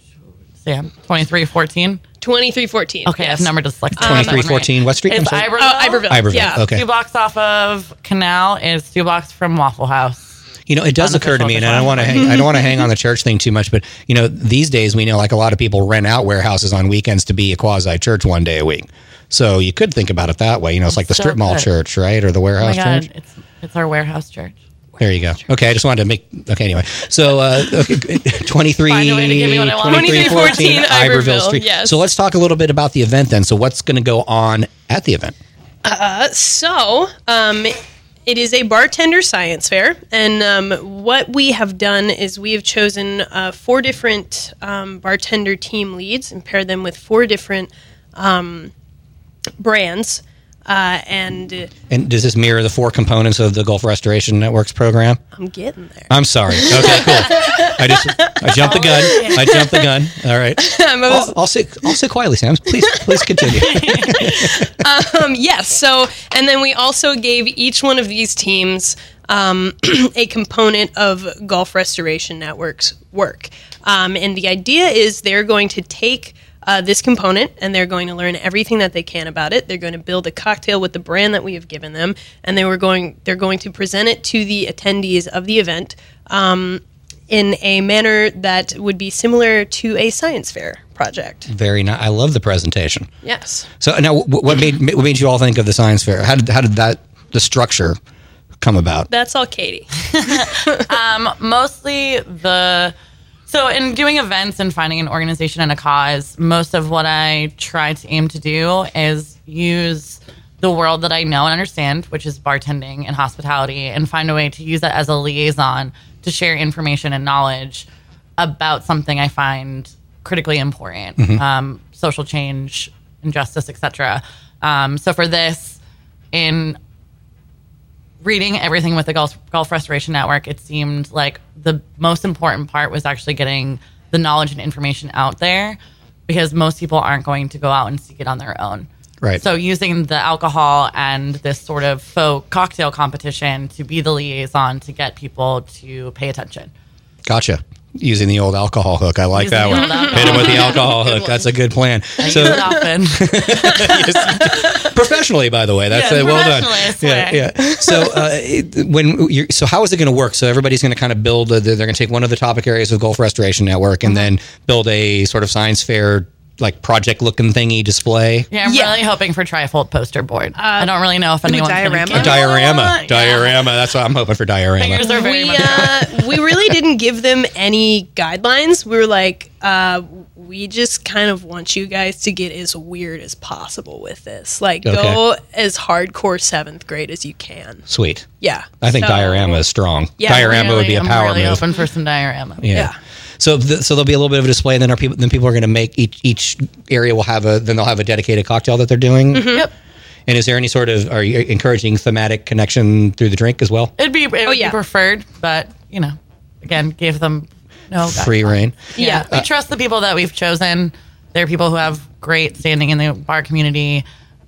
[SPEAKER 20] Sam twenty-three fourteen.
[SPEAKER 21] twenty-three fourteen.
[SPEAKER 20] Okay,
[SPEAKER 21] yes.
[SPEAKER 20] I've numbered dyslexic.
[SPEAKER 2] twenty-three fourteen West Street? I'm
[SPEAKER 20] It's
[SPEAKER 2] sorry?
[SPEAKER 20] Iberville.
[SPEAKER 21] Oh, Iberville.
[SPEAKER 2] Iberville,
[SPEAKER 20] Yeah,
[SPEAKER 2] okay.
[SPEAKER 20] two blocks off of Canal. It's two blocks from Waffle House.
[SPEAKER 2] You know, it does occur to me, and I don't want to hang. I don't want to hang on the church thing too much, but you know, these days we know like a lot of people rent out warehouses on weekends to be a quasi church one day a week. So you could think about it that way. You know, it's like the
[SPEAKER 20] So
[SPEAKER 2] strip mall
[SPEAKER 20] good.
[SPEAKER 2] church, right, or the
[SPEAKER 20] Oh my
[SPEAKER 2] warehouse
[SPEAKER 20] God,
[SPEAKER 2] church.
[SPEAKER 20] it's it's our warehouse church.
[SPEAKER 2] There you go. Okay, I just wanted to make. Okay, anyway, so uh, okay, twenty-three,
[SPEAKER 20] Find a way to give me what I want.
[SPEAKER 2] twenty-three fourteen
[SPEAKER 21] Iberville,
[SPEAKER 2] Street.
[SPEAKER 21] yes.
[SPEAKER 2] So let's talk a little bit about the event then. So what's going to go on at the event?
[SPEAKER 21] Uh, so, um, it is a bartender science fair, and um, what we have done is we have chosen uh, four different um, bartender team leads and paired them with four different um, brands. Uh, and uh,
[SPEAKER 2] And does this mirror the four components of the Gulf Restoration Network's program?
[SPEAKER 21] I'm getting there.
[SPEAKER 2] I'm sorry. Okay, cool. I just I jumped the gun. I jumped the gun. All right.
[SPEAKER 21] I'm a-
[SPEAKER 2] I'll, I'll sit. I'll sit quietly, Sam. Please, please continue.
[SPEAKER 21] um, yes. So, and then we also gave each one of these teams um, a component of Gulf Restoration Network's work. Um, and the idea is they're going to take uh, this component and they're going to learn everything that they can about it. They're going to build a cocktail with the brand that we have given them, and they were going. They're going to present it to the attendees of the event. Um, in a manner that would be similar to a science fair project.
[SPEAKER 2] Very nice. I love the presentation.
[SPEAKER 21] Yes.
[SPEAKER 2] So now, wh- what made what made you all think of the science fair? How did how did that the structure come about?
[SPEAKER 21] That's all Katie.
[SPEAKER 20] um, mostly the so in doing events and finding an organization and a cause, most of what I try to aim to do is use the world that I know and understand, which is bartending and hospitality, and find a way to use that as a liaison to share information and knowledge about something I find critically important,
[SPEAKER 2] Mhm.
[SPEAKER 20] um, social change, injustice, et cetera. Um, so for this, in reading everything with the Gulf, Gulf Restoration Network, it seemed like the most important part was actually getting the knowledge and information out there, because most people aren't going to go out and seek it on their own.
[SPEAKER 2] Right.
[SPEAKER 20] So using the alcohol and this sort of faux cocktail competition to be the liaison to get people to pay attention.
[SPEAKER 2] Gotcha. Using the old alcohol hook. I like
[SPEAKER 20] Using
[SPEAKER 2] that
[SPEAKER 20] the
[SPEAKER 2] one.
[SPEAKER 20] old alcohol
[SPEAKER 2] Hit him with the
[SPEAKER 20] hook.
[SPEAKER 2] alcohol
[SPEAKER 20] Good
[SPEAKER 2] hook.
[SPEAKER 20] one.
[SPEAKER 2] That's a good plan.
[SPEAKER 20] I
[SPEAKER 2] So
[SPEAKER 20] use it often.
[SPEAKER 2] professionally, by the way, that's
[SPEAKER 20] Yeah,
[SPEAKER 2] uh, well done.
[SPEAKER 20] professionally, I swear.
[SPEAKER 2] Yeah, yeah. So uh, it, when you're, so how is it going to work? So everybody's going to kind of build. A, they're going to take one of the topic areas of Gulf Restoration Network and then build a sort of science fair like project looking thingy display?
[SPEAKER 20] Yeah, I'm really hoping for trifold poster board. I don't really know if
[SPEAKER 21] ooh,
[SPEAKER 20] anyone's
[SPEAKER 21] diorama?
[SPEAKER 20] gonna
[SPEAKER 2] A diorama. Diorama. That's what I'm hoping for, diorama.
[SPEAKER 20] Fingers are very
[SPEAKER 21] we,
[SPEAKER 20] much
[SPEAKER 21] uh, we really didn't give them any guidelines. We were like, uh, we just kind of want you guys to get as weird as possible with this. Like,
[SPEAKER 2] Okay.
[SPEAKER 21] go as hardcore seventh grade as you can.
[SPEAKER 2] Sweet.
[SPEAKER 21] Yeah.
[SPEAKER 2] I think
[SPEAKER 21] So-
[SPEAKER 2] diorama is strong.
[SPEAKER 21] Yeah,
[SPEAKER 2] diorama would be a
[SPEAKER 20] I'm
[SPEAKER 2] power
[SPEAKER 20] really
[SPEAKER 2] move.
[SPEAKER 20] open for some diorama.
[SPEAKER 2] Yeah. So, th- so there'll be a little bit of a display, and then are people then people are going to make each each area will have a then they'll have a dedicated cocktail that they're doing.
[SPEAKER 20] Mhm. Yep.
[SPEAKER 2] And is there any sort of are you encouraging thematic connection through the drink as well?
[SPEAKER 20] It'd be it would
[SPEAKER 21] yeah.
[SPEAKER 20] be preferred, but you know, again, give them no
[SPEAKER 2] Free
[SPEAKER 20] guidelines.
[SPEAKER 2] reign.
[SPEAKER 20] Yeah, we
[SPEAKER 2] Uh,
[SPEAKER 20] trust the people that we've chosen. They're people who have great standing in the bar community,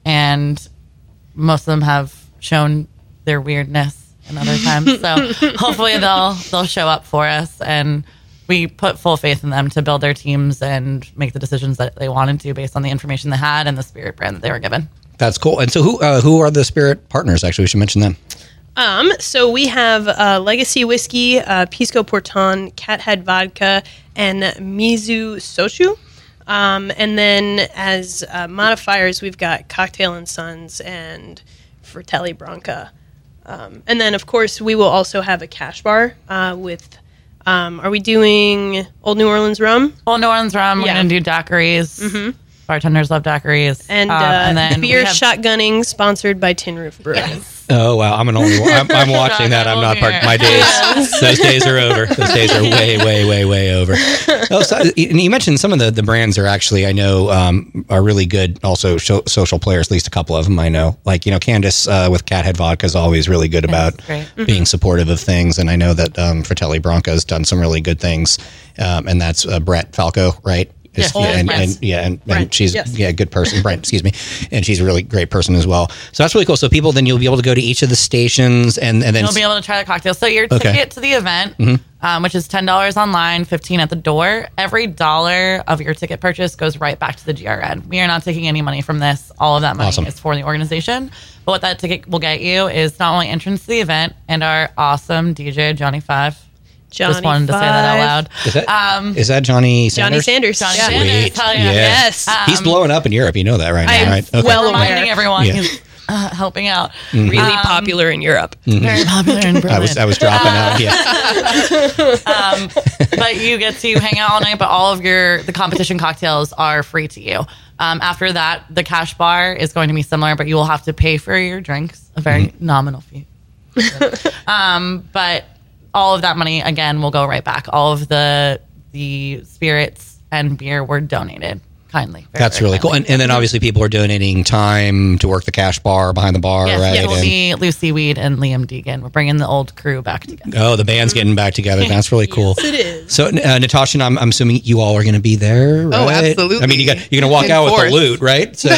[SPEAKER 20] and most of them have shown their weirdness in other times. So hopefully they'll they'll show up for us, and we put full faith in them to build their teams and make the decisions that they wanted to based on the information they had and the spirit brand that they were given.
[SPEAKER 2] That's cool. And so, who uh, who are the spirit partners? Actually, we should mention them.
[SPEAKER 21] Um, so we have uh, Legacy Whiskey, uh, Pisco Porton, Cathead Vodka, and Mizu Sochu. Um, and then as uh, modifiers, we've got Cocktail and Sons and Fratelli Branca. Um, and then, of course, we will also have a cash bar uh, with, um, are we doing Old New Orleans rum?
[SPEAKER 20] Old New Orleans rum,
[SPEAKER 21] Yeah.
[SPEAKER 20] we're going to do daiquiris.
[SPEAKER 21] Mm-hmm.
[SPEAKER 20] Bartenders love daiquiris.
[SPEAKER 21] And,
[SPEAKER 20] Um,
[SPEAKER 21] uh,
[SPEAKER 20] and then
[SPEAKER 21] beer
[SPEAKER 20] we have-
[SPEAKER 21] shotgunning, sponsored by Tin Roof Brewing.
[SPEAKER 2] Oh wow, I'm an only. I'm, I'm watching that. I'm not part. My days. Those days are over. Those days are way, way, way, way over. Oh, so, and you mentioned some of the, the brands are actually I know um, are really good. Also, show, social players. At least a couple of them I know. Like you know, Candace uh, with Cathead Vodka is always really good about
[SPEAKER 20] great.
[SPEAKER 2] being supportive of things, and I know that um, Fratelli Branca has done some really good things, um, and that's uh, Brett Falco, right?
[SPEAKER 20] Yes,
[SPEAKER 2] yeah, and,
[SPEAKER 20] yes.
[SPEAKER 2] and yeah, and, and
[SPEAKER 20] Brent,
[SPEAKER 2] she's
[SPEAKER 20] yes.
[SPEAKER 2] yeah, a good person. Brent, excuse me, and she's a really great person as well. So that's really cool. So people, then you'll be able to go to each of the stations and and then
[SPEAKER 20] You'll be able to try the cocktail. So your
[SPEAKER 2] Okay.
[SPEAKER 20] ticket to the event,
[SPEAKER 2] Mhm.
[SPEAKER 20] um, which is ten dollars online, fifteen at the door. Every dollar of your ticket purchase goes right back to the G R N. We are not taking any money from this. All of that money
[SPEAKER 2] Awesome.
[SPEAKER 20] is for the organization. But what that ticket will get you is not only entrance to the event and our awesome D J Johnny Five. Just
[SPEAKER 21] Johnny
[SPEAKER 20] wanted to say that out
[SPEAKER 21] Five.
[SPEAKER 20] loud.
[SPEAKER 2] Is that,
[SPEAKER 20] Um,
[SPEAKER 2] is that Johnny
[SPEAKER 21] Johnny
[SPEAKER 2] Sanders?
[SPEAKER 21] Sanders.
[SPEAKER 20] Johnny
[SPEAKER 21] Yeah.
[SPEAKER 20] Sanders.
[SPEAKER 2] Sweet.
[SPEAKER 20] Hell yeah.
[SPEAKER 2] Yeah.
[SPEAKER 21] Yes.
[SPEAKER 2] He's
[SPEAKER 20] Um,
[SPEAKER 2] blowing up in Europe. You know that right now,
[SPEAKER 21] I'm
[SPEAKER 2] right? Okay.
[SPEAKER 21] well aware.
[SPEAKER 20] reminding everyone
[SPEAKER 2] Yeah.
[SPEAKER 20] he's uh, helping out.
[SPEAKER 2] Mhm.
[SPEAKER 21] Really
[SPEAKER 20] Um,
[SPEAKER 21] popular in Europe.
[SPEAKER 2] Mhm.
[SPEAKER 20] Very popular in Berlin.
[SPEAKER 2] I was I was dropping out. Yeah.
[SPEAKER 20] um, but you get to hang out all night, but all of your the competition cocktails are free to you. Um, after that, the cash bar is going to be similar, but you will have to pay for your drinks, a very
[SPEAKER 2] Mm-hmm.
[SPEAKER 20] nominal fee. um, but all of that money again will go right back. All of the the spirits and beer were donated kindly. Very,
[SPEAKER 2] That's
[SPEAKER 20] very
[SPEAKER 2] really cool.
[SPEAKER 20] kindly.
[SPEAKER 2] And, and then obviously people are donating time to work the cash bar behind the bar,
[SPEAKER 20] Yes,
[SPEAKER 2] right?
[SPEAKER 20] it will
[SPEAKER 2] And-
[SPEAKER 20] be Lucy Weed and Liam Deegan. We're bringing the old crew back together.
[SPEAKER 2] oh, the band's getting back together. That's really cool.
[SPEAKER 21] Yes, it is.
[SPEAKER 2] So, uh, Natasha, and I'm, I'm assuming you all are going to be there, right?
[SPEAKER 21] Oh, absolutely.
[SPEAKER 2] I mean, you got, you're going to walk
[SPEAKER 21] In
[SPEAKER 2] out with
[SPEAKER 21] force.
[SPEAKER 2] the loot, right? So,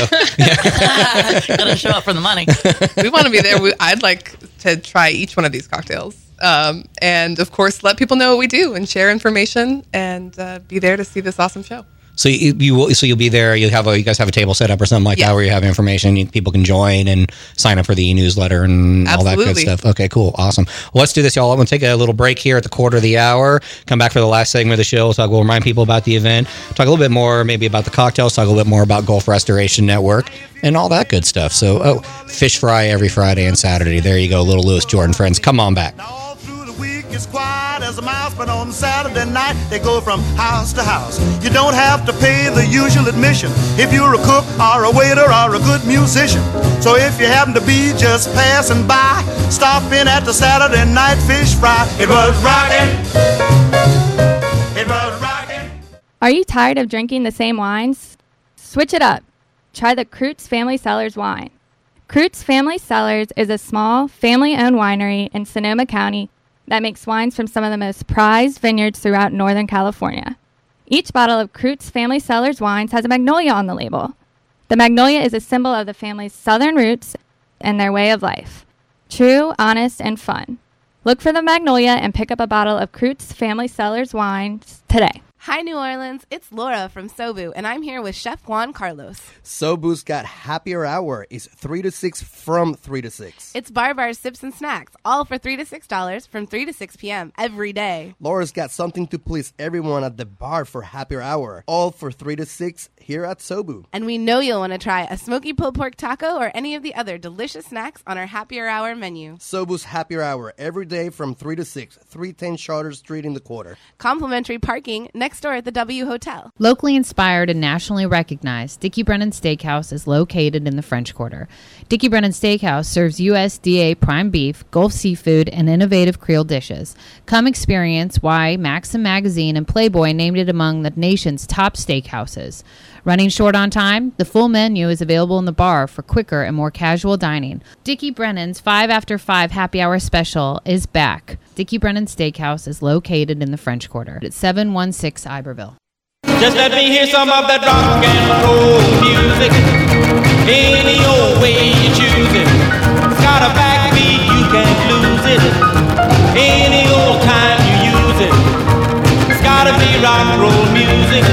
[SPEAKER 20] Gotta show up for the money.
[SPEAKER 19] We want to be there. We, I'd like to try each one of these cocktails. Um, and of course, let people know what we do and share information and uh, be there to see this awesome show.
[SPEAKER 2] so you, you will, so you'll be there. You have a, you guys have a table set up or something like that where you have information. You, people can join and sign up for the e-newsletter and all that good
[SPEAKER 19] Absolutely.
[SPEAKER 2] stuff. Okay, cool, awesome. Well, let's do this, y'all. I'm going to take a little break here at the quarter of the hour. Come back for the last segment of the show. So we'll remind people about the event. Talk a little bit more, maybe about the cocktails. Talk a little bit more about Gulf Restoration Network and all that good stuff. So, oh, fish fry every Friday and Saturday. There you go, little Lewis Jordan friends. Come on back.
[SPEAKER 4] It's quiet as a mouse, but on Saturday night they go from house to house. You don't have to pay the usual admission if you're a cook or a waiter or a good musician. So if you happen to be just passing by, stop in at the Saturday night fish fry. It was rocking. It was rocking.
[SPEAKER 10] Are you tired of drinking the same wines? Switch it up. Try the Kreutz Family Cellars wine. Kreutz Family Cellars is a small, family-owned winery in Sonoma County that makes wines from some of the most prized vineyards throughout Northern California. Each bottle of Kreutz Family Cellars wines has a magnolia on the label. The magnolia is a symbol of the family's southern roots and their way of life. True, honest, and fun. Look for the magnolia and pick up a bottle of Kreutz Family Cellars wines today.
[SPEAKER 6] Hi, New Orleans. It's Laura from Sobu, and I'm here with Chef Juan Carlos.
[SPEAKER 7] Sobu's got happy hour. It's three to six from three to six.
[SPEAKER 6] It's bar bars, sips, and snacks, all for three to six dollars from three to six p.m. every day.
[SPEAKER 7] Laura's got something to please everyone at the bar for happy hour, all for three to six here at Sobu.
[SPEAKER 6] And we know you'll want to try a smoky pulled pork taco or any of the other delicious snacks on our happier hour menu.
[SPEAKER 7] Sobu's happy hour every day from three to six, three ten Charter Street in the Quarter.
[SPEAKER 6] Complimentary parking next door at the W Hotel.
[SPEAKER 11] Locally inspired and nationally recognized, Dickie Brennan Steakhouse is located in the French Quarter. Dickie Brennan Steakhouse serves U S D A prime beef, Gulf seafood, and innovative Creole dishes. Come experience why Maxim Magazine and Playboy named it among the nation's top steakhouses. Running short on time, the full menu is available in the bar for quicker and more casual dining. Dickie Brennan's five after five happy hour special is back. Dickie Brennan Steakhouse is located in the French Quarter at seven one six Iberville.
[SPEAKER 3] Just let me hear some of that rock and roll music. Any old way you choose it. It's got a backbeat, you can't lose it. Any old time you use it. It's gotta be rock and roll music.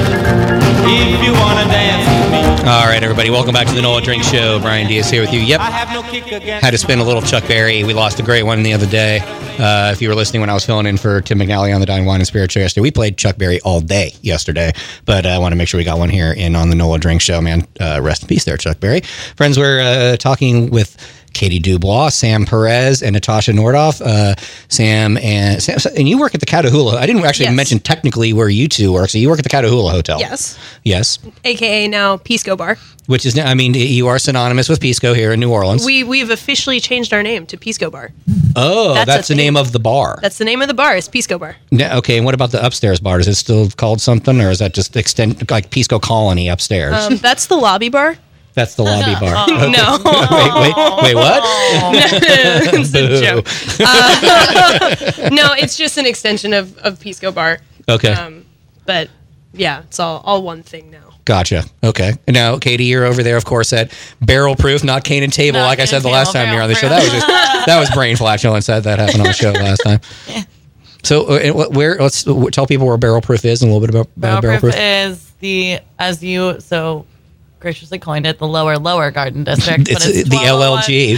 [SPEAKER 3] If you wanna dance with me.
[SPEAKER 2] All right, everybody, welcome back to the Nola Drink Show. Brian Diaz here with you. Yep.
[SPEAKER 3] I have no kick against
[SPEAKER 2] Had to spin a little Chuck Berry. We lost a great one the other day. Uh, if you were listening when I was filling in for Tim McNally on the Dine Wine and Spirit Show yesterday, we played Chuck Berry all day yesterday. But uh, I want to make sure we got one here in on the Nola Drink Show, man. Uh, rest in peace there, Chuck Berry. Friends, we're uh, talking with Katie Dubois, Sam Perez, and Natasha Nordoff. Uh, Sam and Sam, and you work at the Catahoula. I didn't actually
[SPEAKER 21] Yes.
[SPEAKER 2] mention technically where you two work. So you work at the Catahoula Hotel.
[SPEAKER 21] Yes.
[SPEAKER 2] Yes.
[SPEAKER 21] A K A now Pisco Bar.
[SPEAKER 2] Which is, I mean, you are synonymous with Pisco here in New Orleans.
[SPEAKER 21] We we've officially changed our name to Pisco Bar.
[SPEAKER 2] oh,
[SPEAKER 21] That's
[SPEAKER 2] that's,
[SPEAKER 21] a
[SPEAKER 2] the
[SPEAKER 21] thing.
[SPEAKER 2] name of the bar.
[SPEAKER 21] That's the name of the bar. Is Pisco Bar.
[SPEAKER 2] Yeah, okay, and what about the upstairs bar? Is it still called something, or is that just extend like Pisco Colony upstairs?
[SPEAKER 21] Um, that's the lobby bar.
[SPEAKER 2] That's the lobby bar. Okay.
[SPEAKER 21] No.
[SPEAKER 2] wait, wait, wait, what?
[SPEAKER 21] It's a
[SPEAKER 2] Boo.
[SPEAKER 21] joke. Uh, no, it's just an extension of, of Pisco Bar.
[SPEAKER 2] Okay.
[SPEAKER 21] Um, but yeah, it's all, all one thing now.
[SPEAKER 2] Gotcha. Okay. And now, Katie, you're over there, of course, at Barrel Proof, not Cane and Table,
[SPEAKER 21] Not
[SPEAKER 2] like I
[SPEAKER 21] Cane
[SPEAKER 2] said
[SPEAKER 21] and
[SPEAKER 2] the last
[SPEAKER 21] Table,
[SPEAKER 2] time you were on the show.
[SPEAKER 21] Barrel
[SPEAKER 2] That was just that was brain flatulence. That that happened on the show last time. So, uh, what- where? Let's uh, tell people where Barrel Proof is and a little bit about
[SPEAKER 20] Barrel,
[SPEAKER 2] uh, Barrel
[SPEAKER 20] Proof
[SPEAKER 2] Proof.
[SPEAKER 20] is the, as you so graciously coined it, the lower lower garden district.
[SPEAKER 2] It's, uh, the L L G.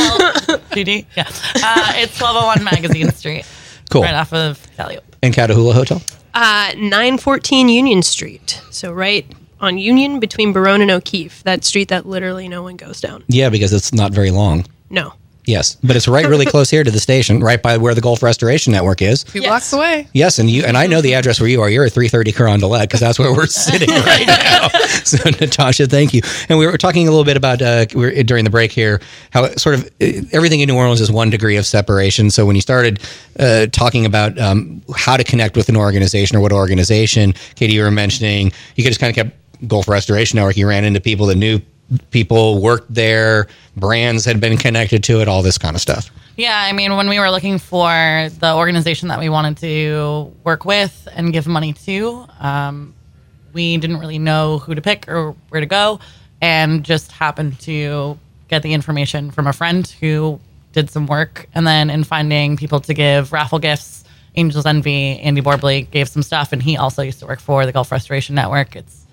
[SPEAKER 20] G D, yeah. Uh, it's twelve oh one Magazine Street.
[SPEAKER 2] Cool.
[SPEAKER 20] Right off of Calliope.
[SPEAKER 2] And Catahoula Hotel.
[SPEAKER 21] Uh, nine fourteen Union Street. So right on Union between Barone and O'Keefe. That street that literally no one goes down.
[SPEAKER 2] Yeah, because it's not very long.
[SPEAKER 21] No.
[SPEAKER 2] Yes, but it's right really close here to the station, right by where the Gulf Restoration Network is.
[SPEAKER 19] Two blocks away.
[SPEAKER 2] Yes, and you and I know the address where you are. You're at three thirty Carondelet because that's where we're sitting right now. So, Natasha, thank you. And we were talking a little bit about uh, we were, during the break here how it sort of uh, everything in New Orleans is one degree of separation. So when you started uh, talking about um, how to connect with an organization or what organization, Katie, you were mentioning you could just kind of kept Gulf Restoration Network. You ran into people that knew people, worked there, brands had been connected to it, all this kind of stuff.
[SPEAKER 20] Yeah, I mean, when we were looking for the organization that we wanted to work with and give money to, um, we didn't really know who to pick or where to go, and just happened to get the information from a friend who did some work. And then in finding people to give raffle gifts, Angels Envy, Andy Borbley gave some stuff, and he also used to work for the Gulf Restoration Network. It's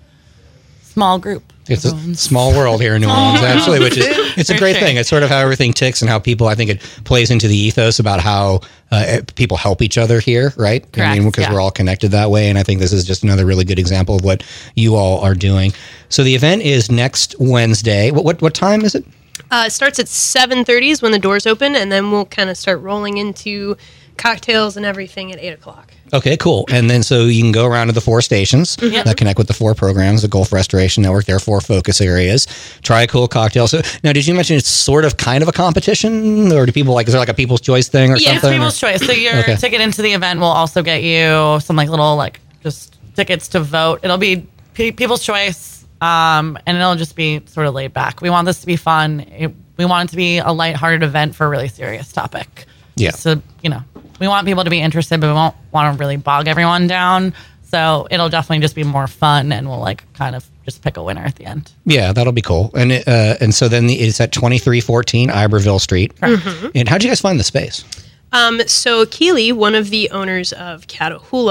[SPEAKER 20] a small group.
[SPEAKER 2] It's a small world here in New Orleans, absolutely, which is it's a great thing. It's sort of how everything ticks and how people, I think it plays into the ethos about how uh, people help each other here, right?
[SPEAKER 20] Correct,
[SPEAKER 2] I mean, because
[SPEAKER 20] yeah.
[SPEAKER 2] we're all connected that way, and I think this is just another really good example of what you all are doing. So the event is next Wednesday. What what, what time is it?
[SPEAKER 21] Uh, it starts at seven thirty is when the doors open, and then we'll kind of start rolling into cocktails and everything at eight o'clock.
[SPEAKER 2] Okay, cool. And then so you can go around to the four stations
[SPEAKER 21] Mhm.
[SPEAKER 2] that connect with the four programs, the Gulf Restoration Network, their four focus areas. Try a cool cocktail. So now, did you mention it's sort of kind of a competition, or do people like, is there like a people's choice thing or
[SPEAKER 20] yeah,
[SPEAKER 2] something?
[SPEAKER 20] it's people's choice. So your
[SPEAKER 2] Okay.
[SPEAKER 20] ticket into the event will also get you some like little like just tickets to vote. It'll be pe- people's choice, um, and it'll just be sort of laid back. We want this to be fun. It, we want it to be a lighthearted event for a really serious topic.
[SPEAKER 2] Yeah.
[SPEAKER 20] So you know, we want people to be interested, but we won't want to really bog everyone down. So it'll definitely just be more fun, and we'll like kind of just pick a winner at the end.
[SPEAKER 2] Yeah, that'll be cool. And it, uh, and so then the, it's at twenty-three fourteen Iberville Street.
[SPEAKER 21] Mhm.
[SPEAKER 2] And how'd you guys find the space?
[SPEAKER 21] Um, so Keely, one of the owners of Catahoula,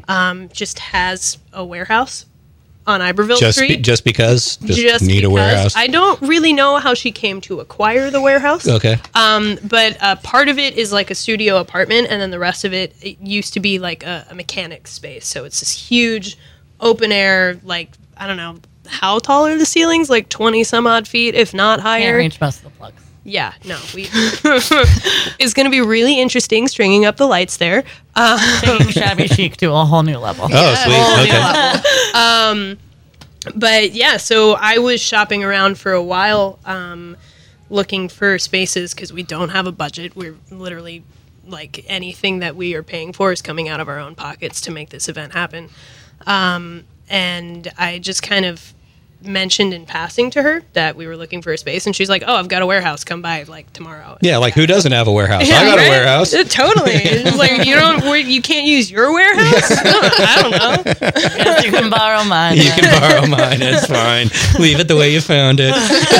[SPEAKER 21] um, just has a warehouse on Iberville
[SPEAKER 2] Just
[SPEAKER 21] Street.
[SPEAKER 2] be, just because? Just,
[SPEAKER 21] Just
[SPEAKER 2] need a
[SPEAKER 21] because.
[SPEAKER 2] warehouse?
[SPEAKER 21] I don't really know how she came to acquire the warehouse.
[SPEAKER 2] Okay.
[SPEAKER 21] Um, but uh, part of it is like a studio apartment, and then the rest of it, it used to be like a, a mechanic space. So it's this huge open air, like, I don't know, how tall are the ceilings? Like twenty some odd feet, if not higher.
[SPEAKER 20] Can't reach most of the plugs.
[SPEAKER 21] Yeah, no, we. It's going to be really interesting stringing up the lights there. Um,
[SPEAKER 20] Taking Shabby Chic to a whole new level.
[SPEAKER 2] Oh, sweet.
[SPEAKER 21] whole new
[SPEAKER 2] Okay.
[SPEAKER 21] level. Um, but yeah, so I was shopping around for a while, um, looking for spaces because we don't have a budget. We're literally like anything that we are paying for is coming out of our own pockets to make this event happen. Um, and I just kind of mentioned in passing to her that we were looking for a space, and she's like, "Oh, I've got a warehouse. Come by like tomorrow."
[SPEAKER 2] Yeah, like who doesn't have a warehouse?
[SPEAKER 21] Yeah,
[SPEAKER 2] I got
[SPEAKER 21] right?
[SPEAKER 2] a warehouse.
[SPEAKER 21] Uh, Totally. It's like you don't, where- you can't use your warehouse. I don't know.
[SPEAKER 20] Yes, you can borrow mine.
[SPEAKER 2] You can borrow mine. It's fine. Leave it the way you found it.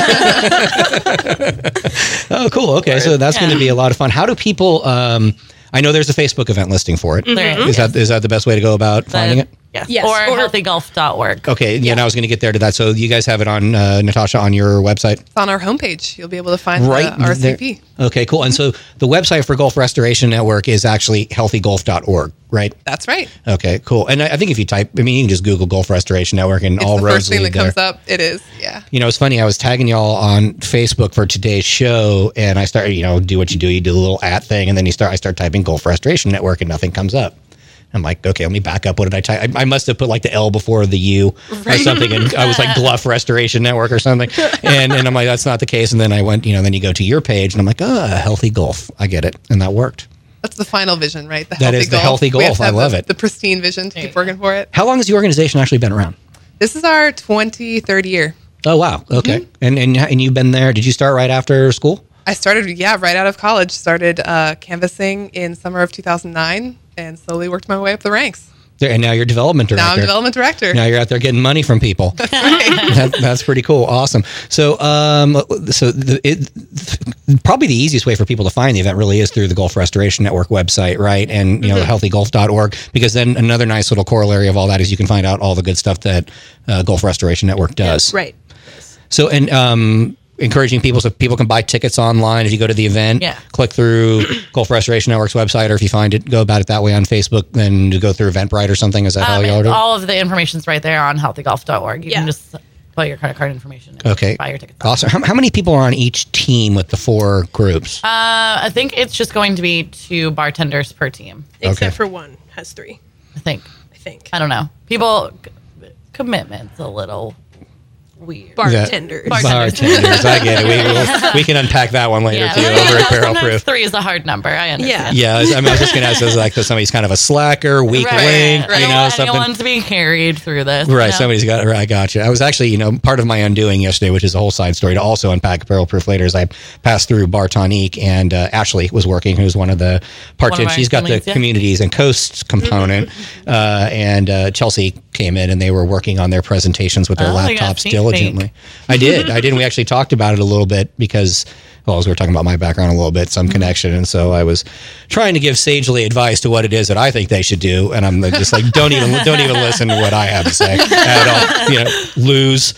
[SPEAKER 2] Oh, cool. Okay, so that's going to be a lot of fun. How do people? Um, I know there's a Facebook event listing for it.
[SPEAKER 20] There
[SPEAKER 2] Is
[SPEAKER 20] is.
[SPEAKER 2] that is that the best way to go about finding it?
[SPEAKER 20] Yes.
[SPEAKER 21] Yes,
[SPEAKER 20] Or,
[SPEAKER 21] or-
[SPEAKER 20] healthy golf dot org.
[SPEAKER 2] Okay, yeah, and I was going to get there to that. So you guys have it on uh, Natasha on your website,
[SPEAKER 19] It's on our homepage. You'll be able to find
[SPEAKER 2] right?
[SPEAKER 19] the R C P.
[SPEAKER 2] there. Okay, cool. And so the website for Golf Restoration Network is actually healthy golf dot org, right?
[SPEAKER 19] That's right.
[SPEAKER 2] Okay, cool. And I I think if you type, I mean, you can just Google Golf Restoration Network, and
[SPEAKER 19] It's
[SPEAKER 2] all
[SPEAKER 19] the
[SPEAKER 2] roads
[SPEAKER 19] first thing
[SPEAKER 2] lead
[SPEAKER 19] that
[SPEAKER 2] there.
[SPEAKER 19] comes up. It is, yeah.
[SPEAKER 2] You know, it's funny. I was tagging y'all on Facebook for today's show, and I started, you know, do what you do. You do the little at thing, and then you start. I start typing Golf Restoration Network, and nothing comes up. I'm like, okay, let me back up. What did I type? I, I must have put like the L before the U or something, and I was like Gluff Restoration Network or something. And and I'm like, that's not the case. And then I went, you know, then you go to your page, and I'm like, ah, healthy golf. I get it, and that worked.
[SPEAKER 19] That's the final vision, right? The
[SPEAKER 2] That
[SPEAKER 19] healthy
[SPEAKER 2] is the
[SPEAKER 19] golf.
[SPEAKER 2] healthy
[SPEAKER 19] We have
[SPEAKER 2] golf.
[SPEAKER 19] to
[SPEAKER 2] I
[SPEAKER 19] have
[SPEAKER 2] love
[SPEAKER 19] the,
[SPEAKER 2] it.
[SPEAKER 19] The pristine vision to keep working for it.
[SPEAKER 2] How long has the organization actually been around?
[SPEAKER 19] This is our twenty-third year.
[SPEAKER 2] Oh wow, okay.
[SPEAKER 19] Mm-hmm.
[SPEAKER 2] And and and you've been there. Did you start right after school?
[SPEAKER 19] I started, yeah, right out of college. Started uh, canvassing in summer of two thousand nine and slowly worked my way up the ranks.
[SPEAKER 2] There, and now you're development director.
[SPEAKER 19] Now I'm development director.
[SPEAKER 2] Now you're out there getting money from people.
[SPEAKER 19] That's right.
[SPEAKER 2] that, that's pretty cool. Awesome. So, um, so the, it, probably the easiest way for people to find the event really is through the Golf Restoration Network website, right? And you know,
[SPEAKER 21] Mm-hmm.
[SPEAKER 2] healthy golf dot org, because then another nice little corollary of all that is you can find out all the good stuff that uh, Golf Restoration Network does.
[SPEAKER 21] Right.
[SPEAKER 2] So, and um, encouraging people so people can buy tickets online if you go to the event.
[SPEAKER 20] Yeah.
[SPEAKER 2] Click through Golf Restoration Network's website, or if you find it, go about it that way on Facebook. Then to go through Eventbrite or something. Is that how
[SPEAKER 20] Um,
[SPEAKER 2] you order?
[SPEAKER 20] all of the information's right there on healthy golf dot org. You
[SPEAKER 21] Yeah.
[SPEAKER 20] can just put your credit card information in.
[SPEAKER 2] Okay.
[SPEAKER 20] Buy your tickets.
[SPEAKER 2] Awesome. How, how many people are on each team with the four groups?
[SPEAKER 20] Uh, I think it's just going to be two bartenders per team.
[SPEAKER 21] Except
[SPEAKER 2] Okay.
[SPEAKER 21] for one has three.
[SPEAKER 20] I think.
[SPEAKER 21] I think.
[SPEAKER 20] I don't know. People, commitment's a little weird.
[SPEAKER 21] Bartenders.
[SPEAKER 2] Bartenders. I get it. We, we'll, we can unpack that one later
[SPEAKER 20] Yeah,
[SPEAKER 2] too
[SPEAKER 20] but
[SPEAKER 2] over
[SPEAKER 20] yeah,
[SPEAKER 2] at Barrel
[SPEAKER 20] sometimes
[SPEAKER 2] Proof.
[SPEAKER 20] three is a hard number. I understand.
[SPEAKER 2] Yeah, I was, I mean, I was just going to ask, is like somebody's kind of a slacker, weak
[SPEAKER 20] Right,
[SPEAKER 2] link,
[SPEAKER 20] right.
[SPEAKER 2] you know,
[SPEAKER 20] Anyone-
[SPEAKER 2] something.
[SPEAKER 20] Anyone's being carried through this.
[SPEAKER 2] Right,
[SPEAKER 20] you know?
[SPEAKER 2] somebody's got it. Right, I got you. I was actually, you know, part of my undoing yesterday, which is a whole side story to also unpack Barrel Proof later, as I passed through Bartonique, and uh, Ashley was working, who's one of the participants.
[SPEAKER 20] our
[SPEAKER 2] She's got the
[SPEAKER 20] leads, yeah.
[SPEAKER 2] communities and coasts component, uh, and uh, Chelsea came in, and they were working on their presentations with their
[SPEAKER 20] Oh, you got
[SPEAKER 2] laptops
[SPEAKER 20] sneak
[SPEAKER 2] diligently.
[SPEAKER 20] peek.
[SPEAKER 2] I did. I did. And we actually talked about it a little bit because, well, as we were talking about my background a little bit, some connection. And so I was trying to give sagely advice to what it is that I think they should do. And I'm just like, don't even, don't even listen to what I have to say at all. You know, lose.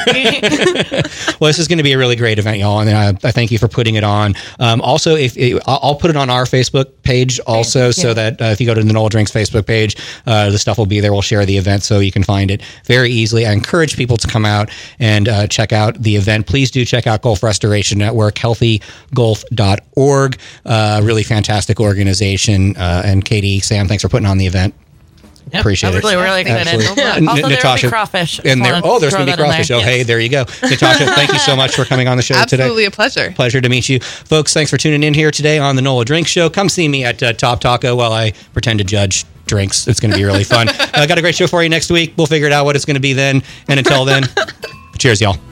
[SPEAKER 2] Well, this is going to be a really great event, y'all. And I, I thank you for putting it on. Um, also, if it, I'll I'll put it on our Facebook page also, so that uh, if you go to the Nola Drinks Facebook page, uh, the stuff will be there. We'll share the event so you can find it very easily. I encourage people to come out and uh, check out the event. Please do check out Golf Restoration Network, healthy golf dot org. Uh, really fantastic organization. Uh, and Katie, Sam, thanks for putting on the event.
[SPEAKER 20] Yep,
[SPEAKER 2] Appreciate
[SPEAKER 20] absolutely,
[SPEAKER 2] it.
[SPEAKER 20] We're really excited.
[SPEAKER 2] Absolutely.
[SPEAKER 20] Also,
[SPEAKER 2] N-
[SPEAKER 20] there will be
[SPEAKER 2] Natasha-
[SPEAKER 20] crawfish.
[SPEAKER 2] And there,
[SPEAKER 20] Just
[SPEAKER 2] oh, there's
[SPEAKER 20] wanna
[SPEAKER 2] going to be
[SPEAKER 20] throw that in
[SPEAKER 2] crawfish.
[SPEAKER 20] there.
[SPEAKER 2] Oh, hey, there you go. Natasha, thank you so much for coming on the show today.
[SPEAKER 19] Absolutely a pleasure.
[SPEAKER 2] Pleasure to meet you. Folks, thanks for tuning in here today on the Nola Drink Show. Come see me at uh, Top Taco while I pretend to judge drinks. It's going to be really fun. I uh, got a great show for you next week. We'll figure it out what it's going to be then. And until then, cheers, y'all.